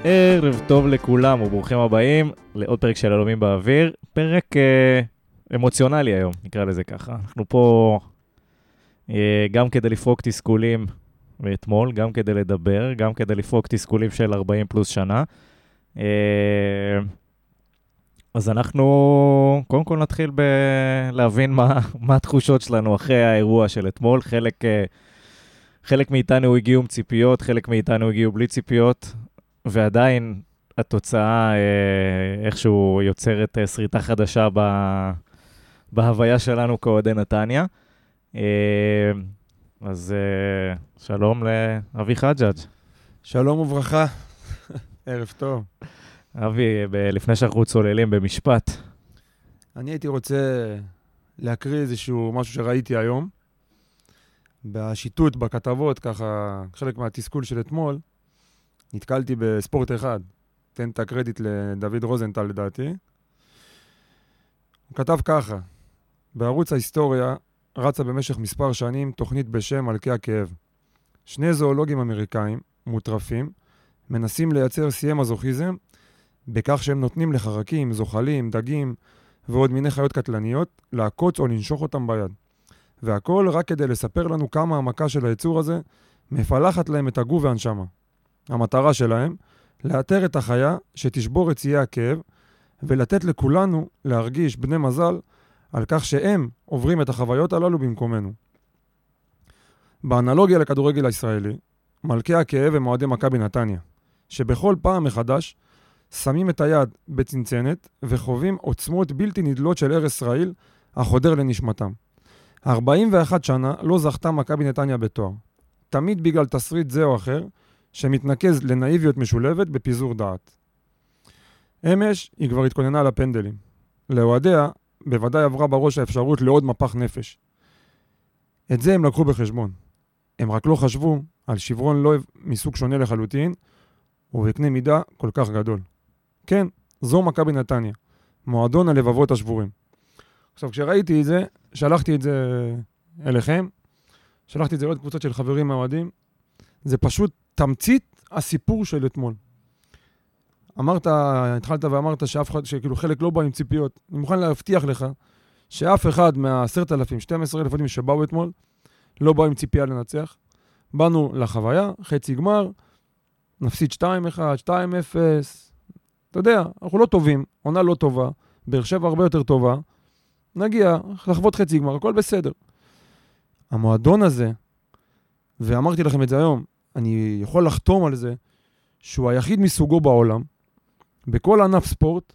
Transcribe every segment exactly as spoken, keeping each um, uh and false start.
ערב טוב לכולם וברוכים הבאים לעוד פרק של אלומים באוויר, פרק אה, אמוציונלי היום, נקרא לזה ככה. אנחנו פה אה, גם כדי לפרוק תסכולים מאתמול, גם כדי לדבר, גם כדי לפרוק תסכולים של ארבעים פלוס שנה. אה, אז אנחנו קודם כל נתחיל בלהבין מה, מה התחושות שלנו אחרי האירוע של אתמול. חלק, אה, חלק מאיתנו הגיעו עם ציפיות, חלק מאיתנו הגיעו בלי ציפיות. ועדיין התוצאה אה, איכשהו יוצרת אה, שריטה חדשה ב... בהוויה שלנו כאוהדי נתניה. אה, אז אה, שלום לאבי חג'אג'. שלום וברכה, ערב טוב. אבי, ב- לפני שאנחנו צוללים במשפט. אני הייתי רוצה להקריא איזשהו משהו שראיתי היום, בשיטוט, בכתבות, ככה חלק מהתסכול של אתמול, נתקלתי בספורט אחד, תן את הקרדיט לדוד רוזנטל לדעתי. הוא כתב ככה, בערוץ ההיסטוריה רצה במשך מספר שנים תוכנית בשם מלכי הכאב. שני זואולוגים אמריקאים, מוטרפים, מנסים לייצר שיאי מזוכיזם, בכך שהם נותנים לחרקים, זוחלים, דגים ועוד מיני חיות קטלניות, לעקוץ או לנשוך אותם ביד. והכל רק כדי לספר לנו כמה המכה של היצור הזה מפלחת להם את הגוף והנשמה. המטרה שלהם, לאתר את החיה שתשבור את שיאי הכאב, ולתת לכולנו להרגיש בני מזל על כך שהם עוברים את החוויות הללו במקומנו. באנלוגיה לכדורגל הישראלי, מלכי הכאב הם אוהדי מכבי נתניה, שבכל פעם מחדש שמים את היד בצנצנת וחווים עוצמות בלתי נדלות של הרס רעיל החודר לנשמתם. ארבעים ואחת שנה לא זכתה מכבי נתניה בתואר, תמיד בגלל תסריט זה או אחר, שמתנקז לנאיביות משולבת בפיזור דעת. אמש היא כבר התכוננה על הפנדלים. לאוהדיה בוודאי עברה בראש האפשרות לעוד מפח נפש. את זה הם לקחו בחשבון. הם רק לא חשבו על שברון לב מסוג שונה לחלוטין, ובקנה מידה כל כך גדול. כן, זו מכבי נתניה, מועדון הלבבות השבורים. עכשיו, כשראיתי את זה, שלחתי את זה אליכם, שלחתי את זה לעוד קבוצות של חברים מהאוהדים, זה פשוט תמצית הסיפור של אתמול. אמרת, התחלת ואמרת שאף אחד, שכאילו חלק לא בא עם ציפיות. אני מוכן להבטיח לך שאף אחד מה-עשרת אלפים, שנים עשר אלף עדים שבאו אתמול, לא בא עם ציפייה לנצח. באנו לחוויה, חצי גמר, נפסיד שתיים אחת, שתיים אפס. אתה יודע, אנחנו לא טובים, עונה לא טובה, באר שבע הרבה יותר טובה. נגיע, לחוות חצי גמר, הכל בסדר. המועדון הזה, ואמרתי לכם את זה היום, אני יכול לחתום על זה שהוא היחיד מסוגו בעולם, בכל ענף ספורט,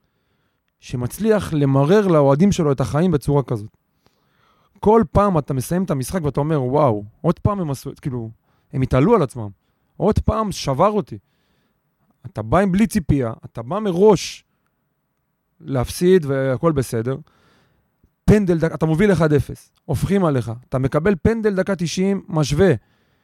שמצליח למרר לאוהדים שלו את החיים בצורה כזאת. כל פעם אתה מסיים את המשחק ואתה אומר, וואו, עוד פעם הם עשו, כאילו, הם התעלו על עצמם. עוד פעם שבר אותי. אתה בא עם בלי ציפייה, אתה בא מראש להפסיד והכל בסדר. פנדל, דק, אתה מוביל אחד אפס, הופכים עליך, אתה מקבל פנדל דקה תשעים, משווה.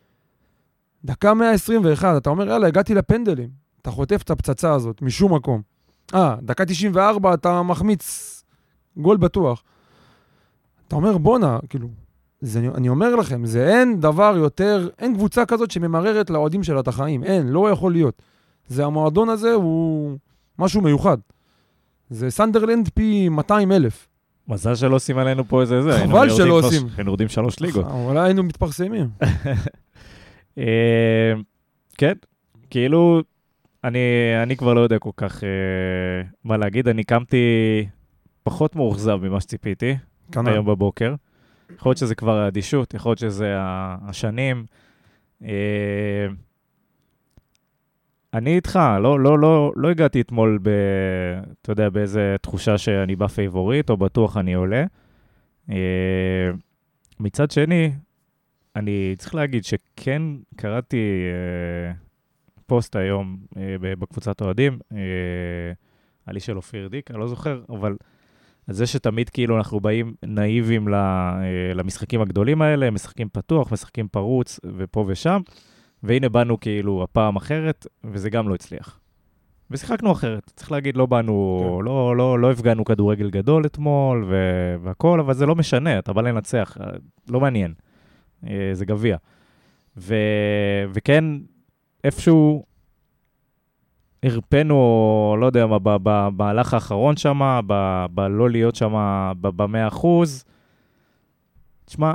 דקה מאה עשרים ואחת, אתה אומר, יאללה, הגעתי לפנדלים. אתה חוטף את הפצצה הזאת, משום מקום. אה, דקה תשעים וארבע, אתה מחמיץ גול בטוח. אתה אומר, בונה, כאילו, זה, אני אומר לכם, זה אין דבר יותר, אין קבוצה כזאת שממררת לאוהדים שלה את החיים. אין, לא יכול להיות. זה המועדון הזה, הוא משהו מיוחד. זה סנדרלנד פי מאתיים אלף. מזל שלא עושים עלינו פה איזה זה. חבל שלא עושים. היינו יורדים שלוש ליגות. אולי היינו מתפרסמים. כן, כאילו, אני, אני כבר לא יודע כל כך מה להגיד. אני קמתי פחות מאוכזב ממה שציפיתי היום בבוקר. יכול להיות שזה כבר האדישות, יכול להיות שזה השנים. אני איתך, לא, לא, לא, לא הגעתי אתמול ב, אתה יודע, באיזה תחושה שאני בא פייבוריט, או בטוח אני עולה. מצד שני, אני צריך להגיד שכן קראתי אה, פוסט היום אה, בקבוצת אוהדים, אה, עלי של אופיר דיק, אני לא זוכר, אבל זה שתמיד כאילו אנחנו באים נאיבים למשחקים הגדולים האלה, משחקים פתוח, משחקים פרוץ ופה ושם, והנה באנו כאילו הפעם אחרת, וזה גם לא הצליח. ושיחקנו אחרת, צריך להגיד, לא באנו, כן. לא, לא, לא הפגענו כדורגל גדול אתמול ו- והכל, אבל זה לא משנה, אתה בא לנצח, לא מעניין, זה גביע. ו- וכן, איפשהו, הרפנו, לא יודע מה, במהלך האחרון שם, בלא להיות שם במאה אחוז. תשמע,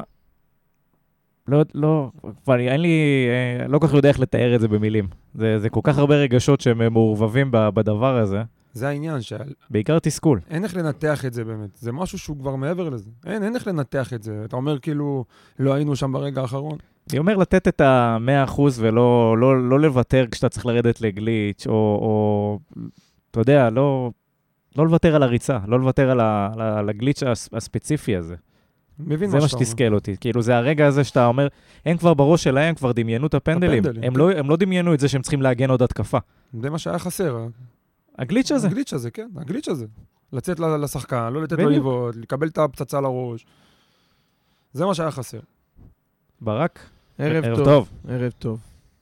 לא, לא, אין לי, לא כל כך יודע איך לתאר את זה במילים. זה, זה כל כך הרבה רגשות שהם מעורבבים בדבר הזה. זה העניין של... בעיקר תסכול. אין איך לנתח את זה באמת. זה משהו שהוא כבר מעבר לזה. אין, אין איך לנתח את זה. אתה אומר כאילו, לא היינו שם ברגע האחרון. אני אומר לתת את ה-מאה אחוז ולא לא, לא לוותר כשאתה צריך לרדת לגליץ', או, או אתה יודע, לא, לא לוותר על הריצה, לא לוותר על, ה, על הגליץ' הספציפי הזה. מבין זה מה שתסכל אותי. כאילו, זה הרגע הזה שאתה אומר, הם כבר בראש שלהם, כבר דמיינו את הפנדלים. הפנדלים הם, כן. לא, הם לא דמיינו את זה שהם צריכים להגן עוד התקפה. זה מה שהיה חסר. הגליץ' הזה. הגליץ' הזה, כן, הגליץ' הזה. לצאת לשחקן, לא לתת לו לבעוט, לקבל את הפצצה לראש. זה מה שהיה חסר. ברק, ערב, ערב טוב. טוב. ערב טוב.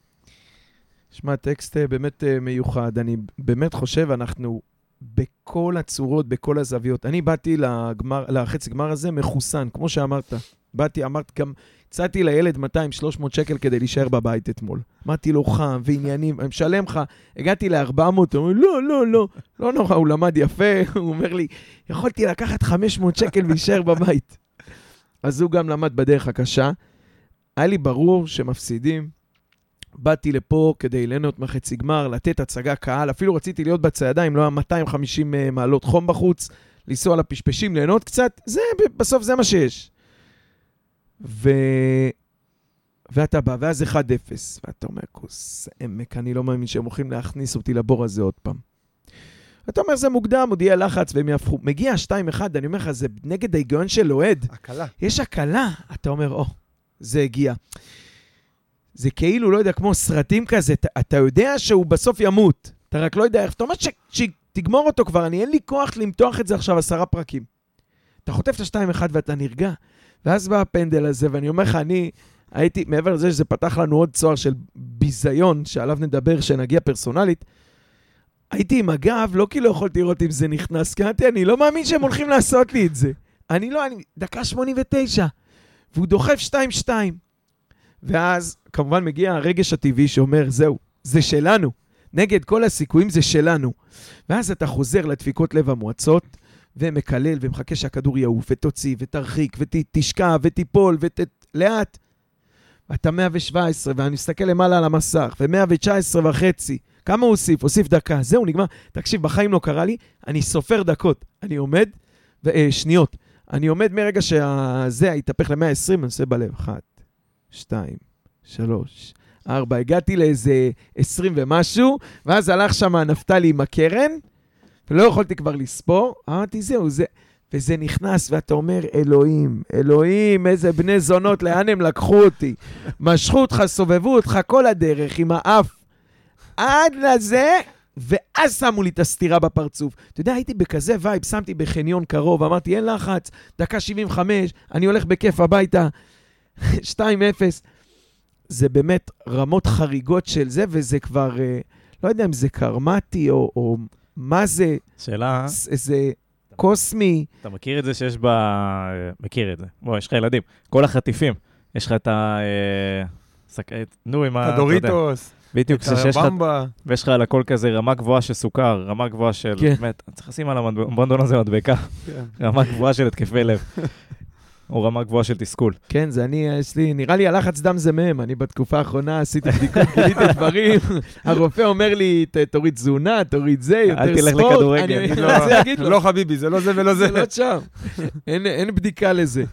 שמע, טקסט באמת מיוחד. אני באמת חושב, אנחנו בכל הצורות, בכל הזוויות. אני באתי לגמר, לחצי גמר הזה מחוסן, כמו שאמרת. באתי, אמרת גם, הצעתי לילד מאתיים שלוש מאות שקל כדי להישאר בבית אתמול. אמרתי לו חם ועניינים, אני משלם לך, הגעתי ל-ארבע מאות, הוא אומר, לא, לא, לא, לא נורא, הוא למד יפה, הוא אומר לי, יכולתי לקחת חמש מאות שקל ולהישאר בבית. אז הוא גם למד בדרך הקשה. היה לי ברור שמפסידים. באתי לפה כדי ליהנות מחצי גמר, לתת הצגה קהל, אפילו רציתי להיות בצעדה, אם לא היה מאתיים וחמישים מעלות חום בחוץ, לנסוע לפשפשים, ליהנות קצת, זה, בסוף זה מה שיש. ו... ואתה בא, ואז אחד אפס, ואתה אומר, כוס עמק, אני לא מאמין שהם הולכים להכניס אותי לבור הזה עוד פעם. אתה אומר, זה מוקדם, עוד יהיה לחץ, והם יהפכו. מגיע שתיים אחד, אני אומר לך, זה נגד ההיגיון של אוהד. הקלה. יש הקלה, אתה אומר, או, זה הגיע. זה כאילו, לא יודע, כמו סרטים כזה, אתה, אתה יודע שהוא בסוף ימות, אתה רק לא יודע איך, אתה אומר ש, שתגמור אותו כבר, אני אין לי כוח למתוח את זה עכשיו עשרה פרקים. אתה חוטף את השתיים אחד ואתה נרגע, ואז בא הפנדל הזה, ואני אומר לך, אני הייתי, מעבר לזה שזה פתח לנו עוד צוהר של ביזיון, שעליו נדבר, שנגיע פרסונלית, הייתי עם הגב, לא כי לא יכולתי לראות אם זה נכנס, כי אני לא מאמין שהם הולכים לעשות לי את זה. אני לא, אני, דקה שמונים ותשע, והוא דוחף שתיים שתיים. ואז כמובן מגיע הרגש הטבעי שאומר, זהו, זה שלנו. נגד כל הסיכויים זה שלנו. ואז אתה חוזר לדפיקות לב המועצות, ומקלל ומחכה שהכדור יעוף, ותוציא, ותרחיק, ותשקע, ותיפול, ולאט. ואתה מאה שבע עשרה, ואני מסתכל למעלה על המסך, ו-מאה תשע עשרה וחצי. כמה הוא הוסיף? הוסיף דקה. זהו, נגמר. תקשיב, בחיים לא קרה לי, אני סופר דקות. אני עומד, ו- שניות. אני עומד מרגע שזה יתהפך ל-מאה ועשרים, אני עושה בלב. אחת, שתיים, שלוש, ארבע. הגעתי לאיזה עשרים ומשהו, ואז הלך שם נפתלי עם הקרן, ולא יכולתי כבר לספור. אמרתי, זהו, זה... וזה נכנס, ואתה אומר, אלוהים, אלוהים, איזה בני זונות, לאן הם לקחו אותי? משכו אותך, סובבו אותך כל הדרך עם האף. עד לזה, ואז שמו לי את הסתירה בפרצוף. אתה יודע, הייתי בכזה וייב, שמתי בחניון קרוב, אמרתי, אין לחץ, דקה שבעים וחמש, אני הולך בכיף הביתה, שתיים אפס. זה באמת רמות חריגות של זה, וזה כבר, לא יודע אם זה קרמטי, או, או מה זה. שאלה. איזה קוסמי. אתה מכיר את זה שיש בה, מכיר את זה. בוא, יש לך ילדים, כל החטיפים, יש לך את ה... נו, עם ה... הדוריטוס. בדיוק, שיש לך, ויש לך על הכל כזה רמה גבוהה של סוכר, רמה גבוהה של, באמת, צריך לשים על הבונדון הזה מדבקה, רמה גבוהה של התקפי לב, או רמה גבוהה של תסכול. כן, זה אני, יש לי, נראה לי הלחץ דם זה מהם, אני בתקופה האחרונה עשיתי בדיקות, גיליתי דברים, הרופא אומר לי, תוריד תזונה, תוריד זה, יותר ספורט. אל תלך לכדורגל. לא חביבי, זה לא זה ולא זה. זה לא שם, אין בדיקה לזה.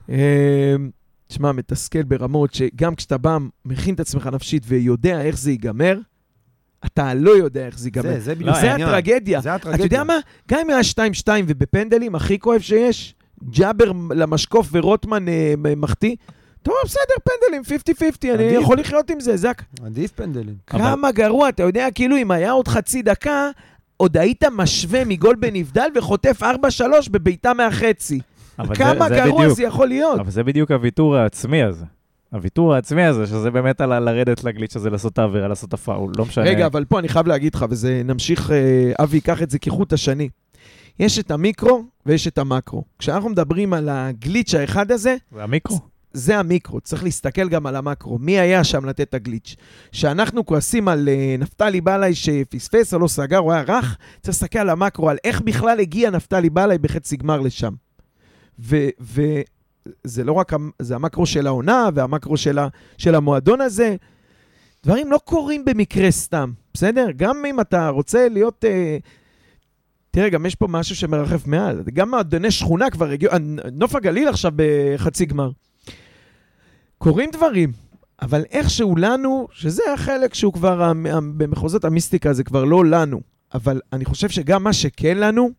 תשמע, מתסכל ברמות שגם כשאתה בא, מכין את עצמך נפשית ויודע איך זה ייגמר, אתה לא יודע איך זה ייגמר. זה, זה בדיוק. זה הטרגדיה. זה הטרגדיה. אתה יודע מה? גם אם היה שתיים שתיים ובפנדלים, הכי כואב שיש, ג'אבר למשקוף ורוטמן מחטיא, טוב, בסדר, פנדלים, חמישים חמישים, אני יכול לחיות עם זה, זק. עדיף פנדלים. כמה גרוע, אתה יודע, כאילו אם היה עוד חצי דקה, עוד היית משווה מגול בנבדל וחוטף ארבע שלוש בביתה מהחצי. כמה גרוע זה יכול להיות. אבל זה בדיוק הוויתור העצמי הזה. הוויתור העצמי הזה, שזה באמת על לרדת לגליץ' הזה, לעשות את העבירה, לעשות את הפאול, לא משנה. רגע, אבל פה אני חייב להגיד לך, וזה נמשיך, אבי ייקח את זה כחוט השני. יש את המיקרו ויש את המקרו. כשאנחנו מדברים על הגליץ' האחד הזה, זה המיקרו. זה המיקרו, צריך להסתכל גם על המקרו. מי היה שם לתת את הגליץ'? שאנחנו כועסים על uh, נפתלי בלעי שפספס או לא סגר, הוא היה רך, צריך להסתכל על המקרו, על איך בכלל הגיע נפתלי בלעי בחצי גמר לשם. וזה לא רק, זה המקרו של העונה, והמקרו של, ה, של המועדון הזה. דברים לא קורים במקרה סתם, בסדר? גם אם אתה רוצה להיות... Uh, תראה, גם יש פה משהו שמרחף מעל. גם מועדוני שכונה כבר הגיעו, נוף הגליל עכשיו בחצי גמר. קורים דברים, אבל איכשהו לנו, שזה החלק שהוא כבר, במחוזות המיסטיקה, זה כבר לא לנו. אבל אני חושב שגם מה שכן לנו,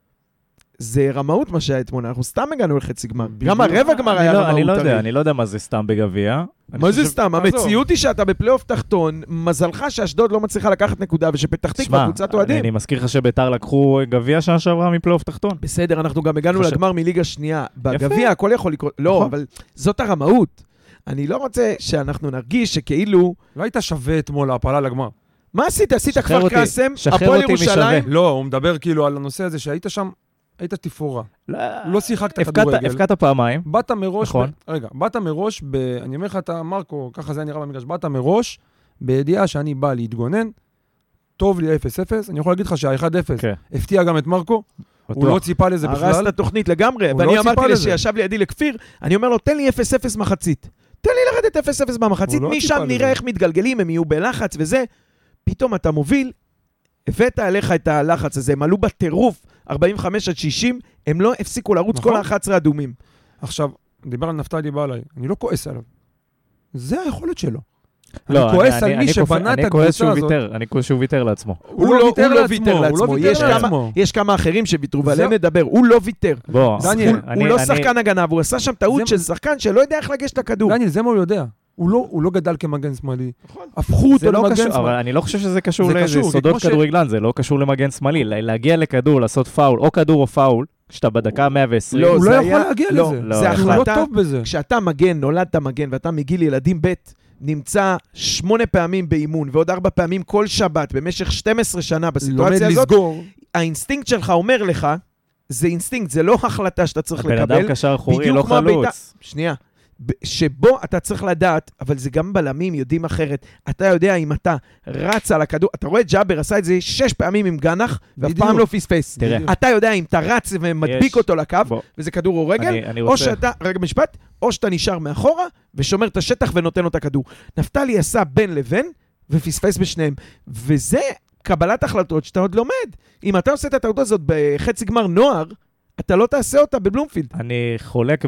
זה רמאות מה שהיה אתמול. אנחנו סתם הגענו לחצי גמר. גם הרבע גמר היה רמאות. אני לא יודע, אני לא יודע מה זה סתם בגביע. מה זה סתם? המציאות היא שאתה בפלייאוף תחתון, מזלך שאשדוד לא מצליחה לקחת נקודה, ושפתח תקווה קבוצת אוהדים. אני מזכיר לך שביתר לקחו גביע שנה שעברה מפלייאוף תחתון. בסדר, אנחנו גם הגענו לגמר מליגה שנייה. בגביע הכל יכול לקרות. לא, אבל זאת הרמאות. אני לא רוצה שאנחנו נרגיש שכאילו... לא היית שווה אתמול להפלה לגמר. מה עשית? עשית כפר קאסם, הפועל ירושלים? לא, הוא מדבר כאילו על הנושא הזה שהיית שם, היית תפורה. לא שיחקת כדורגל. הפקעת פעמיים. באת מראש, רגע, באת מראש, אני אומר לך, אתה מרקו, ככה זה נראה במגרש, באת מראש, בידיעה שאני בא להתגונן, טוב לי אפס אפס, אני יכול להגיד לך שה-אחד אפס הפתיע גם את מרקו, הוא לא ציפה לזה בכלל. הרס את התוכנית לגמרי, ואני אמרתי לי שישב לידי לכפיר, אני אומר לו, תן לי אפס אפס מחצית. תן לי לרדת אפס אפס במחצית, משם נראה איך מתגלגלים, הם יהיו בלחץ וזה. פתאום אתה מוביל, הבאת עליך את הלחץ הזה, הם עלו בטירוף ארבעים וחמש עד שישים, הם לא הפסיקו לרוץ כל ה-אחד עשר אדומים. עכשיו, דיבר על נפתלי בלעי, אני לא כועס עליו. זה היכולת שלו. לא, אני כועס על מי שבנה את הקבוצה הזאת. אני כועס שהוא ויתר לעצמו. הוא לא ויתר לעצמו. יש כמה אחרים שוויתרו, ועליהם נדבר. הוא לא ויתר. הוא לא שחקן הגנה, והוא עשה שם טעות של שחקן שלא יודע איך לגשת לכדור. דניאל, זה מה הוא יודע. הוא לא גדל כמגן שמאלי. הפכו אותו למגן שמאלי. אבל אני לא חושב שזה קשור לסודות כדורגלן, זה לא קשור למגן שמאלי. להגיע לכדור, לעשות פאול, או כדור או פאול, כשאתה בדקה מאה ועשרים. הוא לא יכול להגיע לזה. זה החלטה, כשאתה מגן, נולדת מגן, ואתה מגיל ילדים ב' נמצא שמונה פעמים באימון, ועוד ארבע פעמים כל שבת, במשך שתים עשרה שנה בסיטואציה הזאת, האינסטינקט שלך אומר לך, זה אינסטינקט, זה לא החלטה שאתה צריך לקבל. הבן אדם קשר אחורי, לא חלוץ. שנייה. שבו אתה צריך לדעת, אבל זה גם בלמים יודעים אחרת, אתה יודע אם אתה רץ על הכדור, אתה רואה ג'אבר עשה את זה שש פעמים עם גנח, ואף פעם לא פספס. אתה יודע אם אתה רץ ומדביק אותו לקו, וזה כדור או רגל, או שאתה, רגע משפט, או שאתה נשאר מאחורה, ושומר את השטח ונותן לו את הכדור. נפתלי עשה בין לבין, ופספס בשניהם. וזה קבלת החלטות שאתה עוד לומד. אם אתה עושה את הטעות הזאת בחצי גמר נוער, אתה לא תעשה אותה בבלומפילד. אני חולק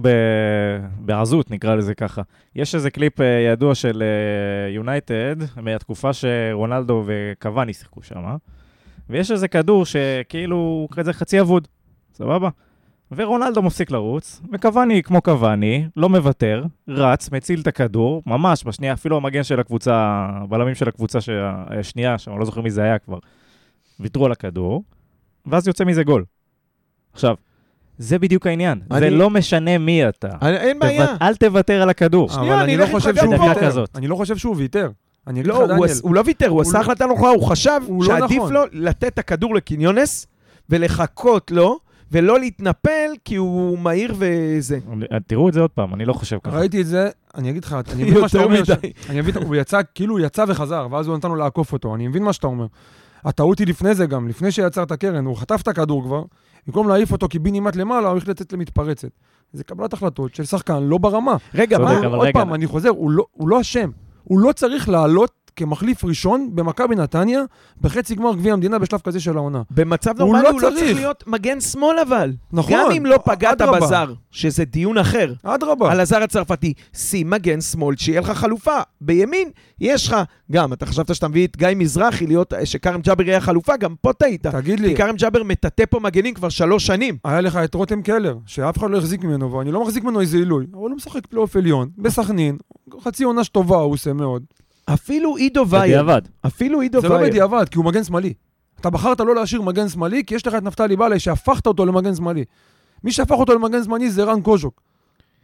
בעזות, נקרא לזה ככה. יש איזה קליפ ידוע של יונייטד, מהתקופה שרונלדו וקוואני שיחקו שם, ויש איזה כדור שכאילו כזה חצי אבוד, סבבה? ורונלדו מפסיק לרוץ, וקוואני כמו קוואני, לא מוותר, רץ, מציל את הכדור, ממש בשנייה, אפילו המגן של הקבוצה, בלמים של הקבוצה השנייה, שאני לא זוכר מי זה היה כבר, ויתרו על הכדור, ואז יוצא מזה גול. עכשיו, זה בדיוק העניין. אני... זה לא משנה מי אתה. אני, אין בעיה. תו... אל תוותר על הכדור. שנייה, אני, אני, לא חושב שהוא ויתר. אני לא חושב שהוא ויתר. אני לא, הוא, הוא לא ויתר, הוא עשה החלטה נוחה, הוא חשב הוא שעדיף לא לו לתת את הכדור לקיניונס, ולחכות לו, ולא להתנפל, כי הוא מהיר וזה. תראו את זה עוד פעם, אני לא חושב ככה. ראיתי את זה, אני אגיד לך, אני מבין מה שאתה אומר. אני מבין, הוא יצא, כאילו הוא יצא וחזר, ואז הוא נתן לו לעקוף אותו. אני מבין מה שאתה אומר. הטעות היא לפני זה גם, לפני שיצר את הקרן, הוא חטף את הכדור כבר, במקום להעיף אותו קיבינימט למעלה, הוא הולך לתת למתפרצת. זה קבלת החלטות של שחקן לא ברמה. רגע, מה? עוד פעם, אני חוזר, הוא לא אשם. הוא לא צריך לעלות כמחליף ראשון במכבי נתניה, בחצי גמר גביע המדינה בשלב כזה של העונה. במצב נורמלי הוא לא צריך להיות מגן שמאל אבל. נכון. גם אם לא פגעת בזר, שזה דיון אחר. עד רבה. על הזר הצרפתי, שים מגן שמאל, שיהיה לך חלופה. בימין, יש לך, גם, אתה חשבת שאתה מביא את גיא מזרחי, להיות, שקרם ג'אבר יהיה חלופה, גם פה טעית. תגיד לי. כי קרם ג'אבר מטאטא פה מגנים כבר שלוש שנים. היה לך את רותם קלר, שאף אחד לא החזיק ממנו, ואני לא מחזיק ממנו איזה עילוי. אבל הוא משחק פלייאוף עליון, בסכנין, חצי עונה שטובה, הוא עושה מאוד. אפילו עידו וייר. בדיעבד. אפילו עידו וייר. זה לא בדיעבד, כי הוא מגן שמאלי. אתה בחרת לא להשאיר מגן שמאלי, כי יש לך את נפתלי בלעי שהפכת אותו למגן שמאלי. מי שהפך אותו למגן שמאלי זה רן קוז'וק.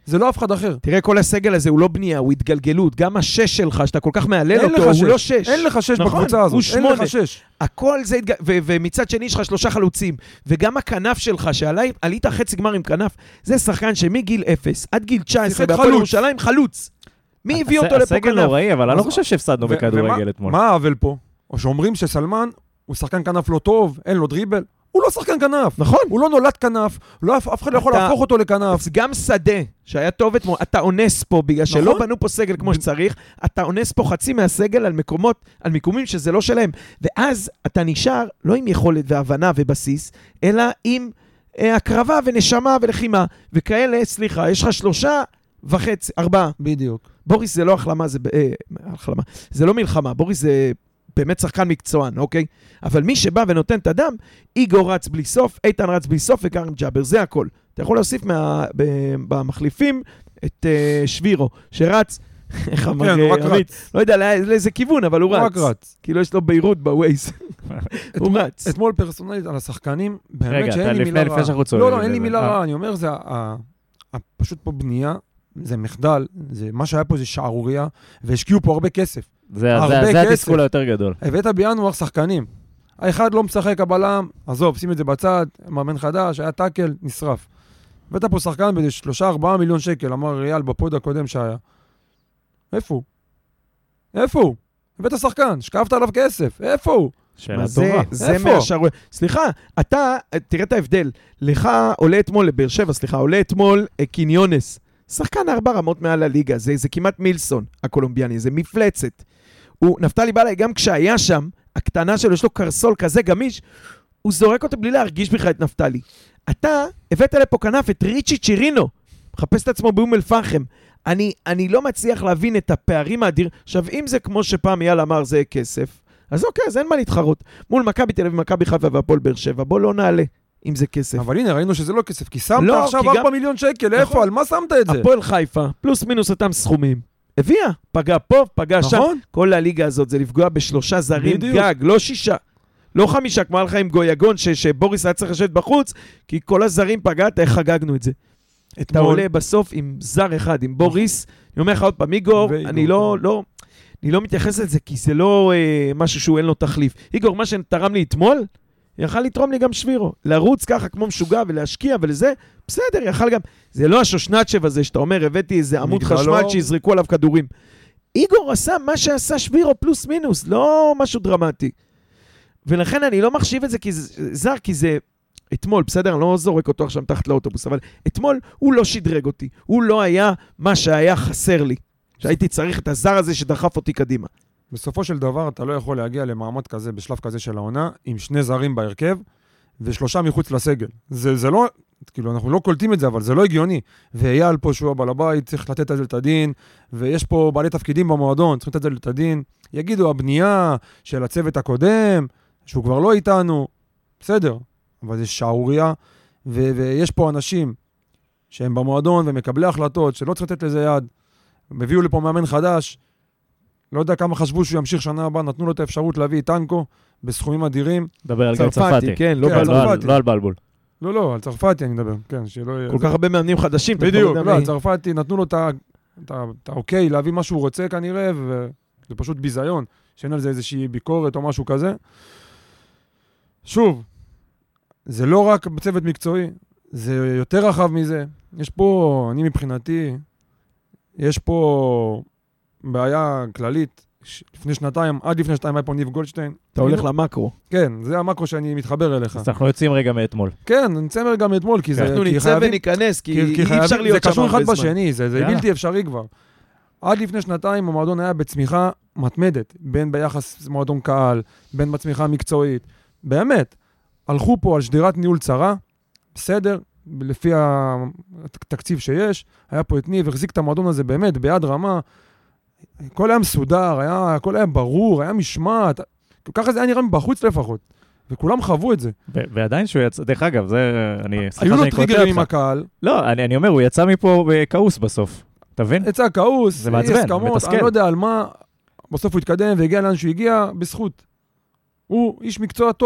זה לא אף אחד אחר. תראה, כל הסגל הזה הוא לא בנייה, הוא התגלגלות. גם השש שלך, שאתה כל כך מעלל אותו, הוא שש. לא שש. אין לך שש נכון, בקבוצה הזאת. הוא אין שמונה. לך שש. הכל זה, התג... ו- ומצד שני יש לך שלושה חלוצים, וגם הכנף שלך, שעלית חצי גמר עם כנף, זה שחקן שמגיל אפס עד גיל תשע עשרה, בהפועל ירושלים חלוץ. מי הביא אותו לפה כנף? הסגל לא ראי, אבל אני לא חושב שהפסדנו בכדורגל אתמול. מה העוול פה? או שאומרים שסלמן הוא שחקן כנף לא טוב, אין לו דריבל, הוא לא שחקן כנף. נכון. הוא לא נולד כנף, לא, אף אחד לא יכול להפוך אותו לכנף. גם שדה, שהיה טוב אתמול, אתה אונס פה, בגלל שלא בנו פה סגל כמו שצריך, אתה אונס פה חצי מהסגל על מקומות, על מיקומים שזה לא שלהם. ואז אתה נשאר לא עם יכולת והבנה ובסיס, אלא עם אה, הקרבה ונשמה ולחימה. וכאלה, סליחה, יש לך שלושה וחצי, ארבעה. בדיוק. בוריס זה לא החלמה, זה, אה, החלמה. זה לא מלחמה, בוריס זה באמת שחקן מקצוען, אוקיי? אבל מי שבא ונותן את הדם, איגור רץ בלי סוף, איתן רץ בלי סוף וקרם ג'אבר, זה הכל. אתה יכול להוסיף מה, ב, במחליפים את uh, שבירו, שרץ, איך אמר, כן, הוא רק רץ. לא יודע לא, לאיזה כיוון, אבל הוא, הוא רץ. רק רץ. כאילו יש לו בהירות בווייס. הוא רץ. אתמול פרסונלית על השחקנים, באמת רגע, שאין לי מילה רעה. לא, לא, לא, אין לי מילה רעה, אני אומר, זה פשוט פה בנייה, זה מחדל, מה שהיה פה זה שערוריה, והשקיעו פה הרבה כסף. זה התסכול היותר גדול. הבאת בינואר שחקנים. האחד לא משחק הבלם, עזוב, שים את זה בצד, מאמן חדש, היה טאקל, נשרף. הבאת פה שחקן בזה שלושה, ארבעה מיליון שקל, אמר ריאל בפוד הקודם שהיה. איפה הוא? איפה הוא? הבאת שחקן, שקפת עליו כסף, איפה הוא? שאלה טובה. זה מהשערוריה. סליחה, אתה, תראה את ההבדל. לך עולה אתמול לבאר שבע, סליחה, עולה אתמול קיניונס. שחקן ארבע רמות מעל הליגה, זה, זה כמעט מילסון, הקולומביאני, זה מפלצת. הוא, נפתלי בא לי, גם כשהיה שם, הקטנה שלו, יש לו קרסול כזה גמיש, הוא זורק אותו בלי להרגיש בכלל את נפתלי. אתה הבאת לפה כנף את ריצ'י צ'ירינו, מחפש את עצמו באום אל-פחם. אני, אני לא מצליח להבין את הפערים האדיר. עכשיו, אם זה כמו שפעם יאללה אמר, זה כסף, אז אוקיי, אז אין מה להתחרות. מול מכבי תל אביב, מכבי חיפה והפועל באר שבע, בוא לא נעלה. אם זה כסף. אבל הנה, ראינו שזה לא כסף, כי שמת לא, עכשיו כי ארבעה גם... מיליון שקל, נכון. איפה? על מה שמת את זה? הפועל חיפה, פלוס מינוס אותם סכומים. הביאה, פגע פה, פגע נכון. שם. כל הליגה הזאת זה לפגוע בשלושה זרים בדיוק. גג, לא שישה. לא חמישה, כמו הלכה עם גויגון, ש- שבוריס היה צריך לשבת בחוץ, כי כל הזרים פגעת, איך חגגנו את זה. אתמול... אתה עולה בסוף עם זר אחד, עם בוריס, אני אומר לך עוד פעם, איגור, אני לא, לא, אני לא מתייחס לזה, כי זה לא אה, משהו שהוא אין לו תחליף. איגור, מה שתרם לי אתמול, יכל לתרום לי גם שבירו. לרוץ ככה כמו משוגע ולהשקיע ולזה, בסדר, יכל גם. זה לא השושנצ'ב הזה שאתה אומר, הבאתי איזה עמוד חשמל שיזרקו עליו כדורים. איגור עשה מה שעשה שבירו פלוס מינוס, לא משהו דרמטי. ולכן אני לא מחשיב את זה כי זה זר, כי זה אתמול, בסדר, אני לא זורק אותו עכשיו תחת לאוטובוס, אבל אתמול הוא לא שדרג אותי. הוא לא היה מה שהיה חסר לי. שהייתי צריך את הזר הזה שדחף אותי קדימה. בסופו של דבר אתה לא יכול להגיע למעמד כזה, בשלב כזה של העונה, עם שני זרים בהרכב, ושלושה מחוץ לסגל. זה, זה לא, כאילו, אנחנו לא קולטים את זה, אבל זה לא הגיוני. ואייל פה שהוא בעל הבית, צריך לתת את זה את הדין, ויש פה בעלי תפקידים במועדון, צריך לתת את זה את הדין. יגידו, הבנייה של הצוות הקודם, שהוא כבר לא איתנו, בסדר, אבל זה שערוריה, ו- ויש פה אנשים שהם במועדון ומקבלי החלטות, שלא צריך לתת לזה יד, הביאו לפה מאמן חדש, לא יודע כמה חשבו שהוא ימשיך שנה הבאה, נתנו לו את האפשרות להביא טנקו בסכומים אדירים. דבר על גל צרפתי. כן, לא, כן, לא, לא, על, לא על בלבול. לא, לא, על צרפתי אני מדבר, כן, שלא יהיה... כל כך הרבה מאמנים חדשים. בדיוק, לא, על צרפתי נתנו לו את האוקיי, להביא מה שהוא רוצה כנראה, וזה פשוט ביזיון, שאין על זה איזושהי ביקורת או משהו כזה. שוב, זה לא רק בצוות מקצועי, זה יותר רחב מזה. יש פה, אני מבחינתי, יש פה בעיה כללית, לפני שנתיים, עד לפני שנתיים היה פה ניב גולדשטיין. אתה הולך למקרו. כן, זה המקרו שאני מתחבר אליך. אז אנחנו יוצאים רגע מאתמול. כן, נצא רגע מאתמול, כי זה... אנחנו נצא וניכנס, כי אי אפשר להיות שם הרבה זמן. זה קשור אחד בשני, זה בלתי אפשרי כבר. עד לפני שנתיים המועדון היה בצמיחה מתמדת, בין ביחס מועדון קהל, בין בצמיחה מקצועית. באמת, הלכו פה על שדירת ניהול צרה, בסדר, לפי התקציב שיש, היה פה את ניב, החזיק את המועדון הזה באמת ביד רמה, הכל היה מסודר, היה, הכל היה ברור, היה משמעת, ככה זה היה נראה מבחוץ לפחות, וכולם חוו את זה. ועדיין שהוא יצא, דרך אגב, זה, אני, היו לו טריגרים עם הקהל. לא, אני, אני אומר, הוא יצא מפה בכאוס בסוף, תבין? יצא כאוס, זה מעצבן, מתסכל. אני לא יודע על מה, בסוף הוא התקדם והגיע לאן שהוא הגיע, בזכות. הוא איש מקצוע טוב.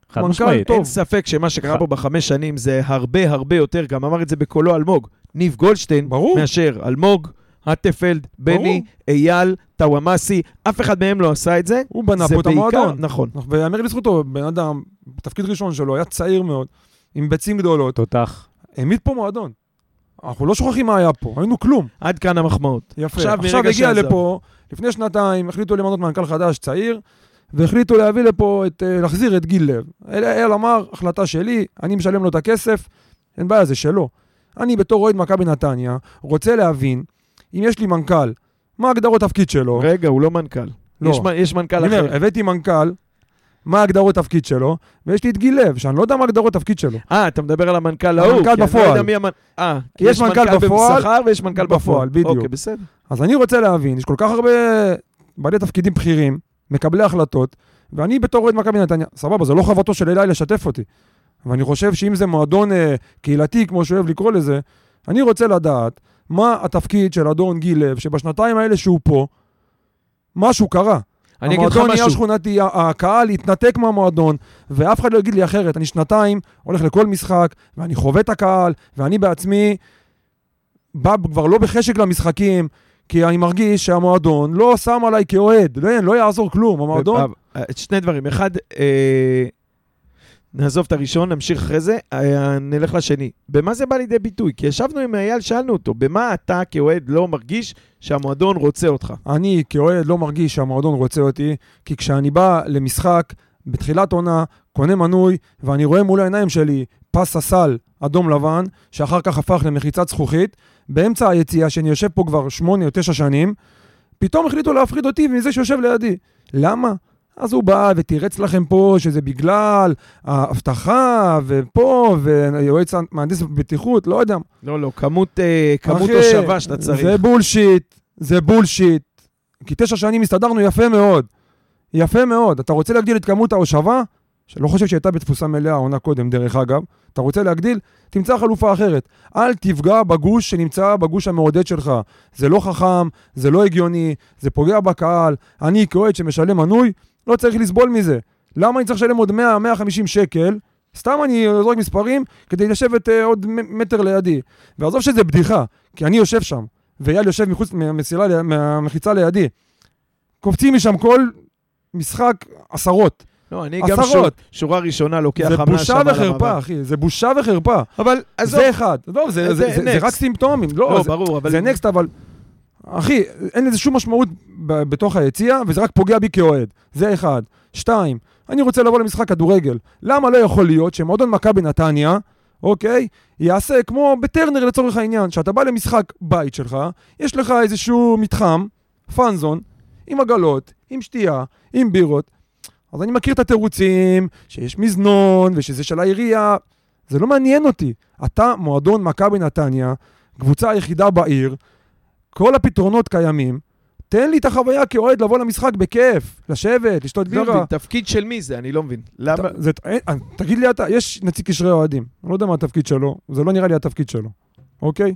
חד מנכ"ל משמעית. טוב. אין ספק שמה שקרה ח- פה בחמש שנים זה הרבה הרבה יותר, גם אמר את זה בקולו אלמוג, ניב גולדשטיין, ברור. מאשר אלמוג, הטפלד, בני, אייל, טוואמאסי, אף אחד מהם לא עשה את זה. הוא בנה זה פה את בעיקר, המועדון. נכון. ויאמר לזכותו, בן אדם, בתפקיד ראשון שלו, היה צעיר מאוד, עם ביצים גדולות, תותח. העמיד פה מועדון. אנחנו לא שוכחים מה היה פה, היינו כלום. עד כאן המחמאות. יפה. עכשיו, עכשיו מרגע הגיע שעזב. לפה, לפני שנתיים, החליטו למנות מנכ"ל חדש, צעיר, והחליטו להביא לפה, את, אה, להחזיר את גיל לב. אל, אל אמר, החלטה שלי, אני משלם לו את הכסף, אין בעיה, זה שלו. אני בתור אוהד מכבי נתניה, רוצה להבין, אם יש לי מנכ"ל, מה הגדרות תפקיד שלו? רגע, הוא לא מנכ"ל. לא. יש, מ- יש מנכ"ל אני אחר. אומר, הבאתי מנכ"ל, מה הגדרות תפקיד שלו, ויש לי את גיל לב, שאני לא יודע מה הגדרות תפקיד שלו. אה, אתה מדבר על המנכ"ל ההוא. המנכ"ל כי אני בפועל. לא יודע מי המנ... אה, כי יש מנכ"ל בפועל, בשכר ויש מנכ"ל בפועל. בפועל, בדיוק. אוקיי, בסדר. אז אני רוצה להבין, יש כל כך הרבה בעלי תפקידים בכירים, מקבלי החלטות, ואני בתור אוהד מכבי נתניה, סבבה, זה לא חובתו של אליי לשתף אותי. ואני חושב שאם זה מועדון אה, קהילתי, כמו שהוא אוהב לקרוא לזה, אני רוצה לדעת מה התפקיד של אדון גיל לב, שבשנתיים האלה שהוא פה, משהו קרה. אני אגיד לך המועדון נהיה משהו. שכונתי, הקהל התנתק מהמועדון, ואף אחד לא יגיד לי אחרת. אני שנתיים הולך לכל משחק, ואני חווה את הקהל, ואני בעצמי בא כבר לא בחשק למשחקים, כי אני מרגיש שהמועדון לא שם עליי כאוהד, לא, לא יעזור כלום, המועדון... אה, שני דברים. אחד, אה, נעזוב את הראשון, נמשיך אחרי זה, אה, נלך לשני. במה זה בא לידי ביטוי? כי ישבנו עם אייל, שאלנו אותו, במה אתה כאוהד לא מרגיש שהמועדון רוצה אותך? אני כאוהד לא מרגיש שהמועדון רוצה אותי, כי כשאני בא למשחק, בתחילת עונה, קונה מנוי, ואני רואה מול העיניים שלי פס הסל אדום לבן, שאחר כך הפך למחיצת זכוכית, באמצע היציאה, שאני יושב פה כבר שמונה או תשע שנים, פתאום החליטו להפחיד אותי מזה שיושב לידי. למה? אז הוא בא ותירץ לכם פה שזה בגלל ההבטחה, ופה, ויועץ מהנדס בטיחות, לא יודע. לא, לא, כמות, אה, כמות אחי, הושבה שאתה צריך. זה בולשיט, זה בולשיט. כי תשע שנים הסתדרנו יפה מאוד. יפה מאוד. אתה רוצה להגדיל את כמות ההושבה, שלא חושב שהייתה בתפוסה מלאה עונה קודם, דרך אגב, אתה רוצה להגדיל, תמצא חלופה אחרת. אל תפגע בגוש שנמצא בגוש המעודד שלך. זה לא חכם, זה לא הגיוני, זה פוגע בקהל. אני כאוהד שמשלם מנוי, לא צריך לסבול מזה. למה אני צריך לשלם עוד מאה עד מאה וחמישים שקל? סתם אני זורק מספרים כדי לשבת uh, עוד מטר לידי. ועזוב שזה בדיחה, כי אני יושב שם, ואייל יושב מחוץ מהמסילה, מהמחיצה לידי. קופצים משם כל משחק עשרות. לא, אני גם עשרות. שור, שורה ראשונה לוקח זה חמש בושה שם על וחרפה, המעבר. אחי. זה בושה וחרפה. אבל, עזוב, זה אחד. לא, זה, זה- זה, זה, זה זה next. רק סימפטומים. לא, לא, זה, ברור, אבל... זה נקסט, אבל... אחי, אין לזה שום משמעות ב- בתוך היציאה, וזה רק פוגע בי כאוהד. זה אחד. שתיים, אני רוצה לבוא למשחק כדורגל. למה לא יכול להיות שמועדון מכבי נתניה, אוקיי, יעשה כמו בטרנר לצורך העניין, שאתה בא למשחק בית שלך, יש לך איזשהו מתחם, פאנזון, עם עגלות, עם שתייה, עם בירות. אז אני מכיר את התירוצים, שיש מזנון, ושזה של העירייה. זה לא מעניין אותי. אתה מועדון מכבי נתניה, קבוצה היחידה בעיר, כל הפתרונות קיימים, תן לי את החוויה כאוהד לבוא למשחק בכיף, לשבת, לשתות לא בירה. מבין, תפקיד של מי זה? אני לא מבין. למה? ת- זה- אה, תגיד לי אתה, יש נציג קשרי אוהדים, אני לא יודע מה התפקיד שלו, זה לא נראה לי התפקיד שלו, אוקיי?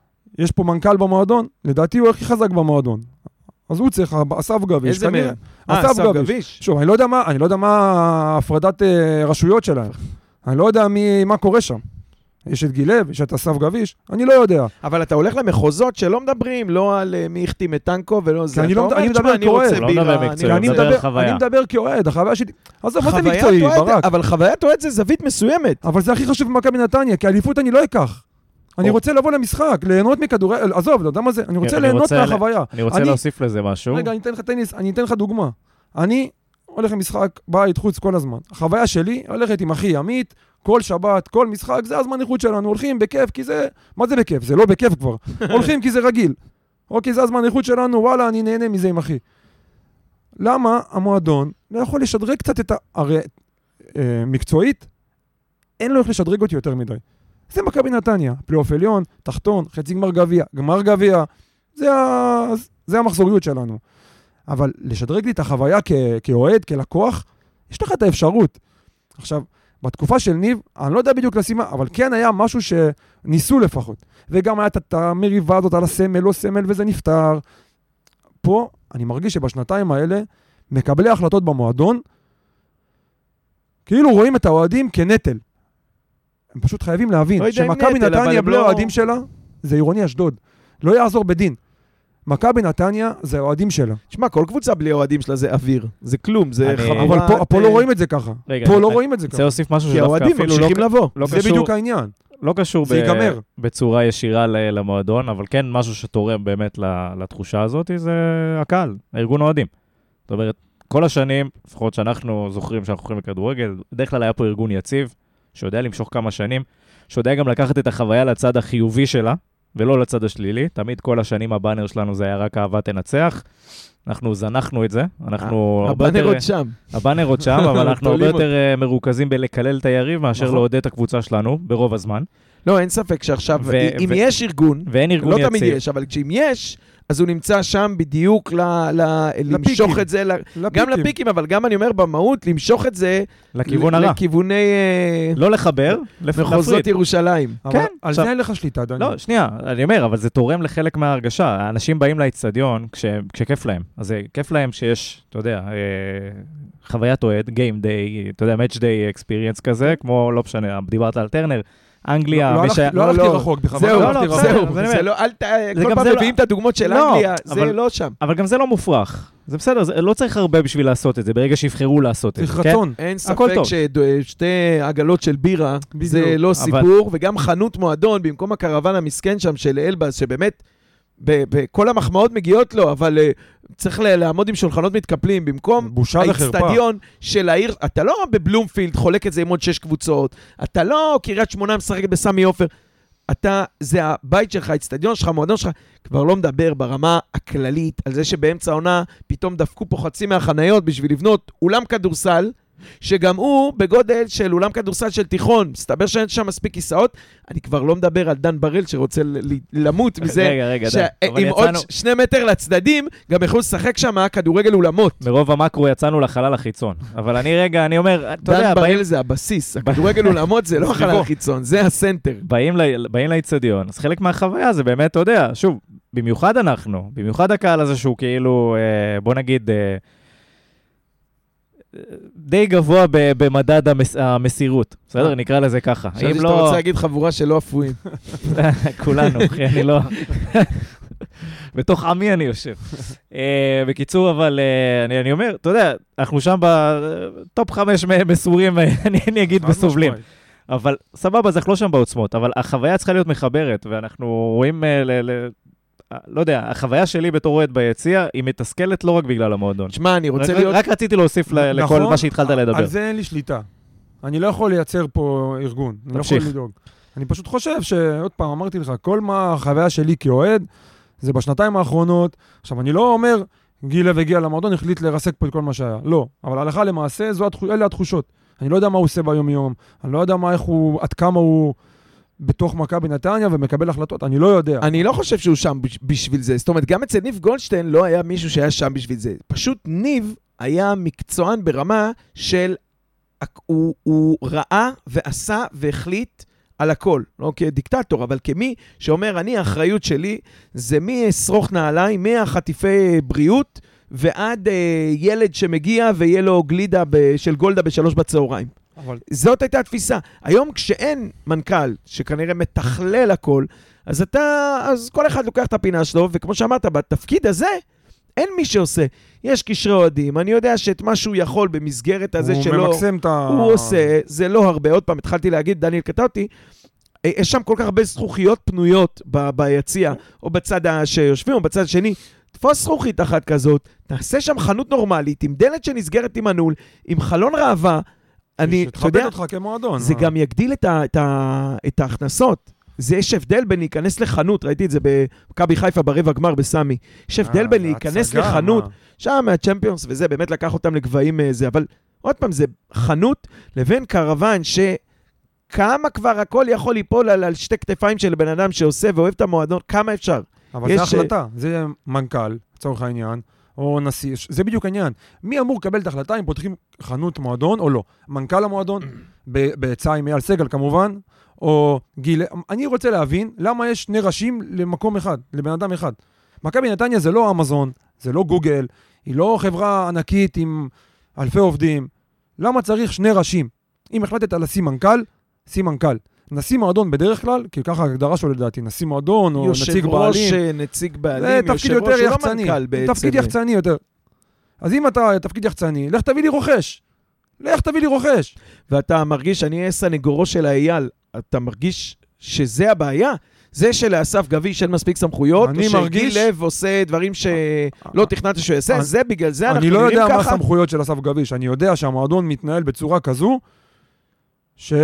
יש פה מנכ"ל במועדון, לדעתי הוא הכי חזק במועדון. אז הוא צריך, אסף גביש. איזה כנראה. מהם? אה, אסף גביש. שוב, אני לא יודע מה, אני לא יודע מה הפרדת אה, רשויות שלהם. אני לא יודע מי, מה קורה שם. יש את גילב, יש את אסף גביש, אני לא יודע. אבל אתה הולך למחוזות שלא מדברים, לא על אה, מי החתים את טנקו ולא זה. אני אתה לא- אומר, אני "תשמע, מדבר אני כאוהד." רוצה לא בירה, מדבר אני מקצועי, כי אני מדבר מדבר, חוויה. אני מדבר כאוהד, החוויה שלי... אז מה זה חוויית מקצועי, אוהד, ברק? אבל חוויית אוהד זה זווית מסוימת. אבל זה הכי חשוב במכבי נתניה, כי אליפות אני לא אקח. אני או. רוצה לבוא למשחק, ליהנות מכדורגל, עזוב, אתה יודע מה זה? אני רוצה אני ליהנות רוצה ל- מהחוויה. אני רוצה אני- להוסיף לזה משהו. רגע, אני אתן לך טניס, אני אתן לך דוגמה. אני הולך למשחק בית חוץ כל הזמן. החוויה שלי הולכת עם אחי עמית, כל שבת, כל משחק, זה הזמן איכות שלנו. הולכים בכיף, כי זה... מה זה בכיף? זה לא בכיף כבר. הולכים כי זה רגיל. אוקיי, זה הזמן איכות שלנו, וואלה, אני נהנה מזה עם אחי. למה המועדון לא יכול לשדרג קצת את ה... הרי אה, מקצועית, אין לו איך לשדרג אותי יותר מדי. זה מכבי נתניה, פלייאוף עליון, תחתון, חצי גמר גביע, גמר גביע, זה, ה... זה המחזוריות שלנו. אבל לשדרג לי את החוויה כ... כאוהד, כלקוח, יש לך את האפשרות. עכשיו, בתקופה של ניב, אני לא יודע בדיוק לסימה, אבל כן היה משהו שניסו לפחות. וגם היה את המריבה הזאת על הסמל, לא סמל, וזה נפטר. פה, אני מרגיש שבשנתיים האלה, מקבלי ההחלטות במועדון, כאילו רואים את האוהדים כנטל. הם פשוט חייבים להבין שמכבי נתניה בלי האוהדים שלה, זה עירוני אשדוד. לא יעזור בדין. מכבי נתניה זה האוהדים שלה. תשמע, כל קבוצה בלי האוהדים שלה זה אוויר. זה כלום, זה חבורה... אבל פה, פה לא רואים את זה ככה. רגע, פה לא רואים את זה ככה. זה הוסיף משהו כי שדווקא האוהדים אפילו ממשיכים לא... לבוא. לא זה קשור, בדיוק העניין. לא קשור זה ייגמר. בצורה ישירה למועדון, אבל כן משהו שתורם באמת לתחושה הזאת, זה הקהל, הארגון האוהדים. זאת אומרת, כל השנים, לפחות שאנחנו זוכרים שאנחנו הולכים לכדורגל, בדרך כלל היה פה ארגון יציב, שיודע למשוך כמה שנים, שיודע גם לקחת את החוויה לצד החיובי שלה, ולא לצד השלילי. תמיד כל השנים הבאנר שלנו זה היה רק אהבה תנצח. אנחנו זנחנו את זה. אנחנו הבאנר עוד שם. הבאנר עוד שם, אבל אנחנו הרבה יותר מרוכזים בלקלל את היריב, מאשר לעודד את הקבוצה שלנו, ברוב הזמן. לא, אין ספק שעכשיו, אם יש ארגון, לא תמיד יש, אבל כשאם יש, אז הוא נמצא שם בדיוק למשוך את זה, גם לפיקים, אבל גם אני אומר במהות, למשוך את זה לכיוון הרע. לכיווני... לא לחבר, מחוזות ירושלים. כן. על זה אין לך שליטה, דני. לא, שנייה, אני אומר, אבל זה תורם לחלק מההרגשה. האנשים באים לאצטדיון כשכיף להם. אז זה כיף להם שיש, אתה יודע, חוויית אוהד, גיים דיי, אתה יודע, match day experience כזה, כמו, לא משנה, דיברת על טרנר, אנגליה, לא הלכתי רחוק, זהו, זהו, זה לא, כל פעם מביאים את הדוגמות של אנגליה, זה לא שם. אבל גם זה לא מופרך. זה בסדר, לא צריך הרבה בשביל לעשות את זה, ברגע שיבחרו לעשות את זה. צריך רצון. אין ספק ששתי עגלות של בירה, זה לא סיפור, וגם חנות מועדון, במקום הקרוון המסכן שם של אלבאז, שבאמת, בכל המחמאות מגיעות לו, אבל צריך לעמוד עם שולחנות מתקפלים, במקום האצטדיון של העיר, אתה לא בבלומפילד חולק את זה עם עוד שש קבוצות, אתה לא קריית שמונה משחקת בסמי עופר, אתה, זה הבית שלך, האצטדיון שלך, המועדון שלך, כבר לא מדבר ברמה הכללית, על זה שבאמצע העונה פתאום דפקו פה חצי מהחניות בשביל לבנות אולם כדורסל, שגם הוא בגודל של אולם כדורסל של תיכון, מסתבר שאין שם מספיק כיסאות, אני כבר לא מדבר על דן בראל שרוצה למות מזה, שעם עוד שני מטר לצדדים, גם יכולו לשחק שם כדורגל אולמות. מרוב המקרו יצאנו לחלל החיצון, אבל אני רגע, אני אומר, אתה יודע, דן בראל זה הבסיס, הכדורגל אולמות זה לא החלל החיצון, זה הסנטר. באים לאצטדיון, אז חלק מהחוויה זה באמת, אתה יודע, שוב, במיוחד אנחנו, במיוחד הקהל הזה שהוא כאילו, בוא נגיד, די גבוה במדד המסירות. בסדר, נקרא לזה ככה. חשבתי שאתה רוצה להגיד חבורה שלא אפויים. כולנו, אחי, אני לא... בתוך עמי אני יושב. בקיצור, אבל אני אומר, אתה יודע, אנחנו שם בטופ חמש מסורים, אני אגיד בסובלים. אבל סבבה, זה לא שם בעוצמות, אבל החוויה צריכה להיות מחברת, ואנחנו רואים... לא יודע, החוויה שלי בתור אוהד ביציע, היא מתסכלת לא רק בגלל המועדון. שמע, אני רוצה להיות... רק רציתי להוסיף לכל מה שהתחלת לדבר. על זה אין לי שליטה. אני לא יכול לייצר פה ארגון. אני לא יכול לדאוג. אני פשוט חושב שעוד פעם, אמרתי לך, כל מה החוויה שלי כאוהד, זה בשנתיים האחרונות. עכשיו, אני לא אומר, גילה וגיע למועדון, החליט לרסק פה את כל מה שהיה. לא. אבל הלכה למעשה, אלה התחושות. אני לא יודע מה הוא עושה ביום יום. אני לא יודע מה, איך הוא, עד כמה הוא... בתוך מכבי נתניה ומקבל החלטות, אני לא יודע. אני לא חושב שהוא שם בשביל זה. זאת אומרת, גם אצל ניב גולדשטיין לא היה מישהו שהיה שם בשביל זה. פשוט ניב היה מקצוען ברמה של... הוא, הוא ראה ועשה והחליט על הכל. לא כדיקטטור, אבל כמי שאומר, אני, האחריות שלי זה מי שרוך נעליי, מהחטיפי בריאות, ועד אה, ילד שמגיע ויהיה לו גלידה ב, של גולדה בשלוש בצהריים. אבל... זאת הייתה התפיסה. היום כשאין מנכ"ל שכנראה מתכלל הכל, אז אתה, אז כל אחד לוקח את הפינה שלו, וכמו שאמרת, בתפקיד הזה, אין מי שעושה. יש קשרי אוהדים, אני יודע שאת מה שהוא יכול במסגרת הזה הוא שלו, ממקסם את ה... הוא עושה, זה לא הרבה. עוד פעם, התחלתי להגיד, דניאל קטע אותי, יש שם כל כך הרבה זכוכיות פנויות ב- ביציע, או בצד שיושבים, או בצד השני, תפוס זכוכית אחת כזאת, תעשה שם חנות נורמלית, עם דלת שנסגרת עם הנול, עם חלון ראווה, אני, אתה יודע, זה גם יגדיל את, ה, את, ה, את ההכנסות. זה יש הבדל בין להיכנס לחנות, ראיתי את זה במכבי חיפה ברבע גמר בסמי, יש הבדל בין להיכנס לחנות, שם מהצ'מפיונס וזה, באמת לקח אותם לגבהים זה, אבל עוד פעם, זה חנות לבין קרוון שכמה כבר הכל יכול ליפול על, על שתי כתפיים של בן אדם שעושה ואוהב את המועדון, כמה אפשר. אבל זה החלטה, זה מנכ"ל, לצורך העניין, או נשיא, זה בדיוק העניין. מי אמור לקבל את ההחלטה אם פותחים חנות מועדון או לא? מנכ"ל המועדון, בהצעה עם אייל סגל כמובן, או גיל... אני רוצה להבין למה יש שני ראשים למקום אחד, לבן אדם אחד. מכבי נתניה זה לא אמזון, זה לא גוגל, היא לא חברה ענקית עם אלפי עובדים. למה צריך שני ראשים? אם החלטת לשים מנכ"ל, שים מנכ"ל. נשיא מועדון בדרך כלל, כי ככה ההגדרה שלו לדעתי, נשיא מועדון או נציג בעלים. יושב ראש, נציג בעלים, זה תפקיד יותר יחצני. מנכ"ל בעצם. תפקיד יחצני יותר. אז אם אתה תפקיד יחצני, לך תביא לי רוכש. לך תביא לי רוכש. ואתה מרגיש, אני אהיה סנגורו של האייל, אתה מרגיש שזה הבעיה? זה שלאסף גביש אין מספיק סמכויות, או שגיל לב עושה דברים שלא תכננת שהוא יעשה, זה בגלל זה אנחנו נראים ככה. אני לא יודע מה הסמכויות של אסף גביש, אני יודע שהמועדון מתנהל בצורה כזו, שלא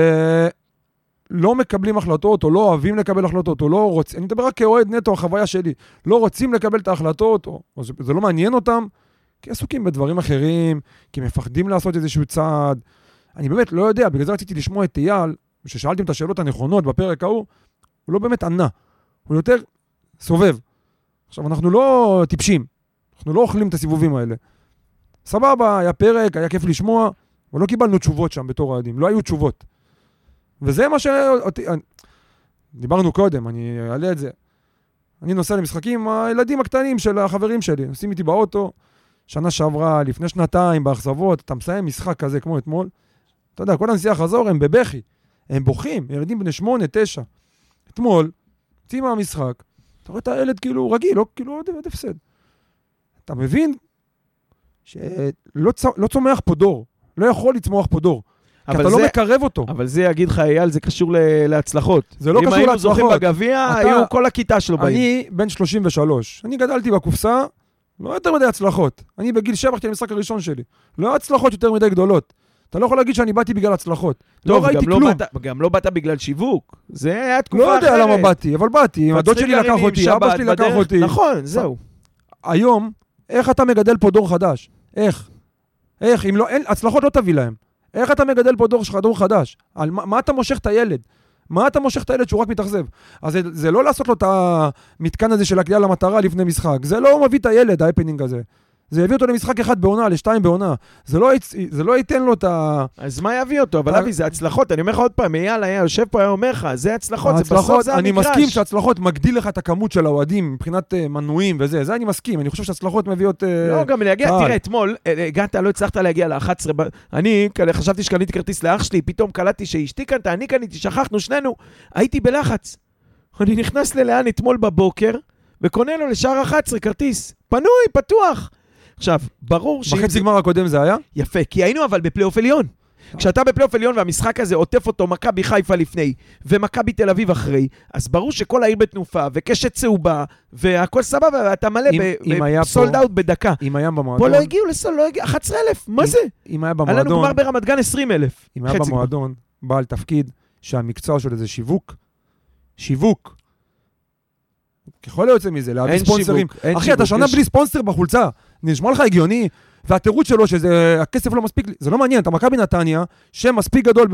מקבלים החלטות, או לא אוהבים לקבל החלטות, או לא רוצים, אני מדבר רק כאוהד נטו, החוויה שלי, לא רוצים לקבל את ההחלטות, או, או זה, זה לא מעניין אותם, כי עסוקים בדברים אחרים, כי מפחדים לעשות איזשהו צעד. אני באמת לא יודע, בגלל זה רציתי לשמוע את אייל, ששאלתם את השאלות הנכונות בפרק ההוא, הוא לא באמת ענה, הוא יותר סובב. עכשיו, אנחנו לא טיפשים, אנחנו לא אוכלים את הסיבובים האלה. סבבה, היה פרק, היה כיף לשמוע, אבל לא קיבלנו תשובות שם בתור העדים, לא היו תשובות. וזה מה ש... דיברנו קודם, אני אעלה את זה. אני נוסע למשחקים, הילדים הקטנים של החברים שלי, נוסעים איתי באוטו, שנה שעברה, לפני שנתיים, באכזבות, אתה מסיים משחק כזה כמו אתמול, אתה יודע, כל הנסיעה חזור, הם בבכי, הם בוכים, ילדים בני שמונה, תשע. אתמול, יוצאים מהמשחק, אתה רואה את הילד כאילו רגיל, לא כאילו עוד הפסד. אתה מבין שלא צ... לא צומח פה דור, לא יכול לצמוח פה דור, כי אתה זה... לא מקרב אותו. אבל זה יגיד לך, אייל, זה קשור ל... להצלחות. זה לא קשור להצלחות. אם היינו זוכים בגביע, אתה... היו כל הכיתה שלו באים. אני בן שלושים ושלוש, אני גדלתי בקופסה, לא יותר מדי הצלחות. אני בגיל שבע חצי למשחק הראשון שלי. לא הצלחות יותר מדי גדולות. אתה לא יכול להגיד שאני באתי בגלל הצלחות. טוב, לא ראיתי גם כלום. לא באת, גם לא באת בגלל שיווק. זה היה תקופה אחרת. לא יודע למה באתי, אבל באתי. הדוד שלי לקח אותי, אבא שלי לקח אותי. נכון, זהו. היום, איך אתה מגדל פה דור חדש? איך? איך? אם לא, אין, הצלחות לא תביא להם. איך אתה מגדל פה דור, דור חדש? על מה, מה אתה מושך את הילד? מה אתה מושך את הילד שהוא רק מתאכזב? אז זה, זה לא לעשות לו את המתקן הזה של הקליעה למטרה לפני משחק. זה לא מביא את הילד, ההפנינג הזה. זה יביא אותו למשחק אחד בעונה, לשתיים בעונה. זה לא, זה לא ייתן לו את ה... אז מה יביא אותו? אבל אבי, זה הצלחות. אני אומר לך עוד פעם, אייל היה יושב פה, היה אומר לך, זה הצלחות, זה בסוף זה המגרש. אני מסכים שהצלחות מגדיל לך את הכמות של האוהדים, מבחינת מנויים וזה, זה אני מסכים. אני חושב שהצלחות מביאות... לא, גם להגיע, תראה, אתמול, הגעת, לא הצלחת להגיע ל-אחת עשרה, אני חשבתי שקניתי כרטיס לאח שלי, פתאום קלטתי שאשתי קנתה, אני קניתי, שכחנו שנינו, הייתי בלחץ. אני נכנס ללאן אתמול בבוקר, וקונה לו לשער אחת עשרה כרטיס. פנוי, פתוח. עכשיו, ברור ש... בחצי גמר הקודם זה היה? יפה, כי היינו אבל בפלייאוף עליון. כשאתה בפלייאוף עליון והמשחק הזה עוטף אותו מכבי חיפה לפני, ומכבי תל אביב אחרי, אז ברור שכל העיר בתנופה, וקשת צהובה, והכל סבבה, ואתה מלא בסולד אאוט בדקה. אם היה במועדון... פה לא הגיעו לסול, לא הגיעו, אחת עשרה אלף, מה זה? אם היה במועדון... עלינו כבר ברמת גן עשרים אלף. אם היה במועדון, בעל תפקיד שהמקצוע שלו זה שיווק, שיווק. ככל לא יוצא מזה, להביא ספונסרים. אחי, אתה שנה בלי ספונסר בחולצה. נשמע לך הגיוני, והתירוץ שלו שהכסף לא מספיק, זה לא מעניין, אתה מכבי נתניה, שם מספיק גדול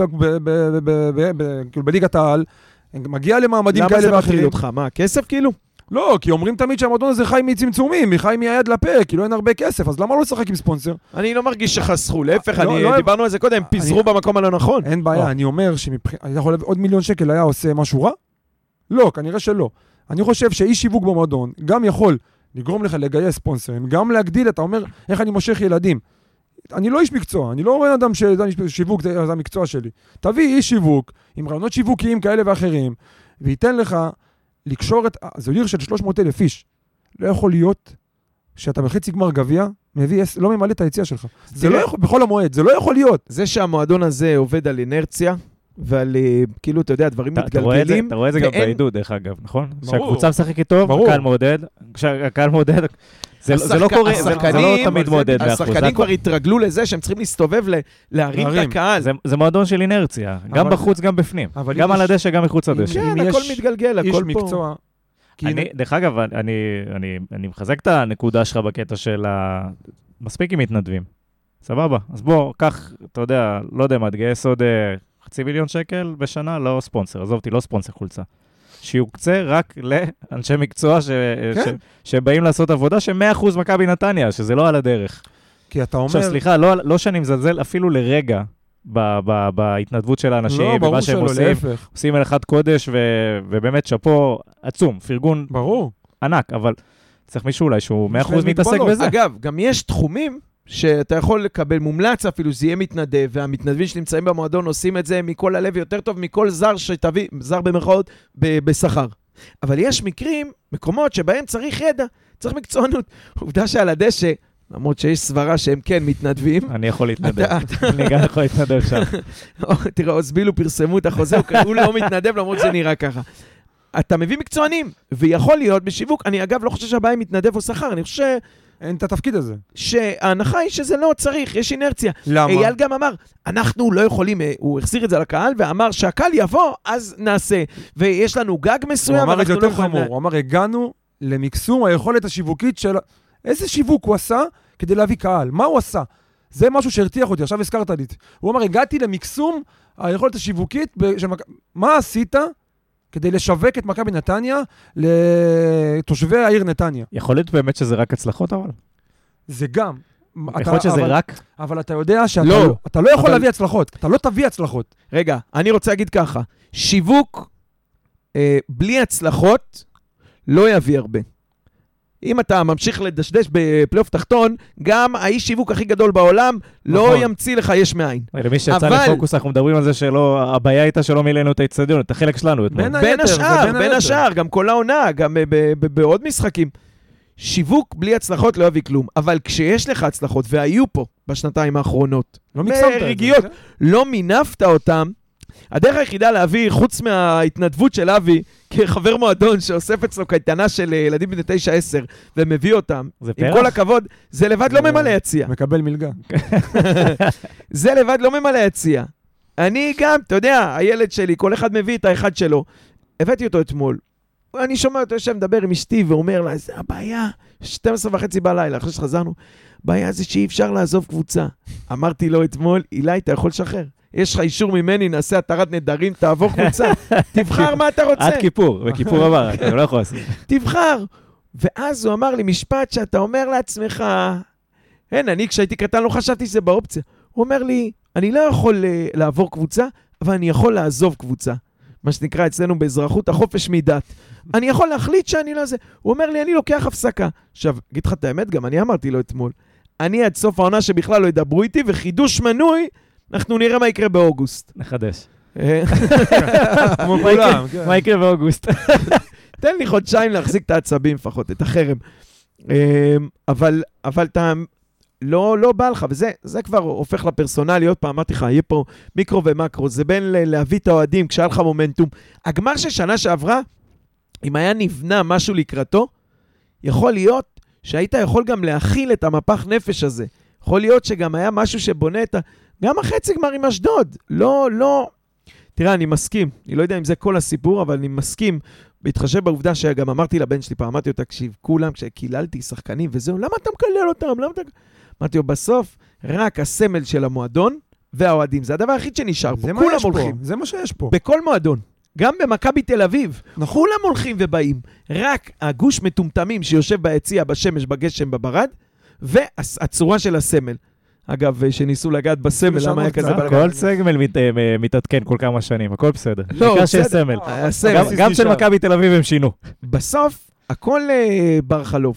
בליגת העל, מגיע למעמדים כאלה ואחרים. למה זה מטריד אותך? מה, כסף כאילו? לא, כי אומרים תמיד שהמועדון הזה חי מצמצומים, מחי מהיד לפה, כי לא אין הרבה כסף, אז למה לא לשחק עם ספונסר? אני לא מרגיש שחסכו, להפך, דיברנו על זה קודם, הם פיזרו במקום הלא נכון. אין בעיה, אני אומר שעוד מיליון שקל היה עושה משהו רע? לא, כנראה שלא. אני חושב שאיש שיווק במועדון גם יכול לגרום לך לגייס ספונסרים, גם להגדיל, אתה אומר, איך אני מושך ילדים. אני לא איש מקצוע, אני לא רואה אדם ששיווק זה המקצוע שלי. תביא איש שיווק, עם רעיונות שיווקיים כאלה ואחרים, וייתן לך לקשור את... זו עיר של שלוש מאות אלף איש. לא יכול להיות שאתה בחצי גמר גביע, מביא, לא ממלא את היציאה שלך. זה לא יכול, בכל המועד, זה לא יכול להיות. זה שהמועדון הזה עובד על אינרציה, ועל, כאילו, אתה יודע, דברים מתגלגלים. אתה רואה את זה גם בעידוד, דרך אגב, נכון? שהקבוצה משחקת טוב, הקהל מעודד, כשהקהל מעודד, זה לא קורה, זה לא תמיד מעודד. השחקנים כבר התרגלו לזה שהם צריכים להסתובב להרים את הקהל. זה מועדון של אינרציה, גם בחוץ, גם בפנים. גם על הדשא, גם מחוץ לדשא. כן, הכל מתגלגל, הכל פה. דרך אגב, אני מחזק את הנקודה שלך בקטע של מספיק עם מתנדבים. סבבה. אז בוא, קח, אתה יודע, לא יודע מה, תגייס עוד חצי מיליון שקל בשנה, לא ספונסר, עזוב אותי, לא ספונסר חולצה. שיוקצה רק לאנשי מקצוע ש... ש... שבאים לעשות עבודה ש-מאה אחוז מכבי נתניה, שזה לא על הדרך. כי אתה אומר... עכשיו, סליחה, לא, לא שאני מזלזל אפילו לרגע ב- ב- בהתנדבות של האנשים, לא, במה שהם שלא, עושים. להפך. עושים מלאכת קודש, ו... ובאמת שפו עצום, פרגון ברור. ענק, אבל צריך מישהו אולי שהוא מאה אחוז מתעסק בזה. אגב, גם יש תחומים שאתה יכול לקבל מומלץ אפילו, זה יהיה מתנדב, והמתנדבים שנמצאים במועדון עושים את זה מכל הלב יותר טוב, מכל זר שתביא, זר במרכאות, בשכר. אבל יש מקרים, מקומות שבהם צריך ידע, צריך מקצוענות. עובדה שעל הדשא, למרות שיש סברה שהם כן מתנדבים. אני יכול להתנדב. אני גם יכול להתנדב שם. תראה, אוסבילו פרסמו את החוזה, הוא לא מתנדב, למרות זה נראה ככה. אתה מביא מקצוענים, ויכול להיות בשיווק, אני אגב לא חושב שהבעיה מתנדב או שכר, אני חושב אין את התפקיד הזה. שההנחה היא שזה לא צריך, יש אינרציה. למה? אייל גם אמר, אנחנו לא יכולים, הוא החזיר את זה לקהל, ואמר שהקהל יבוא, אז נעשה. ויש לנו גג מסוים, הוא אמר את זה אנחנו לא יותר חמור, יכולים... הוא אמר, הגענו למקסום היכולת השיווקית של... איזה שיווק הוא עשה כדי להביא קהל? מה הוא עשה? זה משהו שהרתיח אותי, עכשיו הזכרת לי. הוא אמר, הגעתי למקסום היכולת השיווקית, של... מה עשית כדי לשווק את מכבי נתניה לתושבי העיר נתניה? יכול להיות באמת שזה רק הצלחות, אבל? זה גם. יכול להיות שזה אבל, רק? אבל אתה יודע שאתה לא. לא, אתה לא יכול אבל... להביא הצלחות, אתה לא תביא הצלחות. רגע, אני רוצה להגיד ככה, שיווק אה, בלי הצלחות לא יביא הרבה. אם אתה ממשיך לדשדש בפלייאוף תחתון, גם האיש שיווק הכי גדול בעולם לא נכון. ימציא לך יש מאין. למי שיצא אבל... לפוקוס, אנחנו מדברים על זה שלא, הבעיה הייתה שלא מילאנו את האצטדיון, את החלק שלנו. בין בין היתר, השאר, בין בין היתר. השאר, גם כל העונה, גם ב- ב- ב- בעוד משחקים. שיווק בלי הצלחות לא יביא כלום, אבל כשיש לך הצלחות, והיו פה בשנתיים האחרונות, לא מקסמת את זה. רגיעות, כן? לא מינפת אותם, הדרך היחידה להביא, חוץ מההתנדבות של אבי, כחבר מועדון שאוסף אצלו קייטנה של ילדים בני תשע עשר, ומביא אותם, זה עם פרח? כל הכבוד, זה לבד לא ממלא יציע. מקבל מלגה. זה לבד לא ממלא יציע. אני גם, אתה יודע, הילד שלי, כל אחד מביא את האחד שלו. הבאתי אותו אתמול. אני שומע אותו יושב, מדבר עם אשתי, ואומר לה, זה הבעיה, שתים עשרה וחצי בלילה, אחרי שחזרנו, בעיה זה שאי אפשר לעזוב קבוצה. אמרתי לו אתמול, אילי, אתה יכול לשחרר. יש לך אישור ממני, נעשה התרת נדרים, תעבור קבוצה. תבחר מה אתה רוצה. עד כיפור, בכיפור הבא, אתה לא יכול לעשות. תבחר. ואז הוא אמר לי משפט שאתה אומר לעצמך, אין, אני כשהייתי קטן לא חשבתי שזה באופציה. הוא אומר לי, אני לא יכול uh, לעבור קבוצה, אבל אני יכול לעזוב קבוצה. מה שנקרא אצלנו באזרחות, החופש מדת. אני יכול להחליט שאני לא זה. הוא אומר לי, אני לוקח הפסקה. עכשיו, אגיד לך את האמת, גם אני אמרתי לו אתמול, אני עד סוף העונה שבכלל לא ידברו איתי, וחידוש מנוי, אנחנו נראה מה יקרה באוגוסט. נחדש. כמו כולם, כן. מה יקרה באוגוסט? תן לי חודשיים להחזיק את העצבים לפחות, את החרם. אבל, אבל אתה לא, לא בא לך, וזה, זה כבר הופך לפרסונלי, עוד פעם, אמרתי לך, יהיה פה מיקרו ומקרו, זה בין להביא את האוהדים, כשהיה לך מומנטום. הגמר של שנה שעברה, אם היה נבנה משהו לקראתו, יכול להיות שהיית יכול גם להכיל את המפח נפש הזה. יכול להיות שגם היה משהו שבונה את ה... גם החצי גמר עם אשדוד. לא, לא... תראה, אני מסכים. אני לא יודע אם זה כל הסיפור, אבל אני מסכים. בהתחשב בעובדה שגם אמרתי לבן שלי פעם, אמרתי לו, תקשיב, כולם, כשקיללתי שחקנים וזהו, למה אתה מקלל אותם? למה אתה... אמרתי לו, בסוף, רק הסמל של המועדון והאוהדים. זה הדבר היחיד שנשאר פה. כולם הולכים. זה מה שיש פה. בכל מועדון. גם במכבי תל אביב. נכון. כולם הולכים ובאים. רק הגוש מטומטמים שיושב ביציע, בשמש, בגשם, בברד, והצורה של הסמל. אגב, שניסו לגעת בסמל, למה היה כזה בלגן? כל סגמל מתעדכן כל כמה שנים, הכל בסדר. לא, נקרא שיש בסדר. סמל. הסמל. גם של מכבי תל אביב הם שינו. בסוף, הכל בר חלוף.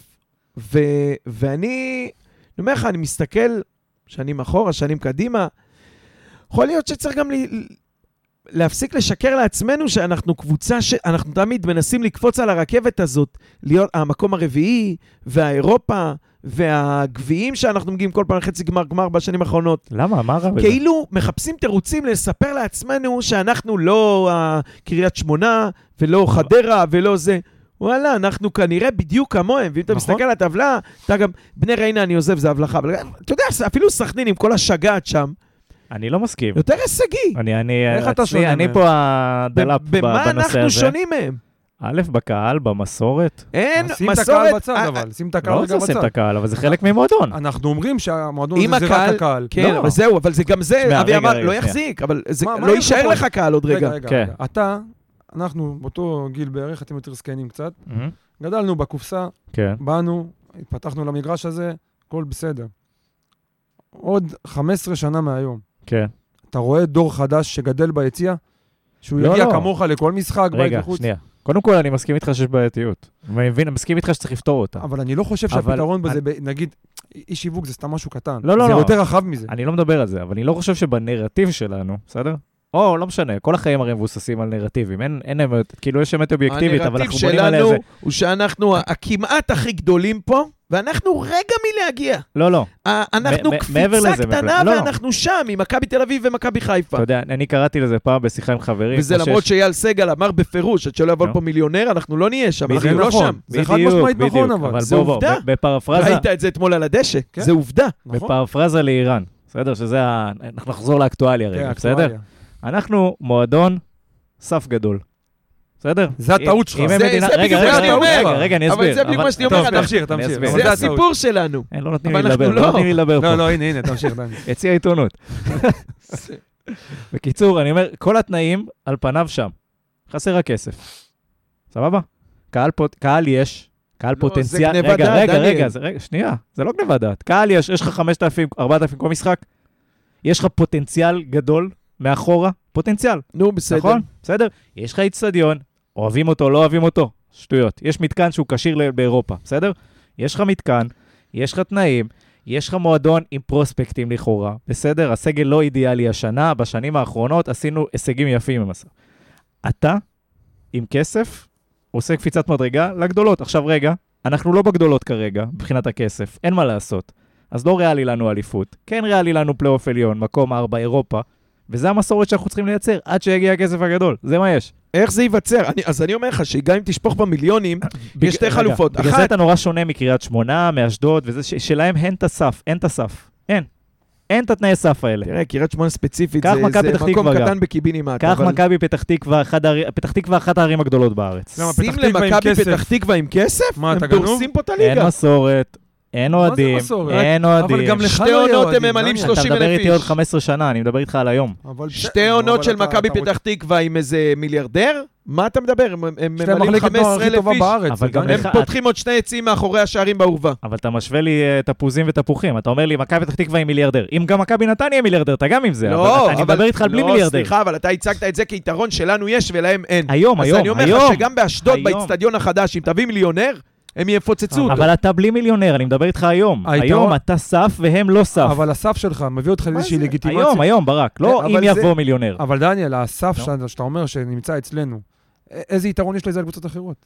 ואני, אני אומר לך, אני מסתכל שנים אחורה, שנים קדימה, יכול להיות שצריך גם להפסיק לשקר לעצמנו שאנחנו קבוצה, שאנחנו תמיד מנסים לקפוץ על הרכבת הזאת, להיות המקום הרביעי והאירופה, והגביעים שאנחנו מגיעים כל פעם לחצי גמר גמר בשנים האחרונות. למה? מה רע בזה? כאילו מחפשים תירוצים לספר לעצמנו שאנחנו לא קריית שמונה, ולא חדרה, ולא זה. וואלה, אנחנו כנראה בדיוק כמוהם, ואם אתה מסתכל על הטבלה, אתה גם, בני ריינה אני עוזב, זה הבלחה, אבל אתה יודע, אפילו סכנין עם כל השגעת שם, אני לא מסכים. יותר הישגי. אני, אני, איך אתה שונה אני מהם? פה הדלאפ בנושא הזה. במה אנחנו שונים מהם? א', בקהל, במסורת. אין שים את מסורת. הקהל בצד, אבל. שים את הקהל לא רגע רוצה לשים את בצד. הקהל, אבל זה חלק ממועדון. אנחנו אומרים שהמועדון עם הזה זה רק הקהל, הקהל. כן, לא. אבל זהו, אבל זה גם זה, שנייה, אבי רגע, אמר, רגע, לא שנייה. יחזיק, אבל זה מה- מה לא יש יישאר לך לך קהל עוד רגע. רגע, רגע, כן. רגע. אתה, אנחנו באותו גיל בערך, אתם יותר סקיינים קצת, מהמם. גדלנו בקופסה, כן. באנו, התפתחנו למגרש הזה, הכל בסדר. עוד חמש עשרה שנה מהיום, כן. אתה רואה דור חדש שגדל ביציע, שהוא לא, יגיע לא. כמוך לכל משחק, בית רגע, וחוץ. שנייה. קודם כל, אני מסכים איתך שיש בעייתיות. אני מבין, אני מסכים איתך שצריך לפתור אותה. אבל אני לא חושב אבל- שהפתרון בזה, אני- ב- נגיד, אי שיווק זה סתם משהו קטן. לא, לא, זה לא. יותר רחב מזה. אני לא מדבר על זה, אבל אני לא חושב שבנרטיב שלנו, בסדר? או, לא משנה, כל החיים הרי מבוססים על נרטיבים. אין, אין אמת, כאילו יש אמת אובייקטיבית, אבל אנחנו בונים עליה הנרטיב זה. שלנו הוא שאנחנו הכמעט הכי גדולים פה, ואנחנו רגע מלהגיע. לא, לא. ה- אנחנו מ- מ- מעבר קפיצה לזה, קטנה, מעבר- לא, לא. ואנחנו שם, עם מכבי תל אביב ומכבי חיפה. אתה יודע, אני קראתי לזה פעם בשיחה עם חברים. וזה כמו למרות שיש- שאייל סגל אמר בפירוש, עד שלא יבוא נו. פה מיליונר, אנחנו לא נהיה שם, בדיוק. אנחנו לא נכון. שם. זה חד בדיוק, משמעית נכון, בדיוק, אבל. זה בוא, בוא, עובדה. ב- בפרפרזה, ראית את זה אתמול על הדשא, כן. זה עובדה. נכון? בפרפרזה לאיראן, בסדר? שזה ה... אנחנו נחזור לאקטואליה כן, רגע, אקטואליה. בסדר? אנחנו מועדון סף גדול. בסדר? זה הטעות אם- שלך. אם זה- הם מדינה- זה רגע, בדיוק רגע, מה שאני רגע, אומר. רגע, רגע, אני אבל אסביר. זה בדיוק מה שאני טוב, אומר. אנחנו- תמשיך, אני תמשיך. אסביר. אבל זה הטעות. הסיפור שלנו. אין, לא נותנים לי אבל אנחנו לדבר, לא. לא נותנים לי לדבר פה. לא, לא, הנה, הנה, תמשיך, דני. יציע עיתונות. בקיצור, אני אומר, כל התנאים על פניו שם. חסר הכסף. סבבה? קהל פוט- קהל יש, קהל לא, פוטנציאל. זה גניבת רגע, דעת, רגע, דניאל. רגע, זה- רגע, שנייה, זה לא גניבת דעת. קהל יש, יש לך חמשת אלפים, ארבעת אלפים כל משחק, יש לך פוטנציאל גדול מאחורה, פוטנציאל, נו, בסדר. נכון? בסדר? יש לך אצטדיון, אוהבים אותו, לא אוהבים אותו, שטויות. יש מתקן שהוא כשיר ל- באירופה, בסדר? יש לך מתקן, יש לך תנאים, יש לך מועדון עם פרוספקטים לכאורה, בסדר? הסגל לא אידיאלי השנה, בשנים האחרונות עשינו הישגים יפים עם הסף. אתה, עם כסף, עושה קפיצת מדרגה לגדולות. עכשיו רגע, אנחנו לא בגדולות כרגע, מבחינת הכסף, אין מה לעשות. אז לא ריאלי לנו אליפות, כן ריאלי לנו פלייאוף עליון, מקום ארבע, אירופה, וזה המסורת שאנחנו צריכים לייצר, עד שיגיע הכסף הגדול, זה מה יש. איך זה ייווצר? אני- אז אני אומר לך שגם אם תשפוך במיליונים, יש שתי רגע, חלופות. בגלל זה אחת, אתה נורא שונה מקריית שמונה, מאשדוד, וזה ש- שלהם אין את הסף, אין את הסף. אין. אין את התנאי סף האלה. תראה, קריית שמונה ספציפית, קח זה מכבי זה פתח מקום תקווה קטן גם. בקיבינימט. קח אבל מכבי פתח תקווה, אחד הערי- פתח תקווה אחת הערים הגדולות בארץ. למה, שים פתח תקווה עם למכבי כסף? פתח תקווה עם כסף, מה, הם אתה גנוב? דורסים פה את אין הליגה. מסורת, אין מה זה אוהדים, מסורת? אין אבל אוהדים. גם לך שתי לא יהיה עונות הם אוהדים, ממלאים דניאל. שלושים אתה מדבר אלף איתי עוד איש. חמש עשרה שנה, אני מדבר איתך על היום. אבל שתי בסדר, עונות אבל של אתה- מכבי אתה פתח תקווה עם איזה מיליארדר? מה אתה מדבר? הם- הם יש להם ממלאים מחלקת נוער חמישה עשר הכי אלף טובה איש. בארץ. אבל גם דניאל. לך- הם פותחים עוד שני עצים מאחורי השערים באורווה. אבל אתה משווה לי אה, תפוזים ותפוחים. אתה אומר לי, מכבי פתח תקווה עם מיליארדר. אם גם מכבי נתניה עם מיליארדר, אתה גם עם זה. אבל אני מדבר איתך על בלי לא, מיליארדר. סליחה, אבל אתה הצגת את זה כיתרון שלנו יש ולהם אין. היום, אז היום, אני אומר לך היום. שגם באשדוד, היום. באצטדיון החדש, אם תביא מיליונר, הם יפוצצו אותו. אבל אתה בלי מיליונר, אני מדבר איתך היום. היתרון- היום אתה סף והם לא סף. אבל הסף שלך מביא אותך לאיזושהי זה? לגיטימציה. היום, היום, ברק. לא כן, אם אבל זה- יבוא מיליונר. אבל דניאל, הסף נו. שאתה- שאתה אומר שנמצא אצלנו, א- איזה יתרון יש לזה על קבוצות אחרות?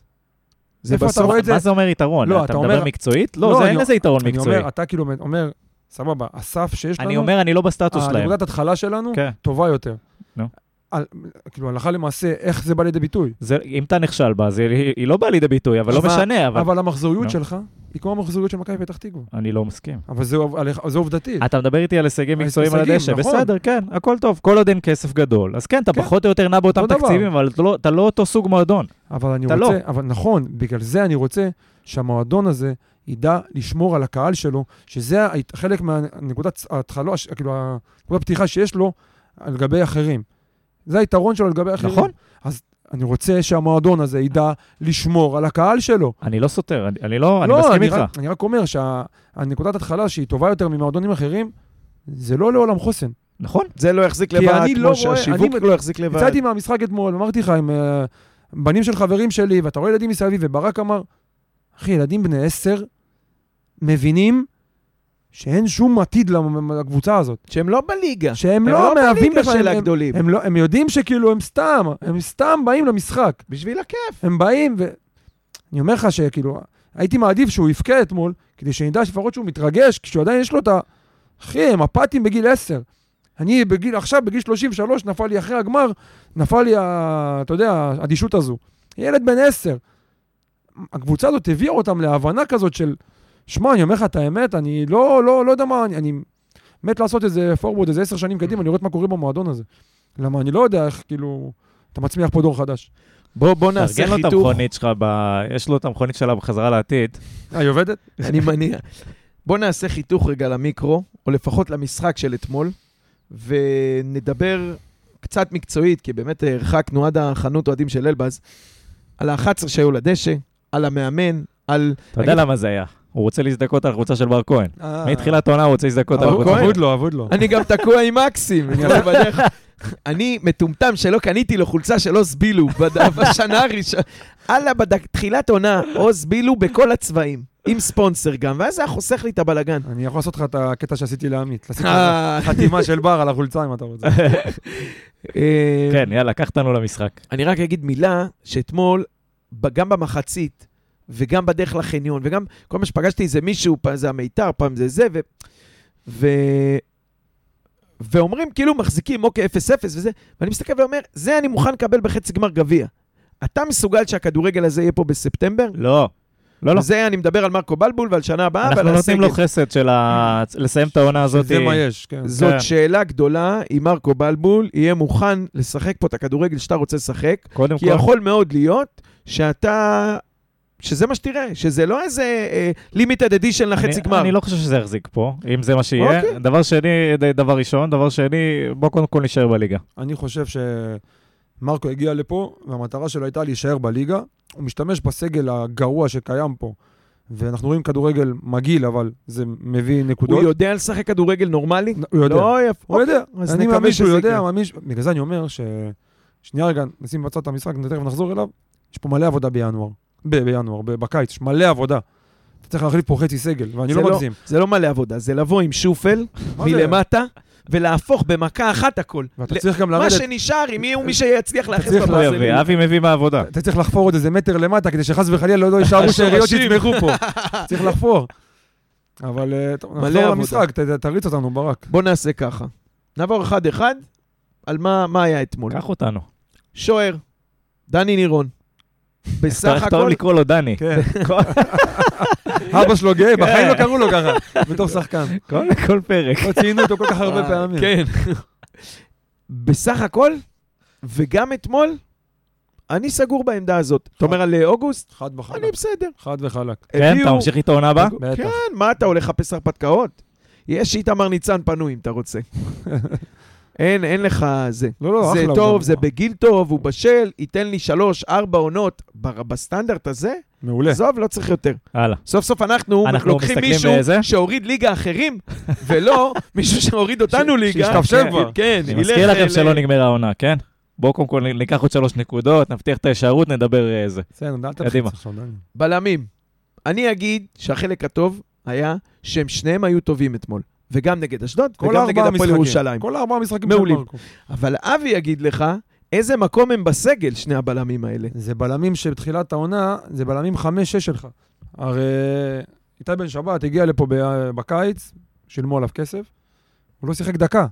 זה איפה אתה בסוף- רואה את זה? מה זה אומר יתרון? לא, אתה אתה מדבר אומר- מקצועית? לא, לא, זה אני- אין לזה יתרון אני מקצועי. אומר, אתה כאילו אומר, סבבה, הסף שיש לנו, אני אומר, אני לא בסטטוס שלהם. הנקודת התחלה שלנו כן. טובה יותר. נו. על- כאילו, הלכה למעשה, איך זה בא לידי ביטוי? זה- אם אתה נכשל בה, זה- היא היא לא באה לידי ביטוי, אבל לא שמע, משנה, אבל... אבל המחזוריות נו. שלך היא כמו המחזוריות של מכבי פתח תקווה. אני לא מסכים. אבל זה זה עובדתית. אתה מדבר איתי על הישגים על מקצועיים על הישגים, הדשא, נכון. בסדר, כן, הכל טוב. כל עוד אין כסף גדול. אז כן, אתה כן. פחות או יותר נע באותם אותו דבר. תקציבים, אבל אתה לא- אתה לא אותו סוג מועדון. אבל אני אתה רוצה, לא. אבל נכון, בגלל זה אני רוצה שהמועדון הזה ידע לשמור על הקהל שלו, שזה ה- חלק מהנקודת ההתחלה, ש- כאילו, הנקודת הפתיחה שיש לו על גבי אחרים. זה היתרון שלו על גבי אחרים. נכון. אז אני רוצה שהמועדון הזה ידע לשמור על הקהל שלו. אני לא סותר, אני- אני לא, אני לא, מסכים אני איתך. רק, אני רק אומר שהנקודת התחלה שהיא טובה יותר ממועדונים אחרים, זה לא לעולם חוסן. נכון. זה לא יחזיק כי לבד, אני לא כמו רואה- שהשיווק אני- לא יחזיק לבד. יצאתי מהמשחק אתמול, אמרתי לך, עם אה, בנים של חברים שלי, ואתה רואה ילדים מסביב, וברק אמר, אחי, ילדים בני עשר מבינים שאין שום עתיד למ- לקבוצה הזאת. שהם לא בליגה. שהם הם לא מהווים בליגה בכלל, של הם- הגדולים. הם, לא, הם יודעים שכאילו הם סתם, הם סתם באים למשחק. בשביל הכיף. הם באים ו... אני אומר לך שכאילו, הייתי מעדיף שהוא יפקע אתמול, כדי שנדע לפחות שהוא מתרגש, כשהוא עדיין יש לו את ה... אחי, הם אפתים בגיל עשר. אני בגיל, עכשיו בגיל שלושים ושלוש נפל לי אחרי הגמר, נפל לי, ה, אתה יודע, האדישות הזו. ילד בן עשר. הקבוצה הזאת הביאה אותם להבנה כזאת של, שמע, אני אומר לך את האמת, אני לא, לא, לא יודע מה, אני, אני מת לעשות איזה פורבוד, איזה עשר שנים קדימה, לראות מה קורה במועדון הזה. למה אני לא יודע איך, כאילו, אתה מצמיח פה דור חדש. בוא, בוא נעשה תארגן לו את חיתוך. המכונית שלך, ב- יש לו את המכונית שלה בחזרה לעתיד. אה, היא עובדת? אני מניע. בוא נעשה חיתוך רגע למיקרו, או לפחות למשחק של אתמול, ונדבר קצת מקצועית, כי באמת הרחקנו עד החנות אוהדים של אלבז, על ה-אחת עשרה שהיו לדשא, על המאמן, על... אתה יודע למה זה היה? הוא רוצה להזדקות על החולצה של בר כהן. אה. מתחילת העונה הוא רוצה להזדקות על בר החולצה. כהן? אבוד לו, אבוד לו. אני גם תקוע עם מקסים. אני עולה בדרך. אני מטומטם שלא קניתי לו חולצה שלא סבילו בד- בשנה הראשונה. הלאה, בתחילת עונה, או סבילו בכל הצבעים, עם ספונסר גם, ואז זה היה חוסך לי את הבלגן. אני יכול לעשות לך את הקטע שעשיתי לעמית. לעשות אה. לך חתימה של בר על החולצה אם אתה רוצה. אה, כן, יאללה, קח אותנו למשחק. אני רק אגיד מילה, שאתמול, ב- גם במחצית, וגם בדרך לחניון, וגם כל מה שפגשתי זה מישהו, פעם זה המיתר, פעם זה זה, ו... ו... ואומרים, כאילו מחזיקים, אוקיי, אפס אפס וזה, ואני מסתכל ואומר, זה אני מוכן לקבל בחצי גמר גביע. אתה מסוגל שהכדורגל הזה יהיה פה בספטמבר? לא, לא, לא. וזה אני מדבר על מרקו בלבול ועל שנה הבאה, אנחנו ועל נותנים לו הסגל. חסד של ה... לסיים את העונה הזאת. זה מה יש, כן. זאת כן. שאלה גדולה, אם מרקו בלבול יהיה מוכן לשחק פה את הכדורגל שאתה רוצה לשחק, קודם כי כל, יכול מאוד להיות שאתה... שזה מה שתראה, שזה לא איזה לימיטד אדישן לחצי אני- גמר. אני לא חושב שזה יחזיק פה, אם זה מה שיהיה. אוקיי. דבר שני, ד- דבר ראשון, דבר שני, בוא קודם כל נשאר בליגה. אני חושב שמרקו הגיע לפה, והמטרה שלו הייתה להישאר בליגה. הוא משתמש בסגל הגרוע שקיים פה, ואנחנו רואים כדורגל מגעיל, אבל זה מביא נקודות. הוא יודע לשחק כדורגל נורמלי? הוא יודע. לא יפה. הוא יודע. אז אני נקווה מאמין שהוא שזה יודע, יקרה. מאמין ש... בגלל זה אני אומר ש... שנייה רגע, נשים בצד את המשחק, תכף נחזור אליו. יש פה מלא עבודה בינואר. ב- בינואר, ב- בקיץ, יש מלא עבודה. אתה צריך להחליף פה חצי סגל, ואני זה לא לא- מגזים. זה לא מלא עבודה, זה לבוא עם שופל מה זה? מלמטה, ולהפוך במכה אחת הכל. ואתה ל- צריך גם מה לרדת, שנשאר, אם יהיה מי שיצליח להכניס צריך הוא בברזלים. יביא, אבי מביא מהעבודה. אתה צריך לחפור עוד איזה מטר למטה, כדי שחס וחלילה לא לא יישארו שאריות שיצמחו פה. צריך לחפור. אבל אה, טוב, מלא נחזור עבודה. למשחק, ת- ת- תריץ אותנו, ברק. בוא נעשה ככה. נעבור אחד אחד על מה מה היה אתמול. קח אותנו. שוער, דני נירון. בסך איך אתה אוהב הכל, לקרוא לו דני. כן. כל- אבא שלו גאה, בחיים לא כן. קראו לו ככה, בתור שחקן. כל- כל פרק. לא ציינו אותו כל כך הרבה פעמים. כן. בסך הכל, וגם אתמול, אני סגור בעמדה הזאת. אתה אומר על אה, אוגוסט? חד אני וחלק. בסדר. חד וחלק. כן, הביאו- אתה ממשיך איתו עונה הבאה? בטח. כן, מה אתה הולך לחפש הרפתקאות? יש איתמר ניצן פנוי אם אתה רוצה. אין, אין לך זה. לא, לא, זה אחלה. טוב, הוא זה גם- בגיל טוב, הוא בשל, ייתן לי שלוש, ארבע עונות ב- בסטנדרט הזה, מעולה. עזוב, לא צריך יותר. הלאה. סוף סוף אנחנו, אנחנו לוקחים מסתכלים מישהו באיזה? שהוריד ליגה אחרים, ולא מישהו שהוריד אותנו ליגה. שישתפשף כן, כבר. כן, אני ילך מזכיר לכם ל- שלא נגמרה העונה, כן? בואו קודם כל ניקח עוד שלוש נקודות, נבטיח את הישארות, נדבר איזה. בסדר, אל תלחיץ קדימה. עכשיו, דני. בלמים. אני אגיד שהחלק הטוב היה שהם שניהם היו טובים אתמול. וגם נגד אשדוד, כל וגם נגד ארבעה הפועל משחקים. ירושלים. כל ארבעה משחקים של מעולים. מרקו. אבל אבי יגיד לך, איזה מקום הם בסגל, שני הבלמים האלה. זה בלמים שבתחילת העונה, זה בלמים חמש שש שלך. הרי איתי בן שבת הגיע לפה ב- בקיץ, שילמו עליו כסף, הוא לא שיחק דקה.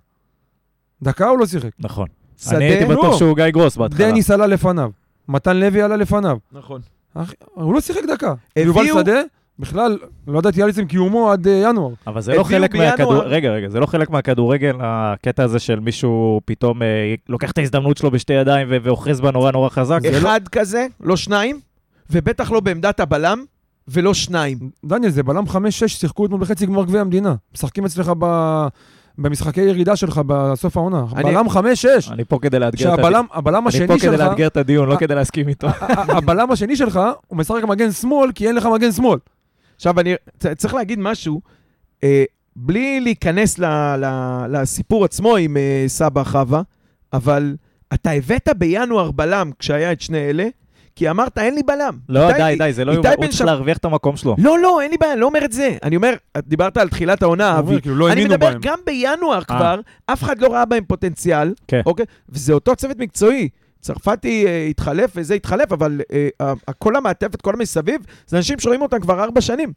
דקה הוא לא שיחק. נכון. שדה? אני הייתי בטוח לא. שהוא גיא גרוס בהתחלה. דניס עלה לפניו, מתן לוי עלה לפניו. נכון. אח- הוא לא שיחק דקה. הביאו- יובל שדה, בכלל, לא ידעתי על עצם קיומו עד אה, ינואר. אבל זה לא הביאו חלק בינואר- מהכדור... רגע, רגע, זה לא חלק מהכדורגל, הקטע הזה של מישהו פתאום אה, לוקח את ההזדמנות שלו בשתי ידיים ו- ואוחז בה נורא נורא חזק. זה לא- אחד כזה, לא שניים, ובטח לא בעמדת הבלם, ולא שניים. דניאל, זה בלם חמש שש, שיחקו אתמול בחצי גמר גביע המדינה. משחקים אצלך ב... במשחקי ירידה שלך בסוף העונה. אני- בלם חמש שש. אני פה כדי לאתגר את הדיון. שהבלם הבלם אני פה השני כדי שלך, לאתגר את הדיון, לא כדי להסכים איתו. הבלם השני שלך, הוא משחק מגן שמאל, כי אין לך מגן שמאל. עכשיו, אני צ- צריך להגיד משהו, אה, בלי להיכנס ל, ל, לסיפור עצמו עם אה, סבא חווה, אבל אתה הבאת בינואר בלם כשהיה את שני אלה, כי אמרת, אין לי בלם. לא, איתי- די, די, זה לא... איתי הוא בן צריך שב- להרוויח את המקום שלו. לא, לא, אין לי בעיה, אני לא אומר את זה. אני אומר, את דיברת על תחילת העונה, הוא אבי. אומר, כאילו, לא אני האמינו מדבר בהם. גם בינואר כבר, אף אחד לא ראה בהם פוטנציאל, כן. אוקיי? וזה אותו צוות מקצועי. צרפתי אה, התחלף וזה התחלף, אבל אה, אה, כל המעטפת, כל המסביב, זה אנשים שרואים אותם כבר ארבע שנים.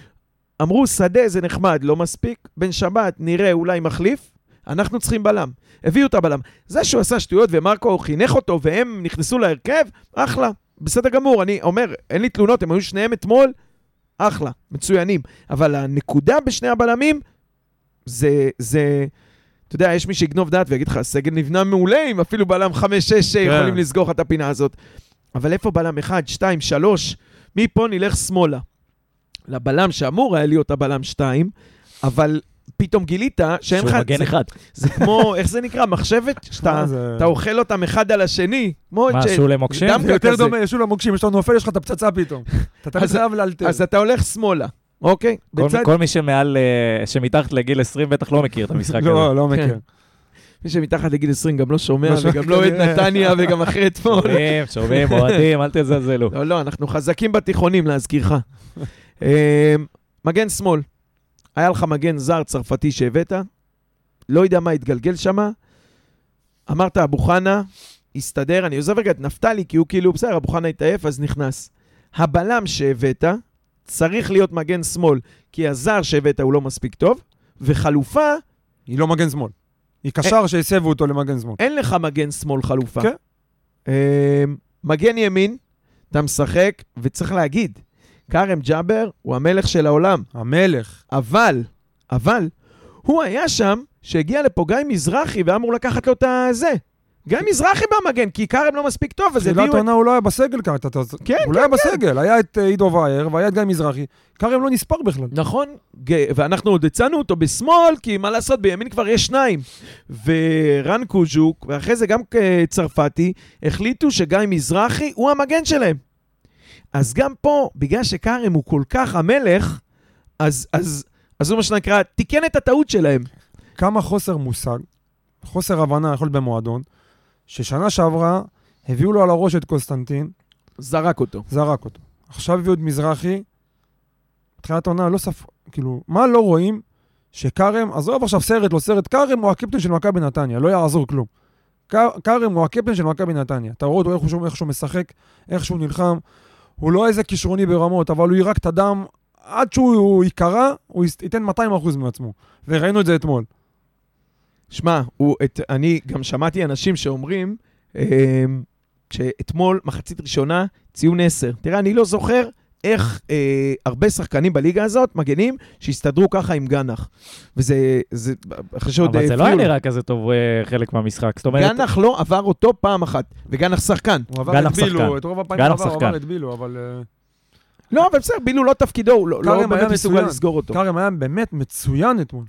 אמרו, שדה זה נחמד, לא מספיק, בן שבת נראה אולי מחליף, אנחנו צריכים בלם. הביאו את הבלם. זה שהוא עשה שטויות ומרקו חינך אותו והם נכנסו להרכב, אחלה, בסדר גמור. אני אומר, אין לי תלונות, הם היו שניהם אתמול, אחלה, מצוינים. אבל הנקודה בשני הבלמים, זה, זה, אתה יודע, יש מי שיגנוב דעת ויגיד לך, הסגל נבנה מעולה, אם אפילו בלם חמש שש שיכולים לסגור לך את הפינה הזאת. אבל איפה בלם אחד, שתיים, שלוש? מפה נלך שמאלה. לבלם שאמור היה להיות הבלם שתיים, אבל פתאום גילית שאין לך... שהוא מגן זה- אחד. זה כמו, איך זה נקרא? מחשבת? שאתה זה- אתה אוכל אותם אחד על השני. כמו מה, ש- עשו למוקשים? דמקה זה יותר כזה. דומה, ישו למוקשים, יש לנו נופל, יש לך את הפצצה פתאום. אתה תמיד אז- חייב לאלתר. אז אתה הולך שמאלה. אוקיי? כל, בצד... כל מי שמעל, שמתחת לגיל עשרים בטח לא מכיר את המשחק הזה. לא, לא מכיר. מי שמתחת לגיל עשרים גם לא שומע, וגם לא אוהד נתניה, וגם אחרי אתמול. שומעים, שומעים, אוהדים, אל תזלזלו. לא, לא, אנחנו חזקים בתיכונים, להזכירך. מגן שמאל. היה לך מגן זר צרפתי שהבאת, לא יודע מה התגלגל שמה. אמרת, אבו חנה, הסתדר, אני עוזב רגע את נפתלי, כי הוא כאילו, בסדר, אבו חנה התעייף, אז נכנס. הבלם שהבאת, צריך להיות מגן שמאל, כי הזר שהבאת הוא לא מספיק טוב, וחלופה... היא לא מגן שמאל. היא קשר שהסבו אותו למגן שמאל. אין לך מגן שמאל חלופה. כן. מגן ימין, אתה משחק, וצריך להגיד, קארם ג'אבר הוא המלך של העולם. המלך. אבל, אבל, הוא היה שם שהגיע לפה גיא מזרחי, ואמור לקחת לו את זה. גיא מזרחי במגן, כי קארם לא מספיק טוב, אז הביאו... תחילת עונה הוא לא היה בסגל כאן. כן, הוא לא היה בסגל. היה את עידו ואייר, והיה את גיא מזרחי. קארם לא נספר בכלל. נכון, ואנחנו עוד הצענו אותו בשמאל, כי מה לעשות, בימין כבר יש שניים. ורן קוז'וק, ואחרי זה גם צרפתי, החליטו שגיא מזרחי הוא המגן שלהם. אז גם פה, בגלל שקארם הוא כל כך המלך, אז, אז, אז הוא מה שנקרא, תיקן את הטעות שלהם. כמה חוסר מושג, חוסר הבנה יכול במועדון, ששנה שעברה הביאו לו על הראש את קונסטנטין, זרק אותו. זרק אותו. עכשיו הביאו את מזרחי, בתחילת העונה לא ספ... כאילו, מה לא רואים שקארם, עזוב עכשיו סרט, לא סרט, קארם הוא הקפטן של מכבי נתניה, לא יעזור כלום. קארם הוא הקפטן של מכבי נתניה. אתה רואה אותו איך הוא, איך שהוא משחק, איך שהוא נלחם, הוא לא איזה כישרוני ברמות, אבל הוא יירק את הדם, עד שהוא יקרה, הוא ייתן מאתיים אחוז מעצמו. וראינו את זה אתמול. שמע, את, אני גם שמעתי אנשים שאומרים, אה, שאתמול מחצית ראשונה ציון עשר. תראה, אני לא זוכר איך אה, הרבה שחקנים בליגה הזאת מגנים שהסתדרו ככה עם גנח. וזה, זה, חשוד... אבל זה לא היה נראה כזה טוב חלק מהמשחק. גנח לא עבר אותו פעם אחת, וגנח שחקן. הוא עבר את בילו, את רוב הפעמים עבר, עבר את בילו, אבל... לא, אבל בסדר, בילו לא תפקידו, הוא לא באמת מסוגל לסגור אותו. קארם היה באמת מצוין אתמול.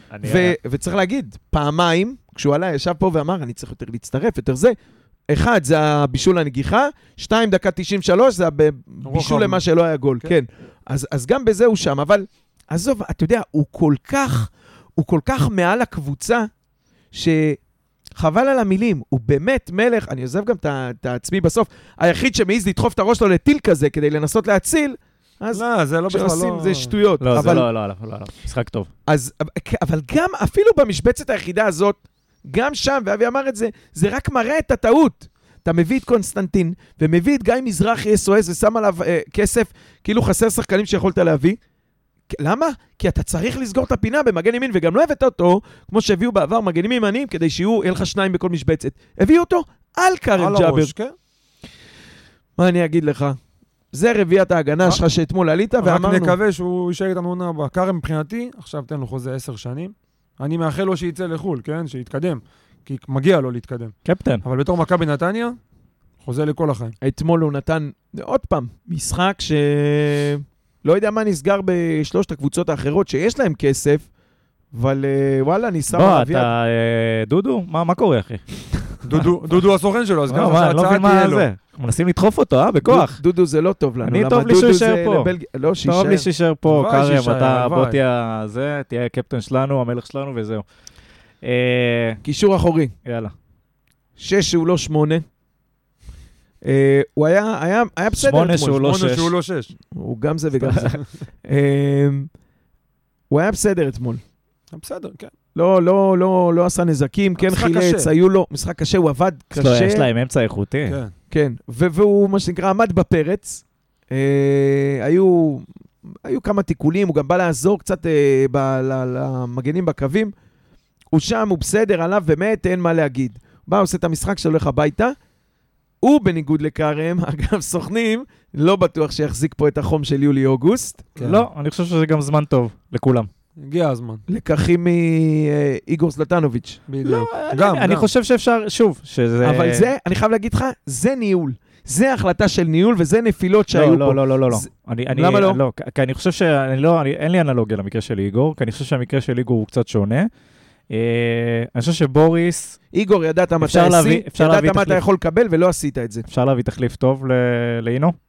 וצריך להגיד, פעמיים, כשהוא עלה, ישב פה ואמר, אני צריך יותר להצטרף, יותר זה. אחד, זה הבישול הנגיחה, שתיים, דקה תשעים ושלוש, זה הבישול למה שלא היה גול, כן. אז גם בזה הוא שם, אבל עזוב, אתה יודע, הוא כל כך, הוא כל כך מעל הקבוצה, שחבל על המילים, הוא באמת מלך, אני עוזב גם את העצמי בסוף, היחיד שמעיז לדחוף את הראש לו לטיל כזה, כדי לנסות להציל, אז לא, זה לא בכלל לא... זה שטויות. לא, זה לא, לא, לא, לא, משחק טוב. אז, אבל גם, אפילו במשבצת היחידה הזאת, גם שם, ואבי אמר את זה, זה רק מראה את הטעות. אתה מביא את קונסטנטין, ומביא את גיא מזרחי אס או אס, ושם עליו אה, כסף, כאילו חסר שחקנים שיכולת להביא. למה? כי אתה צריך לסגור את הפינה במגן ימין, וגם לא הבאת אותו, כמו שהביאו בעבר מגנים ימניים, כדי שיהיו, יהיה לך שניים בכל משבצת. הביאו אותו על קארם ג'אבר. כן? מה אני אגיד לך? זה רביעת ההגנה שלך שאתמול עלית, ואמרנו... רק נקווה שהוא יישאר איתנו עונה הבאה. קארם מבחינתי, עכשיו תן לו חוזה עשר שנים. אני מאחל לו שיצא לחול, כן? שיתקדם. כי מגיע לו להתקדם. קפטן. אבל בתור מכבי נתניה, חוזה לכל החיים. אתמול הוא נתן, עוד פעם, משחק ש... לא יודע מה נסגר בשלושת הקבוצות האחרות שיש להם כסף, אבל וואלה, אני שם... בוא, אתה... דודו? מה קורה, אחי? דודו הסוכן שלו, אז גם אני לא מבין מה זה. מנסים לדחוף אותו, אה? בכוח. דודו זה לא טוב לנו. אני טוב לי שהוא יישאר פה. לא, שישאר. טוב לי שישאר פה, קארם, אתה בוא תהיה זה, תהיה הקפטן שלנו, המלך שלנו וזהו. קישור אחורי. יאללה. שש שהוא לא שמונה. הוא היה, היה, היה בסדר. שמונה שהוא לא שש. שמונה שהוא לא שש. הוא גם זה וגם זה. הוא היה בסדר אתמול. בסדר, כן. לא, לא, לא, לא עשה נזקים, כן חילץ, היו לו, משחק קשה, הוא עבד קשה. יש להם אמצע איכותי. כן. כן, והוא, מה שנקרא, עמד בפרץ. היו, היו כמה תיקולים, הוא גם בא לעזור קצת למגנים בקווים. הוא שם, הוא בסדר, עליו באמת אין מה להגיד. בא, עושה את המשחק שהולך הביתה. הוא בניגוד לקארם, אגב, סוכנים, לא בטוח שיחזיק פה את החום של יולי-אוגוסט. לא, אני חושב שזה גם זמן טוב לכולם. הגיע הזמן. לקחים מאיגור זלטנוביץ'. בדיוק. גם, אני חושב שאפשר, שוב, שזה... אבל זה, אני חייב להגיד לך, זה ניהול. זה החלטה של ניהול, וזה נפילות שהיו פה. לא, לא, לא, לא, לא. למה לא? לא, כי אני חושב שאני לא, אין לי אנלוגיה למקרה של איגור, כי אני חושב שהמקרה של איגור הוא קצת שונה. אני חושב שבוריס... איגור, ידעת מתי עשי, ידעת מה אתה יכול לקבל, ולא עשית את זה. אפשר להביא תחליף טוב לאינו?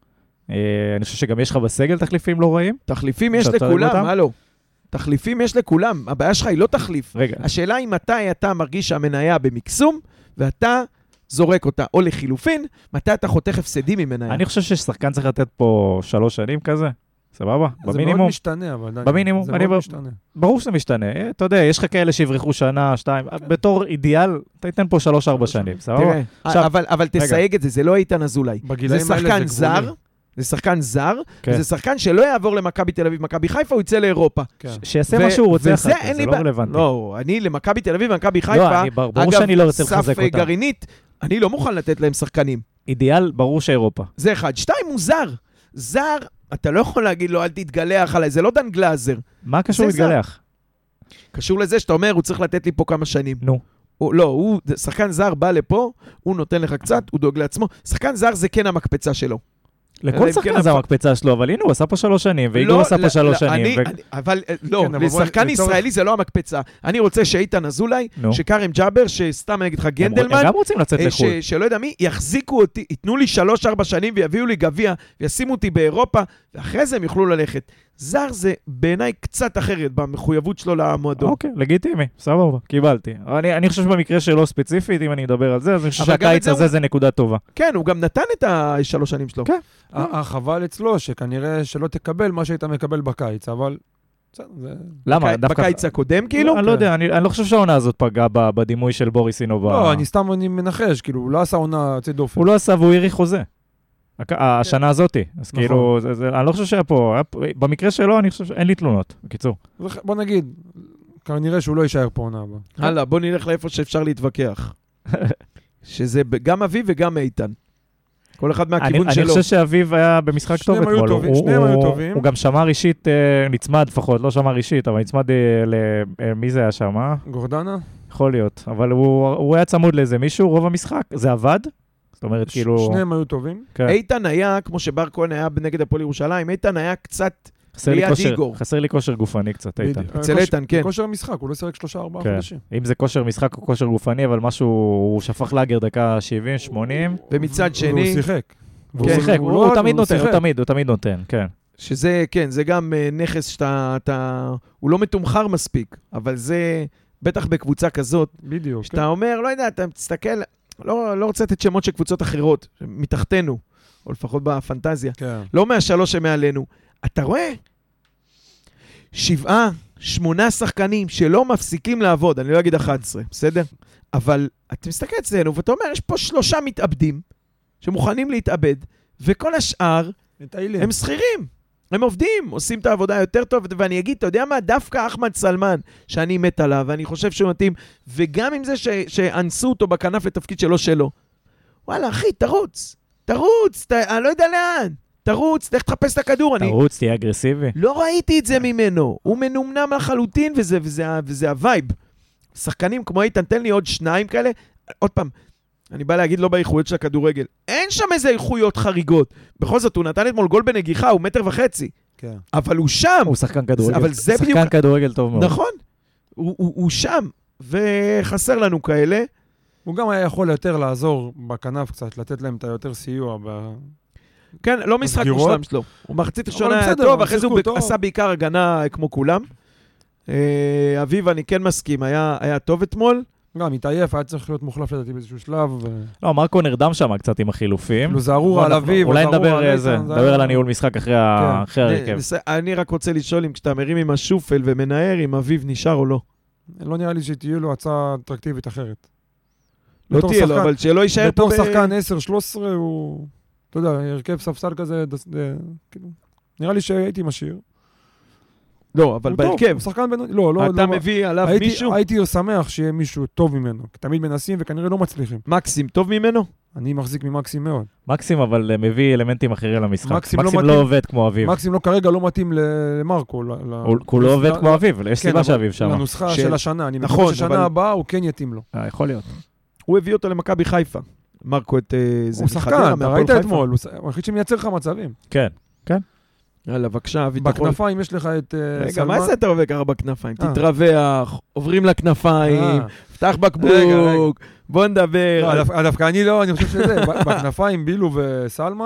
אני חושב שגם יש לך בסגל תחליפים לא רעים. תחליפים יש לכולם, הלו. תחליפים יש לכולם. הבעיה שלך היא לא תחליף. רגע. השאלה היא מתי אתה מרגיש שהמניה במקסום, ואתה זורק אותה, או לחילופין, מתי אתה חותך הפסדים ממניה. אני חושב ששחקן צריך לתת פה שלוש שנים כזה. סבבה? במינימום. זה מאוד משתנה, אבל... במינימום. זה מאוד משתנה. ברור שזה משתנה. אתה יודע, יש לך כאלה שיברחו שנה, שתיים. בתור אידיאל, אתה ייתן פה שלוש, ארבע שנים. סבבה? אבל תסייג את זה, זה לא איתן אזולאי. זה שחקן זר, זה שחקן זר, וזה שחקן שלא יעבור למכבי תל אביב, מכבי חיפה, הוא יצא לאירופה. שיעשה מה שהוא רוצה אחר כך, זה לא רלוונטי. לא, אני למכבי תל אביב, מכבי חיפה, אגב, סף גרעינית, אני לא מוכן לתת להם שחקנים. אידיאל, ברור שאירופה. זה אחד. שתיים, הוא זר. זר, אתה לא יכול להגיד לו, אל תתגלח עליי, זה לא דן גלאזר. מה קשור להתגלח? קשור לזה שאתה אומר, הוא צריך לתת לי פה כמה שנים. נו. לא, הוא, שחקן זר בא לפה, הוא נותן לך קצת, הוא דואג לעצמו. שחקן זר זה כן המקפצה שלו. לכל שחקן זה המקפצה שלו, אבל הנה, הוא עשה פה שלוש שנים, ואיגור עשה פה שלוש שנים. אבל לא, לשחקן ישראלי זה לא המקפצה. אני רוצה שאיתן אזולאי, שקרם ג'אבר, שסתם אני אגיד לך גנדלמן, הם גם רוצים לצאת לחו"ל. שלא יודע מי, יחזיקו אותי, ייתנו לי שלוש, ארבע שנים, ויביאו לי גביע, וישימו אותי באירופה, ואחרי זה הם יוכלו ללכת. זר זה בעיניי קצת אחרת, במחויבות שלו למועדון. אוקיי, לגיטימי, סבבה, קיבלתי. אני חושב שבמקרה שלו ספציפית, אם אני מדבר על זה, אז אני חושב שהקיץ הזה זה נקודה טובה. כן, הוא גם נתן את השלוש שנים שלו. כן. החבל אצלו, שכנראה שלא תקבל מה שהיית מקבל בקיץ, אבל... למה? בקיץ הקודם, כאילו? אני לא יודע, אני לא חושב שהעונה הזאת פגעה בדימוי של בוריסינו. לא, אני סתם מנחש, כאילו, הוא לא עשה עונה יוצא דופן. הוא לא עשה והוא העריך חוזה. השנה הזאתי. אז כאילו, אני לא חושב שהיה פה, במקרה שלו אני חושב שאין לי תלונות, בקיצור. בוא נגיד, כנראה שהוא לא יישאר פה עונה הבאה. הלאה, בוא נלך לאיפה שאפשר להתווכח. שזה גם אביב וגם איתן. כל אחד מהכיוון שלו. אני חושב שאביב היה במשחק טוב אתמול. שניהם היו טובים. הוא גם שמר אישית, נצמד לפחות, לא שמר אישית, אבל נצמד למי זה היה שם? גורדנה? יכול להיות, אבל הוא היה צמוד לאיזה מישהו, רוב המשחק, זה עבד? זאת אומרת, כאילו... שניהם היו טובים. איתן היה, כמו שבר כהן היה נגד הפועל ירושלים, איתן היה קצת ליד איגור. חסר לי כושר גופני קצת, איתן. אצל איתן, כן. כושר משחק, הוא לא שרק שלושה, ארבעה חודשים. אם זה כושר משחק או כושר גופני, אבל משהו, הוא שפך לאגר דקה שבעים שמונים. ומצד שני... הוא שיחק. הוא שיחק, הוא תמיד נותן, הוא תמיד, הוא תמיד נותן, כן. שזה, כן, זה גם נכס שאתה... הוא לא מתומחר מספיק, אבל זה בטח בקבוצה כזאת. בדיוק. שאתה אומר, לא יודע, אתה תסתכל... לא, לא רוצה לתת שמות של קבוצות אחרות, מתחתנו, או לפחות בפנטזיה. כן. לא מהשלוש שמעלינו. אתה רואה? שבעה, שמונה שחקנים שלא מפסיקים לעבוד, אני לא אגיד אחת עשרה, בסדר? אבל אתה מסתכל אצלנו, ואתה אומר, יש פה שלושה מתאבדים, שמוכנים להתאבד, וכל השאר הם שכירים. הם עובדים, עושים את העבודה יותר טוב, ואני אגיד, אתה יודע מה? דווקא אחמד סלמן, שאני מת עליו, ואני חושב שהוא מתאים, וגם עם זה ש- שאנסו אותו בכנף לתפקיד שלו שלו. וואלה, אחי, תרוץ, תרוץ, ת... אני לא יודע לאן, תרוץ, תלך תחפש את הכדור. תרוץ, אני... תהיה אגרסיבי. לא ראיתי את זה ממנו, הוא מנומנם לחלוטין, וזה, וזה, וזה הווייב. שחקנים כמו איתן, תן לי עוד שניים כאלה, עוד פעם, אני בא להגיד לא באיכויות של הכדורגל. אין שם איזה איכויות חריגות. בכל זאת, הוא נתן אתמול גול בנגיחה, הוא מטר וחצי. כן. אבל הוא שם. הוא שחקן כדורגל. אבל זה שחקן בדיוק... כדורגל טוב מאוד. נכון. הוא, הוא, הוא שם, וחסר לנו כאלה. הוא גם היה יכול יותר לעזור בכנף קצת, לתת להם את היותר סיוע. ב... כן, לא משחק מושלם שלו. הוא מחצית ראשונה היה טוב, אחרי זה הוא טוב. עשה בעיקר הגנה כמו כולם. אביב, אני כן מסכים, היה, היה טוב אתמול. גם, מתעייף, היה צריך להיות מוחלף לדעתי באיזשהו שלב. לא, מרקו נרדם שם קצת עם החילופים. כאילו זרור על אביב. אולי נדבר על הניהול משחק אחרי הרכב. אני רק רוצה לשאול אם כשאתה מרים עם השופל ומנער, אם אביב נשאר או לא. לא נראה לי שתהיה לו הצעה אטרקטיבית אחרת. לא תהיה לו, אבל שלא יישאר פה... בתור שחקן עשר שלוש עשרה הוא, אתה יודע, הרכב ספסל כזה, נראה לי שהייתי משאיר. לא, אבל בהרכב. הוא שחקן בינוני, לא, לא. אתה מביא עליו מישהו? הייתי שמח שיהיה מישהו טוב ממנו, תמיד מנסים וכנראה לא מצליחים. מקסים טוב ממנו? אני מחזיק ממקסים מאוד. מקסים אבל מביא אלמנטים אחרים למשחק. מקסים לא עובד כמו אביב. מקסים לא כרגע לא מתאים למרקו. הוא לא עובד כמו אביב, יש סיבה שאביב שם. לנוסחה של השנה, אני מקווה ששנה הבאה הוא כן יתאים לו. יכול להיות. הוא הביא אותו למכבי חיפה. מרקו את זה. הוא שחקן, אתה ראית אתמול, הוא החליט שמייצר לך מצבים. כן, כן. יאללה, בבקשה, אבי, בכנפיים יש לך את סלמן. רגע, מה זה אתה עובד ככה בכנפיים? תתרווח, עוברים לכנפיים, פתח בקבוק, בוא נדבר. דווקא אני לא, אני חושב שזה. בכנפיים בילו וסלמן,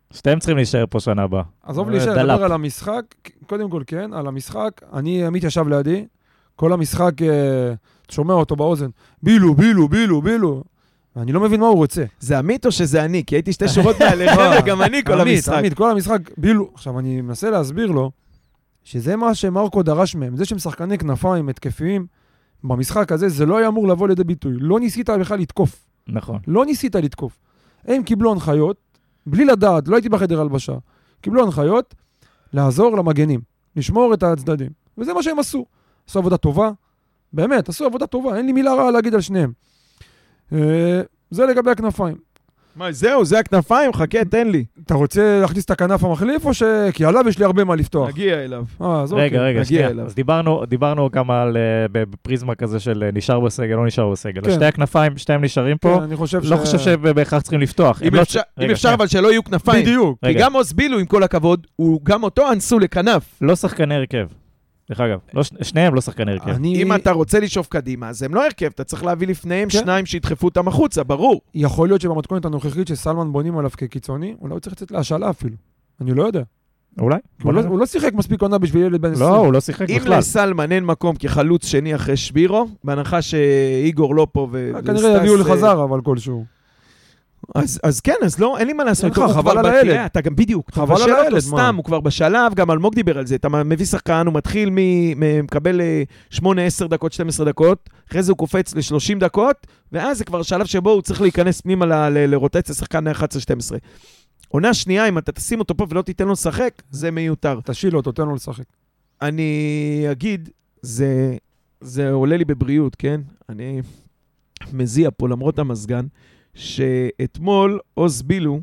שתיהם צריכים להישאר פה שנה הבאה. עזוב להישאר, דלאפ. לדבר על המשחק, קודם כל כן, על המשחק, אני, עמית ישב לידי, כל המשחק, אה, שומע אותו באוזן, בילו, בילו, בילו, בילו, אני לא מבין מה הוא רוצה. זה עמית או שזה אני? כי הייתי שתי שורות מעליכם וגם אני כל עמית, המשחק. עמית, כל המשחק, בילו. עכשיו, אני מנסה להסביר לו, שזה מה שמרקו דרש מהם, זה שהם שחקני כנפיים, התקפיים, במשחק הזה, זה לא היה אמור לבוא לידי ביטוי. לא ניסית בכלל לתקוף. נכון. לא ניסית לתקוף. הם קיבלו הנחיות, בלי לדעת, לא הייתי בחדר הלבשה, קיבלו הנחיות לעזור למגנים, לשמור את הצדדים. וזה מה שהם עשו. עשו עבודה טובה, באמת, עשו עבודה טובה, אין לי מילה רעה להגיד על שניהם. זה לגבי הכנפיים. מה, זהו, זה הכנפיים? חכה, תן לי. אתה רוצה להכניס את הכנף המחליף, או ש... כי עליו יש לי הרבה מה לפתוח. נגיע אליו. אה, אז רגע, אוקיי. רגע, נגיע שנייה. אליו. אז דיברנו, דיברנו גם על, אה, בפריזמה כזה של אה, נשאר בסגל, לא נשאר בסגל. כן. שתי הכנפיים, שתיהם נשארים פה. כן, אני חושב לא חושב שבהכרח צריכים לפתוח. אם הם לא- אפשר- אם רגע, אפשר שנייה. אבל שלא יהיו כנפיים. בדיוק. כי רגע. גם עוז בילו, עם כל הכבוד, הוא גם אותו אנסו לכנף. לא שחקני הרכב. דרך אגב, לא, ש- שניהם לא שחקני הרכב. אני... אם אתה רוצה לשאוף קדימה, אז הם לא הרכב, אתה צריך להביא לפניהם כן. שניים שידחפו אותם החוצה, ברור. יכול להיות שבמתכונת הנוכחית שסלמן בונים עליו כקיצוני, אולי הוא צריך לצאת להשאלה אפילו. אני לא יודע. אולי? הוא לא- הוא לא שיחק מספיק עונה בשביל ילד בן עשרים. לא, הוא לא שיחק אם בכלל. לסלמן אין מקום כחלוץ שני אחרי שבירו, בהנחה שאיגור לא פה ו... כנראה וסטס, יביאו אה, לחזר, אבל כלשהו. אז, אז כן, אז לא, אין לי מה לעשות. אין לך, הוא חבל כבר על בת- הילד. תראה, אתה גם בדיוק, אתה חבל על מבשל אותו הילד, מה? סתם, הוא כבר בשלב, גם אלמוג דיבר על זה, אתה מביא שחקן, הוא מתחיל מ... מקבל שמונה עשר דקות, שתים עשרה דקות, אחרי זה הוא קופץ ל-שלושים דקות, ואז זה כבר שלב שבו הוא צריך להיכנס פנימה ל- ל- לרוטציה שחקן אחת עשרה שתים עשרה. עונה שנייה, אם אתה תשים אותו פה ולא תיתן לו לשחק, זה מיותר. תשיל אותו, תן לו לשחק. אני אגיד, זה, זה עולה לי בבריאות, כן? אני מזיע פה למרות המזגן, שאתמול עוז בילו,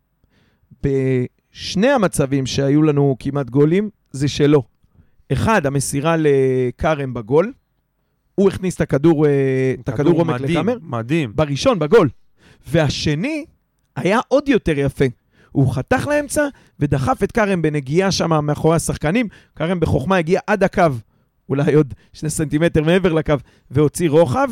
בשני המצבים שהיו לנו כמעט גולים, זה שלו. אחד, המסירה לקרם בגול, הוא הכניס את הכדור, את הכדור עומק מדהים, לקאמר, מדהים. בראשון, בגול. והשני היה עוד יותר יפה. הוא חתך לאמצע ודחף את קרם בנגיעה שם מאחורי השחקנים. קרם בחוכמה הגיע עד הקו, אולי עוד שני סנטימטר מעבר לקו, והוציא רוחב.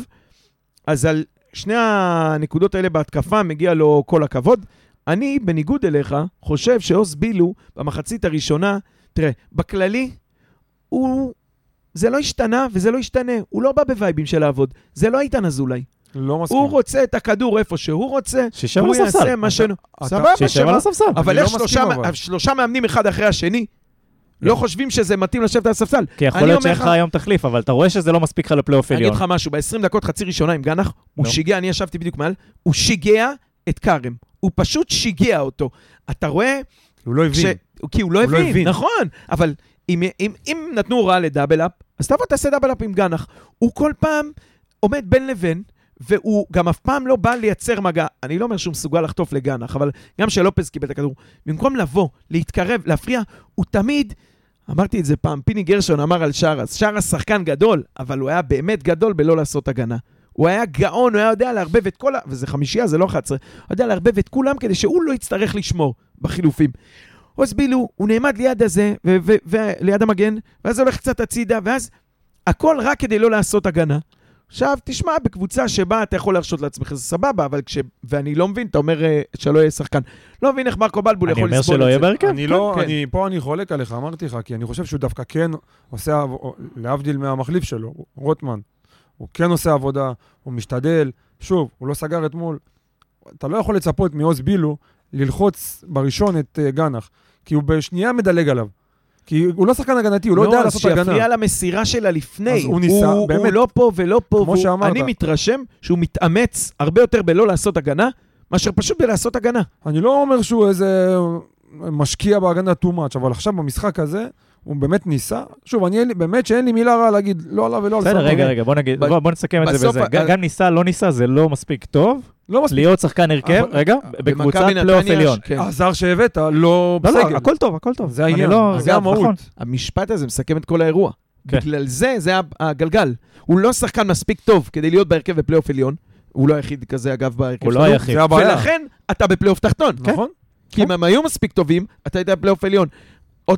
אז על שני הנקודות האלה בהתקפה מגיע לו כל הכבוד. אני, בניגוד אליך, חושב שעוז בילו במחצית הראשונה, תראה, בכללי, הוא... זה לא השתנה וזה לא ישתנה. הוא לא בא בווייבים של לעבוד. זה לא איתן אזולאי. לא מסכים. הוא רוצה את הכדור איפה שהוא רוצה, שישב הוא על הספסל. יעשה מה שנו. אתה- סבבה, שישב על שמה? הספסל. אבל אני איך לא שלושה, מסכים, אבל. שלושה מאמנים אחד אחרי השני, לא חושבים שזה מתאים לשבת על הספסל. כי יכול אני להיות אומר שאין לך לך- היום תחליף, אבל אתה רואה שזה לא מספיק לך לפלייאוף אני עליון. אגיד לך משהו, ב-עשרים דקות חצי ראשונה עם גנח, הוא נו. שיגע, אני ישבתי בדיוק מעל, הוא שיגע את קרם. הוא פשוט שיגע אותו. אתה רואה, הוא לא הבין. כי הוא לא הוא לא הבין, הבין. נכון, אבל אם, אם, אם נתנו הוראה לדאבל-אפ, אז תבוא תעשה דאבל-אפ עם גנח. הוא כל פעם עומד בין לבין, והוא גם אף פעם לא בא לייצר מגע. אני לא אומר שהוא מסוגל לחטוף לגנח, אבל גם שלופז קיבל את הכדור. במקום לבוא, להתקרב, להפריע, הוא תמיד, אמרתי את זה פעם, פיני גרשון אמר על שרס, שרס שחקן גדול, אבל הוא היה באמת גדול בלא לעשות הגנה. הוא היה גאון, הוא היה יודע להרבב את כל ה... וזה חמישייה, זה לא אחת עשרה. הוא יודע להרבב את כולם כדי שהוא לא יצטרך לשמור בחילופים. עוז בילו, הוא נעמד ליד הזה, ו- ו- וליד המגן, ואז הולך קצת הצידה, ואז הכל רק כדי לא לעשות הגנה. עכשיו, תשמע, בקבוצה שבה אתה יכול להרשות לעצמך, זה סבבה, אבל כש... ואני לא מבין, אתה אומר uh, שלא יהיה שחקן. לא מבין איך מרקו בלבול אני יכול אומר לסבול שלא את יהיה זה. בהרכב. אני לא, כן. אני, פה אני חולק עליך, אמרתי לך, כי אני חושב שהוא דווקא כן עושה, להבדיל מהמחליף שלו, רוטמן, הוא כן עושה עבודה, הוא משתדל, שוב, הוא לא סגר אתמול, אתה לא יכול לצפות מעוז בילו ללחוץ בראשון את uh, גנח, כי הוא בשנייה מדלג עליו. כי הוא לא שחקן הגנתי, הוא לא, לא יודע לעשות הגנה. אז שיפריע למסירה שלה לפני. אז הוא ניסה, הוא, באמת. הוא לא פה ולא פה. כמו והוא, שאמרת. אני מתרשם שהוא מתאמץ הרבה יותר בלא לעשות הגנה, מאשר פשוט בלעשות הגנה. אני לא אומר שהוא איזה משקיע בהגנה too much, אבל עכשיו במשחק הזה, הוא באמת ניסה. שוב, אני אין לי, באמת שאין לי מילה רע להגיד לא עליו ולא על בסדר, סבבה. רגע, רגע, בוא נגיד, ב- בוא בוא נסכם את זה בסוף בזה. ה- ג- גם ניסה, לא ניסה, זה לא מספיק טוב. לא מספיק. להיות שחקן הרכב, אבל- רגע, בקבוצת במכבי פלייאוף נתניה, עליון. כן. הזר שהבאת, לא לא, בסגל. לא, הכל טוב, הכל טוב. זה אני העניין, לא- זה אגב, נכון. המהות. המשפט הזה מסכם את כל האירוע. כן. בגלל זה, זה הגלגל. הוא לא שחקן מספיק טוב כדי להיות בהרכב בפלייאוף עליון. הוא לא היחיד כזה, אגב, בהרכב הוא לא שלנו. היחיד. זה הבעיה. ולכן, אתה בפלייאוף תחתון. נכון? כי אם הם היו מספיק טובים, אתה היית בפלייאוף עליון. עוד פעם,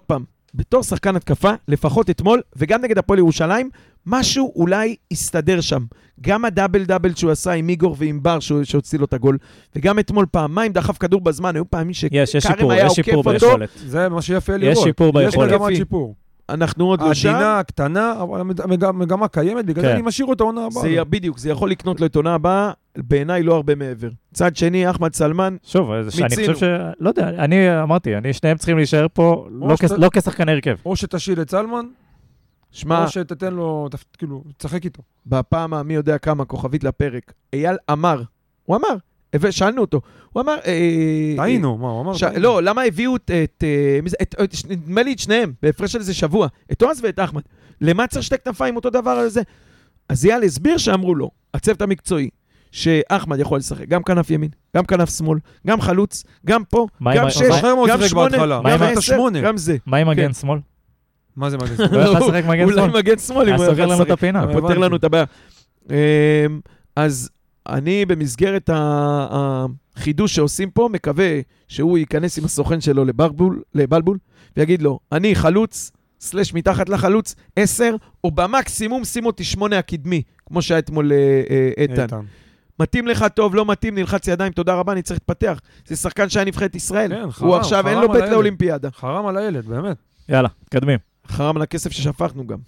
בתור שחקן התקפה, לפחות אתמול, וגם נגד הפועל ירושלים, משהו אולי יסתדר שם. גם הדאבל דאבל שהוא עשה עם איגור ועם בר, שהוציא לו את הגול, וגם אתמול פעמיים דחף כדור בזמן, היו פעמים שקארם היה עוקף אותו. זה מה שיפה לראות. יש שיפור ביכולת. יש מגמת שיפור. אנחנו עוד לא שם. עדינה, קטנה, אבל המגמה קיימת, בגלל זה אני משאיר אותו עונה הבאה. בדיוק, זה יכול לקנות לו את עונה הבאה, בעיניי לא הרבה מעבר. צד שני, אחמד סלמן, שוב, אני חושב ש... לא יודע, אני אמרתי, אני שניהם צריכים להישאר פה, לא כשחקני הרכב. או שתשיל את סלמן, שמה, או שתתן לו, כאילו, תשחק איתו. בפעם, מי יודע כמה, כוכבית לפרק, אייל אמר, הוא אמר, שאלנו אותו, הוא אמר... טעינו, מה, הוא אמר? לא, למה הביאו את... נדמה לי את שניהם, בהפרש של איזה שבוע, את תומאס ואת אחמד. למה צריך שתי כנפיים אותו דבר על זה? אז אייל הסביר שאמרו לו, הצוות המקצועי, שאחמד יכול לשחק, גם כנף ימין, גם כנף שמאל, גם חלוץ, גם פה, גם שש, גם שמונה, גם עשר, גם זה. מה עם מגן שמאל? מה זה מגן שמאל? לא יכול לשחק מגן שמאל? אולי מגן שמאל, אז סוגר לנו את הפינה. פותר לנו את הבעיה. אז אני במסגרת החידוש שעושים פה, מקווה שהוא ייכנס עם הסוכן שלו לבלבול, ויגיד לו, אני חלוץ, סלש מתחת לחלוץ, עשר, או במקסימום שים אותי שמונה הקדמי, כמו שהיה אתמול איתן. מתאים לך טוב, לא מתאים, נלחץ ידיים, תודה רבה, אני צריך להתפתח. זה שחקן שהיה נבחרת ישראל. הוא עכשיו אין לו בית לאולימפיאדה. חרם על הילד, באמת. יאללה, קדמים. חרם על הכסף ששפכנו גם.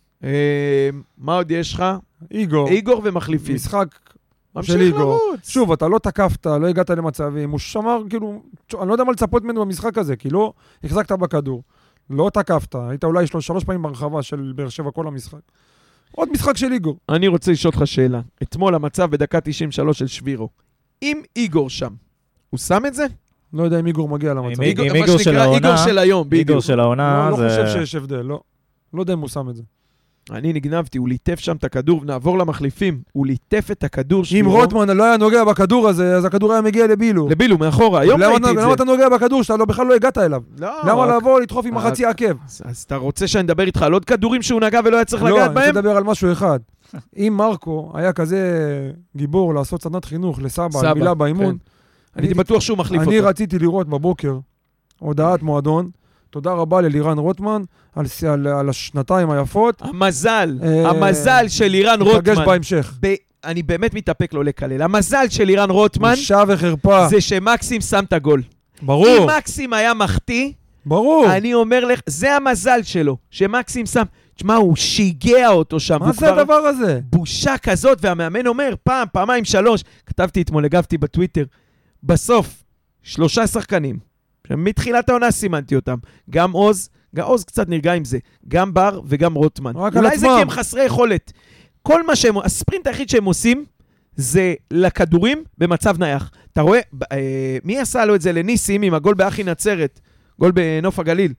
מה עוד יש לך? איגור. איגור ומחליפים. משחק של איגור. שוב, אתה לא תקפת, לא הגעת למצבים, הוא שמר, כאילו, אני לא יודע מה לצפות ממנו במשחק הזה, כי לא החזקת בכדור. לא תקפת, היית אולי שלוש פעמים ברחבה של באר שבע כל המשחק. עוד משחק של איגור. אני רוצה לשאול לך שאלה. אתמול המצב בדקה תשעים ושלוש של שבירו. אם איגור שם, הוא שם את זה? לא יודע אם איגור מגיע למצב. עם איגור של העונה. איגור של היום, בדיוק. איגור של העונה. לא חושב שיש הבדל, לא. לא יודע אם הוא שם את זה. אני נגנבתי, הוא ליטף שם את הכדור, ונעבור למחליפים. הוא ליטף את הכדור אם רוטמן לא היה נוגע בכדור הזה, אז הכדור היה מגיע לבילו. לבילו, מאחורה. היום ראיתי את זה. למה אתה נוגע בכדור שאתה בכלל לא הגעת אליו? למה לבוא לדחוף עם החצי עקב? אז אתה רוצה שאני אדבר איתך על עוד כדורים שהוא נגע ולא היה צריך לגעת בהם? לא, אני רוצה לדבר על משהו אחד. אם מרקו היה כזה גיבור לעשות סדנת חינוך לסבא, על מילה באימון, אני בטוח שהוא מחליף אותו. אני רציתי לראות בבוקר הודעת מועדון, תודה רבה ללירן רוטמן על, על, על השנתיים היפות. המזל, אה, המזל של לירן רוטמן. נפגש בהמשך. ב, אני באמת מתאפק לא לקלל. המזל של לירן רוטמן. בושה וחרפה. זה שמקסים שם את הגול. ברור. אם מקסים היה מחטיא, ברור. אני אומר לך, זה המזל שלו, שמקסים שם. תשמע, הוא שיגע אותו שם. מה זה הדבר הזה? בושה כזאת, והמאמן אומר, פעם, פעמיים, שלוש. כתבתי אתמול, הגבתי בטוויטר. בסוף, שלושה שחקנים. מתחילת העונה סימנתי אותם. גם עוז, גם עוז קצת נרגע עם זה. גם בר וגם רוטמן. אולי זה כי הם חסרי יכולת. כל מה שהם, הספרינט היחיד שהם עושים, זה לכדורים במצב נייח. אתה רואה, אה, מי עשה לו את זה לניסים עם הגול באחי נצרת? גול בנוף הגליל.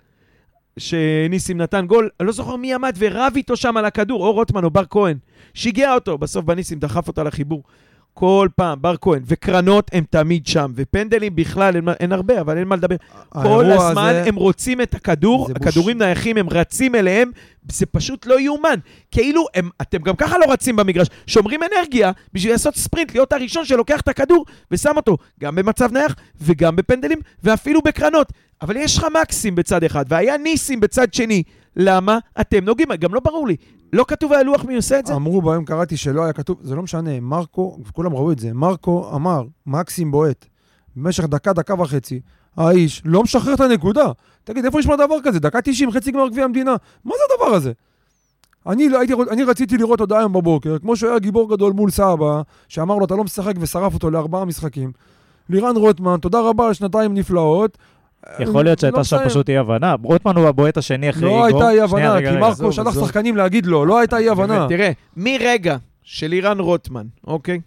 שניסים נתן גול, אני לא זוכר מי עמד ורב איתו שם על הכדור, או רוטמן או בר כהן. שיגע אותו, בסוף בניסים דחף אותו לחיבור. כל פעם, בר כהן, וקרנות הם תמיד שם, ופנדלים בכלל אין, אין הרבה, אבל אין מה לדבר. כל הזמן זה... הם רוצים את הכדור, הכדורים בוש... נייחים, הם רצים אליהם, זה פשוט לא יאומן. כאילו, הם, אתם גם ככה לא רצים במגרש, שומרים אנרגיה בשביל לעשות ספרינט, להיות הראשון שלוקח את הכדור, ושם אותו גם במצב נייח, וגם בפנדלים, ואפילו בקרנות. אבל יש לך מקסים בצד אחד, והיה ניסים בצד שני. למה אתם נוגעים? גם לא ברור לי. לא כתוב על הלוח מי עושה את זה? אמרו בהם, קראתי שלא היה כתוב, זה לא משנה, מרקו, וכולם ראו את זה, מרקו אמר, מקסים בועט, במשך דקה, דקה וחצי, האיש לא משחרר את הנקודה. תגיד, איפה נשמע דבר כזה? דקה תשעים, חצי גמר גביע המדינה. מה זה הדבר הזה? אני, הייתי, אני רציתי לראות עוד היום בבוקר, כמו שהוא היה גיבור גדול מול סבא, שאמר לו, אתה לא משחק ושרף אותו לארבעה משחקים. לירן רוטמן, תודה רבה על שנתיים נפלאות, יכול להיות שהייתה שם פשוט אי הבנה. רוטמן הוא הבועט השני אחרי איגור. לא הייתה אי הבנה, כי מרקו שלח שחקנים להגיד לו, לא הייתה אי הבנה. תראה, מרגע של אירן רוטמן, אוקיי,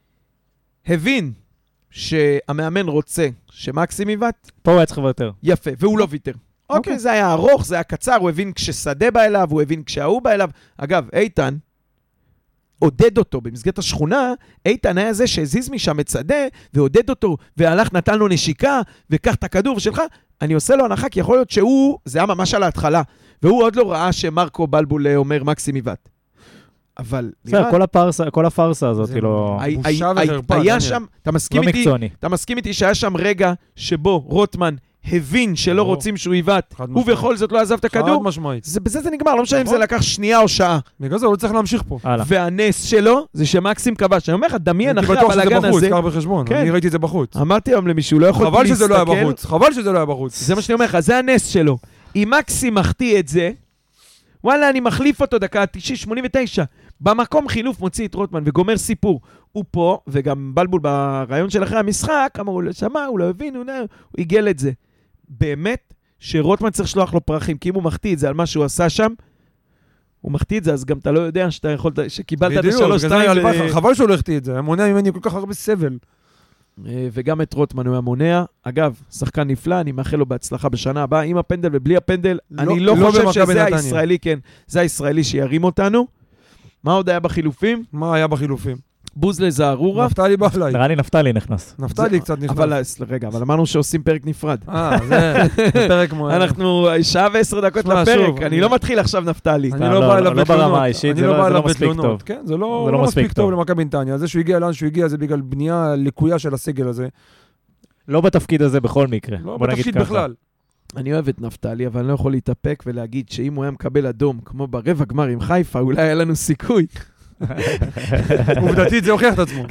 הבין שהמאמן רוצה שמקסים יבט. פה הוא היה צריך לוותר. יפה, והוא לא ויתר. אוקיי, זה היה ארוך, זה היה קצר, הוא הבין כששדה בא אליו, הוא הבין כשהוא בא אליו. אגב, איתן, עודד אותו במסגרת השכונה, איתן היה זה שהזיז משם את שדה, ועודד אותו, והלך נתן לו נשיקה, וקח את הכדור שלך, אני עושה לו הנחה, כי יכול להיות שהוא, זה היה ממש על ההתחלה, והוא עוד לא ראה שמרקו בלבול אומר מקסים יבט. אבל... כל הפרסה, כל הפרסה הזאת, כאילו... בושה וחרפה. היה שם, אתה מסכים איתי, אתה מסכים איתי שהיה שם רגע שבו רוטמן הבין שלא ברור. רוצים שהוא יבט, חד משמעית. ובכל זאת לא עזב את חד הכדור, משמעית. זה, בזה זה נגמר, לא משנה אם נכון. זה לקח שנייה או שעה. בגלל זה הוא לא צריך להמשיך פה. הלאה. והנס שלו זה שמקסים כבש. אני אומר לך, דמיין אני אחרי בטוח שזה הבלגן בחוץ, הזה. קח בחשבון. כן. אני ראיתי את זה בחוץ. אמרתי היום למישהו, לא יכול חבל שזה לא היה להסתכל. בחוץ. חבל שזה לא היה בחוץ. זה מה שאני אומר לך, זה הנס שלו. אם מקסים מחטיא את זה, וואלה, אני מחליף אותו דקה תשעים שמונים ותשע. במקום חילוף מוציא את רוטמן וגומר סיפור. הוא פה, וגם בלבול ברעיון של אחרי המשחק, אמר, הוא לא שמע, הוא לא הבין, הוא, לא, הוא עיגל את זה. באמת, שרוטמן צריך לשלוח לו פרחים, כי אם הוא מחטיא את זה על מה שהוא עשה שם, הוא מחטיא את זה, אז גם אתה לא יודע שאתה יכול, שקיבלת את השלוש שתיים. ו... חבל שהוא לא החטיא את זה, היה מונע ממני כל כך הרבה סבל. וגם את רוטמן הוא היה מונע. אגב, שחקן נפלא, אני מאחל לו בהצלחה בשנה הבאה, עם הפנדל ובלי הפנדל, לא, אני לא, לא חושב שזה נתניה. הישראלי, כן, זה הישראלי שירים אותנו. מה עוד היה בחילופים? מה היה בחילופים? בוזלה זערורה. נפתלי בא אליי. נראה לי נפתלי נכנס. נפתלי זה... קצת נכנס. אבל רגע, אבל אמרנו שעושים פרק נפרד. אה, זה, זה פרק מועד. אנחנו שעה ועשר דקות שמה, לפרק, שוב, אני אני... לא מתחיל עכשיו נפתלי. אני לא, לא לא, בא אליו לא בתלונות. ברמה האישית, אני זה לא לא- בא זה לא אליו מספיק בתלונות. טוב. כן, זה לא זה לא לא מספיק מספיק טוב טוב. למכבי נתניה. זה שהוא הגיע לאן שהוא הגיע, זה בגלל בנייה לקויה של הסגל הזה. לא בתפקיד הזה בכל מקרה. לא בוא נגיד בתפקיד ככה. בכלל. אני אוהב את נפתלי, אבל אני לא יכול להתאפק ולהגיד שאם הוא היה מקבל אדום, כמו ברבע גמר עם חיפה, אולי היה לנו סיכוי. עובדתית זה הוכיח את עצמו.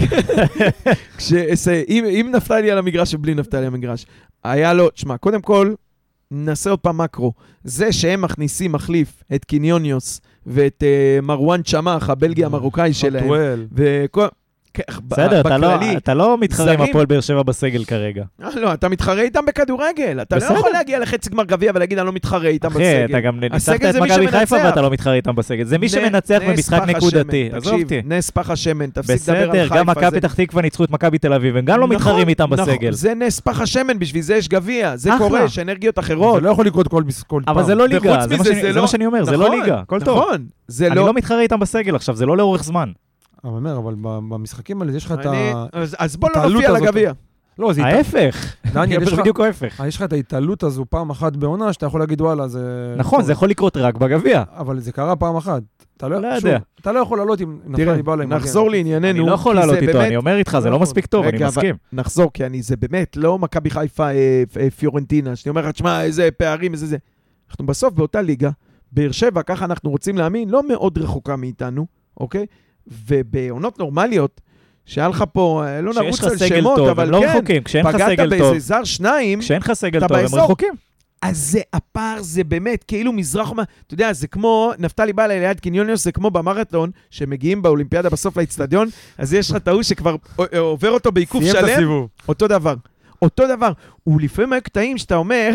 אם נפתלי על המגרש ובלי נפתלי על המגרש, היה לו, תשמע, קודם כל, נעשה עוד פעם מקרו. זה שהם מכניסים מחליף את קיניוניוס ואת מרואן צ'מח, הבלגי המרוקאי שלהם. חתואל. וכל... בסדר, אתה לא- בכללי, אתה לא מתחרה עם זרים- הפועל באר שבע בסגל כרגע. אה, לא, אתה מתחרה איתם בכדורגל. אתה לא בסדר. יכול להגיע לחצי גמר גביע ולהגיד, אני לא מתחרה איתם אחי, בסגל. אתה גם ניצחת הסגל את זה מי מכבי חיפה שמנצח. ואתה לא מתחרה איתם בסגל. זה מי נ- שמנצח נס במשחק פח נקודתי. השמן, עזוב תקשיב, אותי. נס פח השמן, תפסיק לדבר על בסדר, חיפה. גם מכבי זה- פתח תקווה ניצחו את מכבי תל אביב, הם גם לא נכון, מתחרים איתם נכון, בסגל. זה נס פח השמן, בשביל זה יש גביע. זה אחלה. קורה, יש אנרגיות אחרות. זה לא יכול לקרות כל מס- כל פעם. אבל זה לא ליגה, וחוץ זה מה מזה, שאני- זה זה לא- מה שאני אומר, זה לא נכון, ליגה, הכל טוב. נכון, זה אני לא... לא מתחרה איתם בסגל עכשיו, זה לא לאורך זמן. אבל אומר, אבל ב- במשחקים האלה יש לך את אני- ה... אז- אז בוא לא התעלות נופיע הזאת. לגביע. לא, זה... ההפך. דניאל, יש לך- בדיוק ההפך. יש לך את ההתעלות הזו פעם אחת בעונה, שאתה יכול להגיד, וואלה, זה... נכון, זה יכול לקרות רק בגביע. אבל זה קרה פעם אחת. אתה לא לא שוב, יודע. אתה לא יכול לעלות עם תראה, נפתלי בא להם. נחזור לענייננו. אני לא יכול כי זה לעלות איתו, באמת- אני אומר איתך, זה לא נכון. מספיק טוב, אני רגע, אבל- מסכים. נחזור, כי אני, זה באמת לא מכבי חיפה אה, אה, פיורנטינה, שאני אומר לך, תשמע, איזה פערים, איזה זה. אנחנו בסוף באותה ליגה, באר שבע, ככה אנחנו רוצים להאמין, לא מאוד רחוקה מאיתנו, אוקיי? ובעונות נורמליות, שהיה לך פה, אה, לא כשיש נרוץ לך על סגל שמות, טוב, אבל הם לא כן, רחוקים. כשאין לך פגעת סגל טוב, באיזה זר שניים, כשאין לך סגל אתה טוב, הם באזור. רחוקים. אז זה, הפער זה באמת, כאילו מזרח, אתה יודע, זה כמו, נפתלי בא אליי ליד קניוניוס, זה כמו במרתון, שמגיעים באולימפיאדה בסוף לאצטדיון, אז יש לך טעות שכבר עובר אותו בעיקוף סיים את שלם, הסיבוב. אותו דבר. אותו דבר. הוא לפעמים היו קטעים שאתה אומר,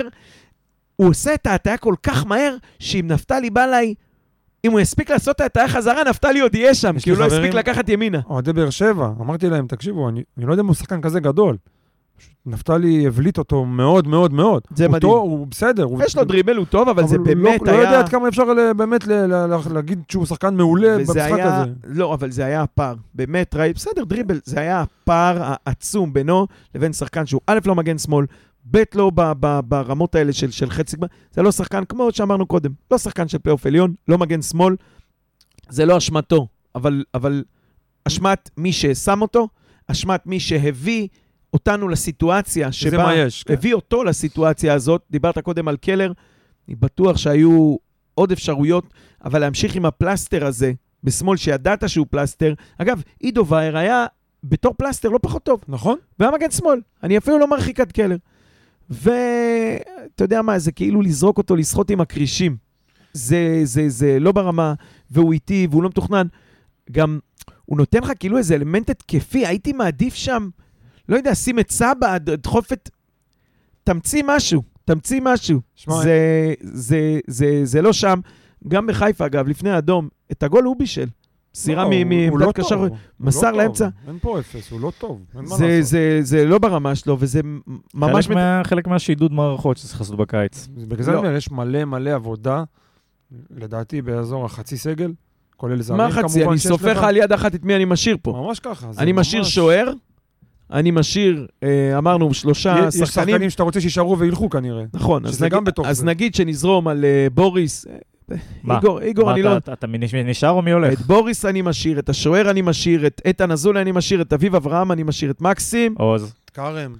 הוא עושה את ההטעה כל כך מהר, שאם נפתלי בא אליי, אם הוא יספיק לעשות את ההטעה חזרה, נפתלי עוד יהיה שם, יש כי הוא לי לא חברים- יספיק לקחת ימינה. אוהדי באר שבע, אמרתי להם, תקשיבו, אני אני לא יודע אם הוא שחקן כזה גדול. פשוט נפתלי הבליט אותו מאוד מאוד מאוד. זה הוא מדהים. טוב, הוא בסדר. הוא- יש לו דריבל, הוא טוב, אבל זה הוא באמת לא, לא יודע היה... עד כמה אפשר ל- באמת ל- ל- ל- להגיד שהוא שחקן מעולה וזה במשחק היה, הזה. לא, אבל זה היה הפער. באמת, ראי, בסדר, דריבל, זה היה הפער העצום בינו לבין שחקן שהוא א' לא מגן שמאל, ב' לא ב- ב- ברמות האלה של, של חצי גמר. זה לא שחקן, כמו שאמרנו קודם, לא שחקן של פלייאוף עליון, לא מגן שמאל, זה לא אשמתו, אבל, אבל אשמת מי ששם אותו, אשמת מי שהביא אותנו לסיטואציה שזה שבה... מה יש. כן. הביא אותו לסיטואציה הזאת, דיברת קודם על קלר, אני בטוח שהיו עוד אפשרויות, אבל להמשיך עם הפלסטר הזה, בשמאל שידעת שהוא פלסטר, אגב, עידו וייר היה בתור פלסטר לא פחות טוב, נכון? והיה מגן שמאל, אני אפילו לא מרחיק עד קלר. ואתה יודע מה, זה כאילו לזרוק אותו, לשחות עם הקרישים. זה, זה, זה לא ברמה, והוא איטי, והוא לא מתוכנן. גם, הוא נותן לך כאילו איזה אלמנט התקפי, הייתי מעדיף שם, לא יודע, שים את סבא, דחוף את... תמציא משהו, תמציא משהו. שמע, זה, זה, זה, זה לא שם. גם בחיפה, אגב, לפני האדום, את הגול הוא בישל. סירה לא, הוא- הוא מעמדת לא קשר, טוב, הוא מסר לא טוב. לאמצע. אין פה אפס, הוא לא טוב. אין מה זה, לעשות. זה, זה לא ברמה שלו, וזה ממש... חלק מה- חלק מהשידוד מערכות שצריך לעשות בקיץ. בגלל זה לא. אני אומר, יש מלא מלא עבודה, לדעתי באזור החצי סגל, כולל זרים מה כמובן חצי? אני שיש סופר לך. לך על יד אחת את מי אני משאיר פה. ממש ככה. זה אני משאיר ממש- שוער, אני משאיר, אה, אמרנו, שלושה יש- יש שחקנים. שחקנים שאתה רוצה שישארו וילכו כנראה. נכון, אז שזה נגיד- גם בתוך אז זה. נגיד שנזרום על אה, בוריס. אה, מה? איגור, איגור, מה, אני אתה- לא... אתה- אתה נשאר או מי הולך? את בוריס אני משאיר, את השוער אני משאיר, את איתן אזולאי אני משאיר, את אביב אברהם אני משאיר, את מקסים. עוז. קרם.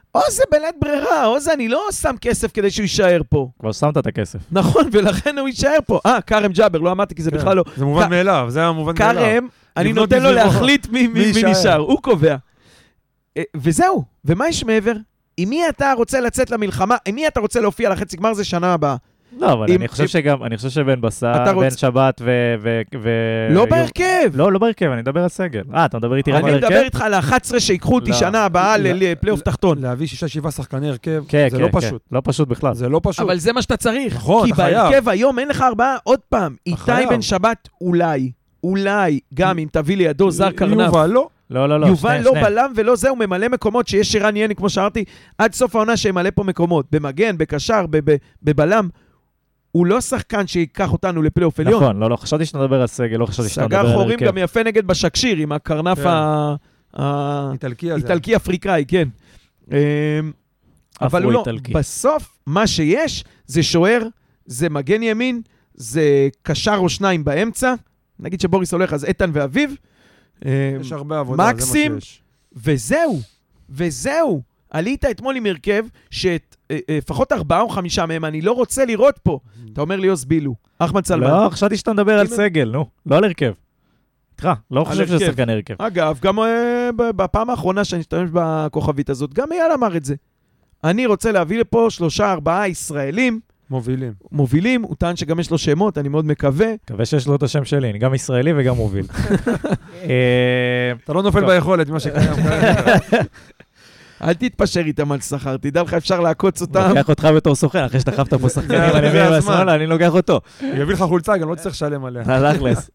או זה בלית ברירה, או זה אני לא שם כסף כדי שהוא יישאר פה. כבר שמת את הכסף. נכון, ולכן הוא יישאר פה. אה, קרם ג'אבר, לא אמרתי כי זה בכלל לא. זה מובן מאליו, זה היה מובן מאליו. קרם, אני לבנות נותן לו מסביבו. להחליט מי מי- מי מי יישאר. נשאר, הוא קובע. אה, וזהו, ומה יש מעבר? עם מי אתה רוצה לצאת למלחמה? עם מי אתה רוצה להופיע לחצי גמר זה שנה הבאה? לא, אבל אם- אני חושב אם- שגם, אני חושב שבן אתה בסט, רוצ- בן שבת ו... ו- ו- לא יום- בהרכב. לא, לא בהרכב, אני מדבר על סגל. אה, אתה מדבר איתי רק אני על מדבר הרכב? איתך על ה-אחת עשרה שיקחו אותי לא. שנה הבאה לא. לפלייאוף תחתון. להביא שישה, שבעה שחקני הרכב, כן, זה כן, לא כן. פשוט. לא פשוט בכלל. זה לא פשוט. אבל זה מה שאתה צריך. נכון, כי אתה חייב. בהרכב היום אין לך ארבעה, עוד פעם, איתי חייב. בן שבת אולי, אולי, גם אם תביא לידו זר קרנף. יובל לא. לא, לא, לא. יובל שני- לא שני. בלם ולא זה, הוא ממלא מקומות שיש שירן יני, כמו שאמרתי, עד סוף העונה שימלא פה מקומות. במגן, בקשר, ב- ב- בבלם. הוא לא שחקן שיקח אותנו לפלייאוף עליון. נכון, לא, לא, חשבתי שאתה מדבר על סגל, לא חשבתי שאתה מדבר על סגר הרכב. חורים גם יפה נגד בשקשיר, עם הקרנף כן. ה- ה- איטלקי הזה. איטלקי אפריקאי, כן. אמ, אבל הוא לא, אפרו-איטלקי. בסוף מה שיש זה שוער, זה מגן ימין, זה קשר או שניים באמצע, נגיד שבוריס הולך אז איתן ואביב, אמ, יש הרבה עבודה, זה מקסים, מה שיש. וזהו, וזהו. עלית אתמול עם הרכב שלפחות ארבעה או חמישה מהם אני לא רוצה לראות פה. אתה אומר לי יוס בילו, אחמד סלמן. לא, חשבתי שאתה מדבר על אם- סגל, נו, לא על הרכב. איתך, לא חושב שזה הרכב. שחקן הרכב. אגב, גם אה, ב- בפעם האחרונה שאני אשתמש בכוכבית הזאת, גם אייל אמר את זה. אני רוצה להביא לפה שלושה, ארבעה ישראלים מובילים. מובילים, הוא טען שגם יש לו שמות, אני מאוד מקווה. מקווה שיש לו את השם שלי, אני גם ישראלי וגם מוביל. אה, אתה לא נופל טוב. ביכולת, מה שקיים כרגע. אל תתפשר איתם על שכר, תדע לך אפשר לעקוץ אותם. לוקח אותך בתור סוכן, אחרי שדחפת פה שחקנים זה על ימין הזמן. והשמאלה, אני לוקח אותו. יביא לך חולצה, גם לא צריך לשלם עליה. תכלס.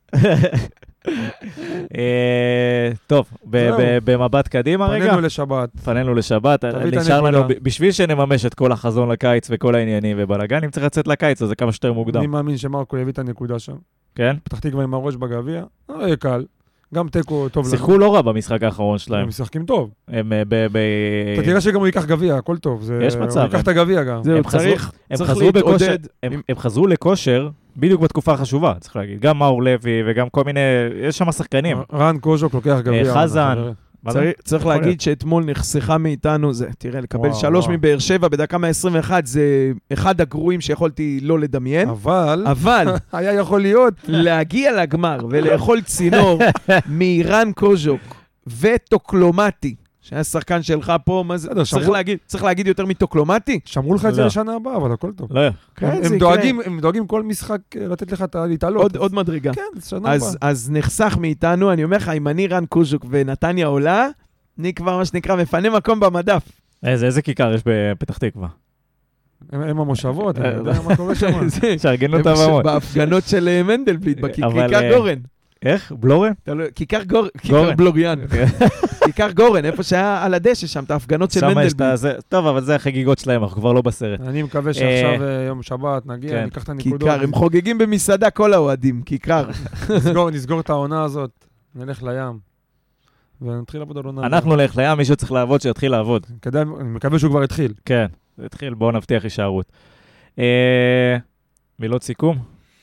אה, טוב, ב- זהו. ב- במבט קדימה רגע. פנינו לשבת. פנינו לשבת, תביא את נשאר לנו, הנקודה. ב- בשביל שנממש את כל החזון לקיץ וכל העניינים ובלאגנים, צריך לצאת לקיץ, אז זה כמה שיותר מוקדם, אני מאמין שמרקו יביא את הנקודה שם. כן? פתח תקווה עם הראש בגביע, לא יהיה קל. גם תיקו טוב לנו. שיחקו לא רע במשחק האחרון שלהם. הם משחקים טוב. הם אה, ב... ב- אתה תראה שגם הוא ייקח גביע, הכל טוב. זה- יש מצב, הוא ייקח הם- את הגביע גם. זהו, הם חזרו- צריך הם צריך חזרו בכושר, להתעודד. הם הם חזרו לכושר בדיוק בתקופה החשובה, צריך להגיד. גם מאור לוי וגם כל מיני, יש שם שחקנים. רן קוז'וק לוקח גביע. חזן. חבר'ה. מה זה? צריך, צריך יכול להגיד להיות. שאתמול נחסכה מאיתנו, זה, תראה, לקבל וואו, שלוש וואו. מבאר שבע בדקה מאה עשרים ואחת זה אחד הגרועים שיכולתי לא לדמיין, אבל אבל היה יכול להיות. להגיע לגמר ולאכול צינור מאירן קוז'וק וטוקלומטי, שהיה שחקן שלך פה, מה זה, בסדר, צריך שמרו- להגיד, צריך להגיד יותר מטוקלומטי? שמרו לך את זה לא. לשנה הבאה, אבל הכל טוב. לא, כן, הם- זה הם יקרה. דואגים, הם דואגים כל משחק אה, לתת לך את להתעלות. עוד, עוד מדרגה. כן, זה שנה הבאה. אז, אז נחסך מאיתנו, אני אומר לך, אם אני רן קוז'וק ונתניה עולה, אני כבר, מה שנקרא, מפנה מקום במדף. איזה איזה כיכר יש בפתח תקווה? הם- הם המושבות, אני אה, יודע מה קורה שם. זה- שארגנו את איפה ש- הבמות. בהפגנות של אה, מנדלבליט, אבל, בכיכר אה, גורן. איך? בלורן? אתה לא- כיכר גור- כיכר גורן. בלוריאן. כיכר גורן, איפה שהיה על הדשא שם, את ההפגנות של שם יש את מנדלבליט. הזה, טוב, אבל זה החגיגות שלהם, אנחנו כבר לא בסרט. אני מקווה שעכשיו אה, יום שבת נגיע, כן. ניקח את הנקודות. כיכר, הם חוגגים במסעדה כל האוהדים, כיכר. נסגור- נסגור את העונה הזאת, נלך לים. ונתחיל לעבוד על עונה. אנחנו נלך לים, מישהו צריך לעבוד, שיתחיל לעבוד. כדאי, אני מקווה שהוא כבר התחיל. כן, זה התחיל, בואו נבטיח הישארות. אה, מילות סיכום?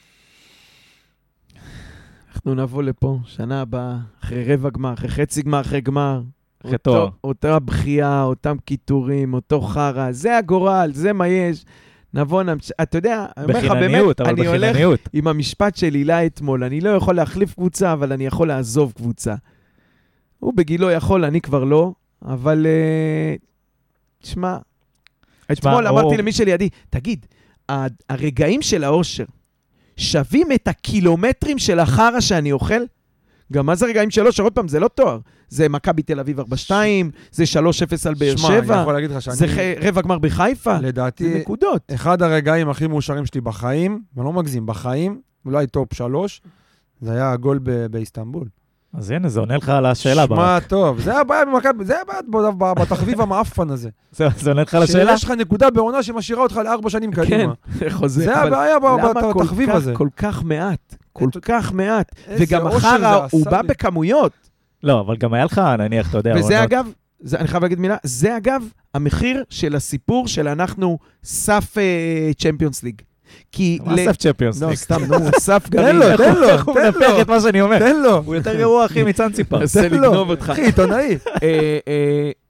אנחנו נבוא לפה, שנה הבאה, אחרי רבע גמר, אחרי חצי גמר, אחרי גמר. אחרי אותו- תואר. אותה בחייה, אותם קיטורים, אותו חרא, זה הגורל, זה מה יש. נבוא, נמש... אתה יודע, אני אומר לך באמת, בחינניות, אבל אני הולך בחינניות. עם המשפט של הילה אתמול, אני לא יכול להחליף קבוצה, אבל אני יכול לעזוב קבוצה. הוא בגילו יכול, אני כבר לא, אבל אה, תשמע, אתמול הוא- אמרתי למי שלידי, תגיד, ה- הרגעים של האושר שווים את הקילומטרים של החרא שאני אוכל? גם מה זה רגעים של אושר? עוד פעם, זה לא תואר. זה מכבי תל אביב ארבע שתיים, זה שלוש אפס על באר שמע, אני שבע, יכול להגיד לך זה שאני, ח- רבע גמר בחיפה, זה לדעתי, נקודות. אחד הרגעים הכי מאושרים שלי בחיים, ואני לא מגזים, בחיים, אולי טופ שלוש, זה היה הגול ב- באיסטנבול. אז הנה, זה עונה לך על השאלה, שמע ברק. טוב, זה הבעיה במכבי, זה הבעיה ב- ב- בתחביב המאפן הזה. זה זה עונה לך על השאלה? שיש לך נקודה בעונה שמשאירה אותך לארבע שנים כן, קדימה. חוזה. זה אבל הבעיה ב- למה בת- כל בתחביב כך- הזה. כל כך מעט? כל אתה- כך מעט. איזה וגם אושר החרא, זה הוא עשה בא לי. בכמויות. לא, אבל גם היה לך, נניח, אתה יודע, וזה עונות. אגב, זה, אני חייב להגיד מילה, זה אגב המחיר של הסיפור של אנחנו סף צ'מפיונס ליג. כי... מה ל- סף צ'מפיונס? לא, סתם, נו, סף תן גרעין. לו, תן לו, איך הוא תן מנפח לו, את מה שאני אומר? תן לו. הוא יותר גרוע, אחי, מצנציפר. מנסה תן לו. לגנוב אותך. אחי, עיתונאי. אה, אה,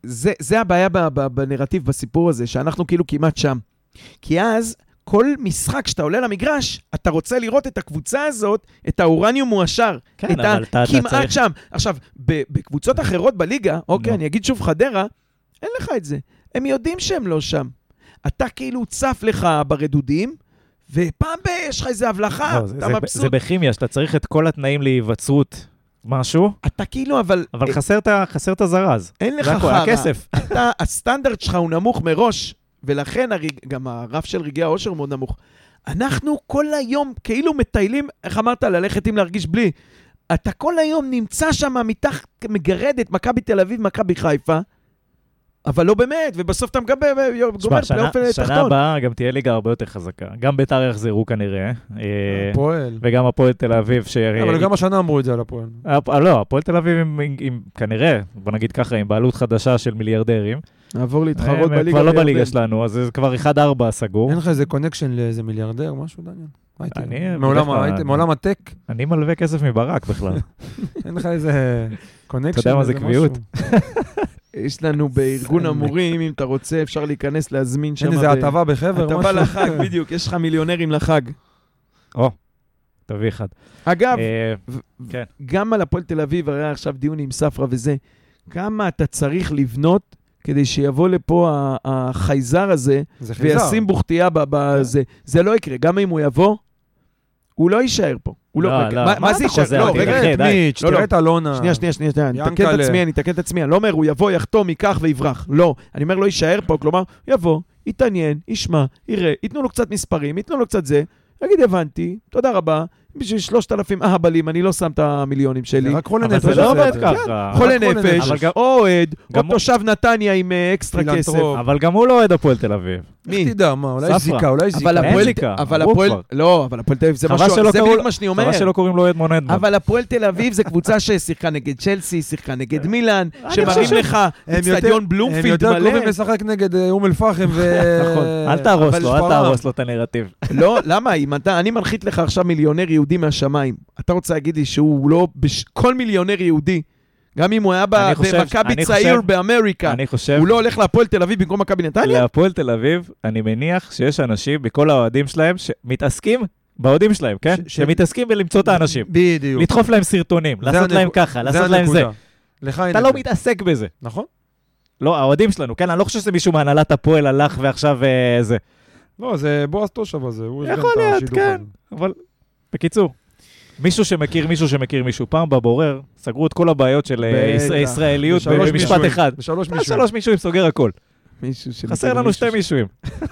זה, זה הבעיה ב, ב, בנרטיב, בסיפור הזה, שאנחנו כאילו כמעט שם. כי אז, כל משחק שאתה עולה למגרש, אתה רוצה לראות את הקבוצה הזאת, את האורניום מואשר. כן, את אבל אתה, כמעט אתה צריך... שם. עכשיו, ב, בקבוצות אחרות בליגה, אוקיי, נו. אני אגיד שוב חדרה, אין לך את זה. הם יודעים שהם לא שם. אתה כאילו צף לך ברדודים, ופעם ב... יש לך איזה הבלחה, לא, זה, אתה זה, מבסוט. זה בכימיה, שאתה צריך את כל התנאים להיווצרות משהו, אתה כאילו, אבל... אבל חסר את ה- חסר את הזרז. אין לך זה הכל, חרא. הכסף. אתה, הסטנדרט שלך הוא נמוך מראש, ולכן הריג, גם הרף של רגעי האושר מאוד נמוך. אנחנו כל היום כאילו מטיילים, איך אמרת, ללכת עם להרגיש בלי. אתה כל היום נמצא שם מתחת, מגרד את מכבי תל אביב, מכבי חיפה, אבל לא באמת, ובסוף אתה מגבה, גומר פלייאוף שנה תחתון. הבאה גם תהיה ליגה הרבה יותר חזקה. גם בית"ר יחזרו כנראה, אה, הפועל. וגם הפועל תל אביב. ש- אבל גם השנה אמרו את זה על הפועל. הפ- לא, הפועל תל אביב עם, עם, עם, כנראה, בוא נגיד ככה, עם בעלות חדשה של מיליארדרים. נעבור להתחרות הם בליגה. כבר לא בירדן. בליגה שלנו, אז זה כבר אחד ארבע סגור. אין לך איזה קונקשן לאיזה מיליארדר, משהו, דניאל? הייתי- אני- מעולם בדרך כלל- ההייטק- מעולם הטק, אני מלווה כסף מברק בכלל. אין לך איזה קונקשן. אתה יודע מה זה איזה קביעות? משהו? יש לנו בארגון סמק. המורים, אם אתה רוצה, אפשר להיכנס, להזמין שם. אין איזה הטבה בחבר, משהו? הטבה לחג, בדיוק, יש לך מיליונרים לחג. או, תביא אחד. אגב, אה, ו- כן. גם על הפועל תל אביב, הרי עכשיו דיון עם ספרה וזה, כמה אתה צריך לבנות כדי שיבוא לפה ה- החייזר הזה, זה חיזר. וישים בוכתייה בזה. זה לא יקרה, גם אם הוא יבוא, הוא לא יישאר פה. הוא לא, רגע, לא, מה- מה מה זה אתה יישאר? חוזר? לא, תראה, רגע, די, את די. מיץ', לא, תראה לא. את אלונה. שנייה, שנייה, שנייה, שנייה, אני אתקן את ינקלה. עצמי, אני אתקן את עצמי, אני לא אומר, הוא יבוא, יחתום, ייקח ויברח. לא, אני אומר, לא יישאר פה, כלומר, יבוא, יתעניין, ישמע, יראה, ייתנו לו קצת מספרים, ייתנו לו קצת זה, יגיד, הבנתי, תודה רבה, בשביל שלושת אלפים אהבלים, אני לא שם את המיליונים שלי. זה רק חולה אבל נפש. זה לא עושה עובד את זה. ככה. חולה רק חולה נפש, נפש. אבל גם- או אוהד, או גם הוא- תושב נתניה עם אה, אקסטרה כסף. פילנטרופ. אבל גם הוא לא אוהד הפועל תל אביב. מי? איך תדע, מה, אולי יש ספרא. זיקה, אולי יש זיקה. אבל אין הפועל, זיקה, אבל אמרו הפועל, כבר. לא, אבל הפועל תל אביב זה חבל משהו, שלא זה קראו- בדיוק מה שאני אומר. חבל שלא קוראים לו אדמון אדמון. אבל הפועל תל אביב זה קבוצה ששיחקה נגד צ'לסי, שיחקה נגד מילאן, אני שמראים חושב- לך הם אצטדיון יותר- בלומפילד הם יותר מלא. קרובים לשחק נגד אה, אום אל-פחם ו... נכון. אל תהרוס אבל לו, אל שפרעם. תהרוס לו את הנרטיב. לא, למה? אם אתה, אני מנחית לך עכשיו מיליונר יהודי מהשמיים. אתה רוצה להגיד לי שהוא לא, בש... כל מיליונר יהודי, גם אם הוא היה ב- אני חושב- במכבי אני צעיר חושב- באמריקה, אני חושב, הוא לא הולך להפועל תל אביב במקום מכבי נתניה? להפועל תל אביב, אני מניח שיש אנשים בכל האוהדים שלהם שמתעסקים באוהדים שלהם, כן? ש- ש- שמתעסקים בלמצוא את האנשים. בדיוק. לדחוף להם סרטונים, זה לעשות להם הנקוד- ככה, לעשות להם זה. הנקודה. לך אין אתה את לא זה. מתעסק בזה. נכון? לא, האוהדים שלנו, כן? אני לא חושב שזה מישהו מהנהלת הפועל הלך ועכשיו אה, זה. לא, זה בועז תושב הזה. הוא ארגן יכול את להיות, השידוך כן. הזה. אבל בקיצור, מישהו שמכיר מישהו שמכיר מישהו, פעם בבורר, סגרו את כל הבעיות של אה, בטח. ישראל- ישראליות בשלוש במשפט מישורים. אחד. בשלוש אה, מישורים. שלוש מישורים סוגר הכל. מישהו שמכיר חסר לנו מישהו שתי מישורים.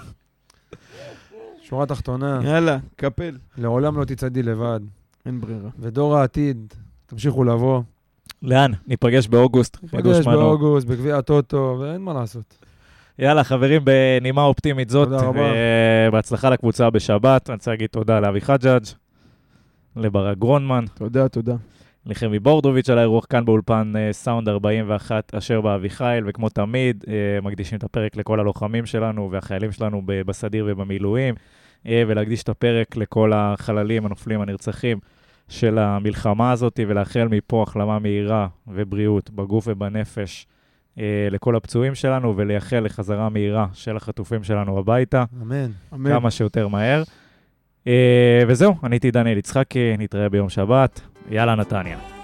שורה תחתונה, יאללה, קפל. לעולם לא תצעדי לבד. אין ברירה. ודור העתיד, תמשיכו לבוא. לאן? ניפגש באוגוסט. חידוש חודש מנוע. באוגוסט, בגביע הטוטו, ואין מה לעשות. יאללה, חברים, בנימה אופטימית זאת, תודה רבה. בהצלחה לקבוצה בשבת. אני רוצה להגיד תודה לאבי חג'אג', לברק גרונמן, תודה, תודה. לחמי בורדוביץ' על האירוח כאן באולפן אה, סאונד ארבעים ואחת אשר באביחיל, וכמו תמיד, אה, מקדישים את הפרק לכל הלוחמים שלנו והחיילים שלנו ב- בסדיר ובמילואים, אה, ולהקדיש את הפרק לכל החללים, הנופלים, הנרצחים של המלחמה הזאת, ולאחל מפה החלמה מהירה ובריאות בגוף ובנפש אה, לכל הפצועים שלנו, ולייחל לחזרה מהירה של החטופים שלנו הביתה, אמן. אמן. כמה שיותר מהר. אה, וזהו, אני הייתי דניאל יצחקי, נתראה ביום שבת, יאללה נתניה.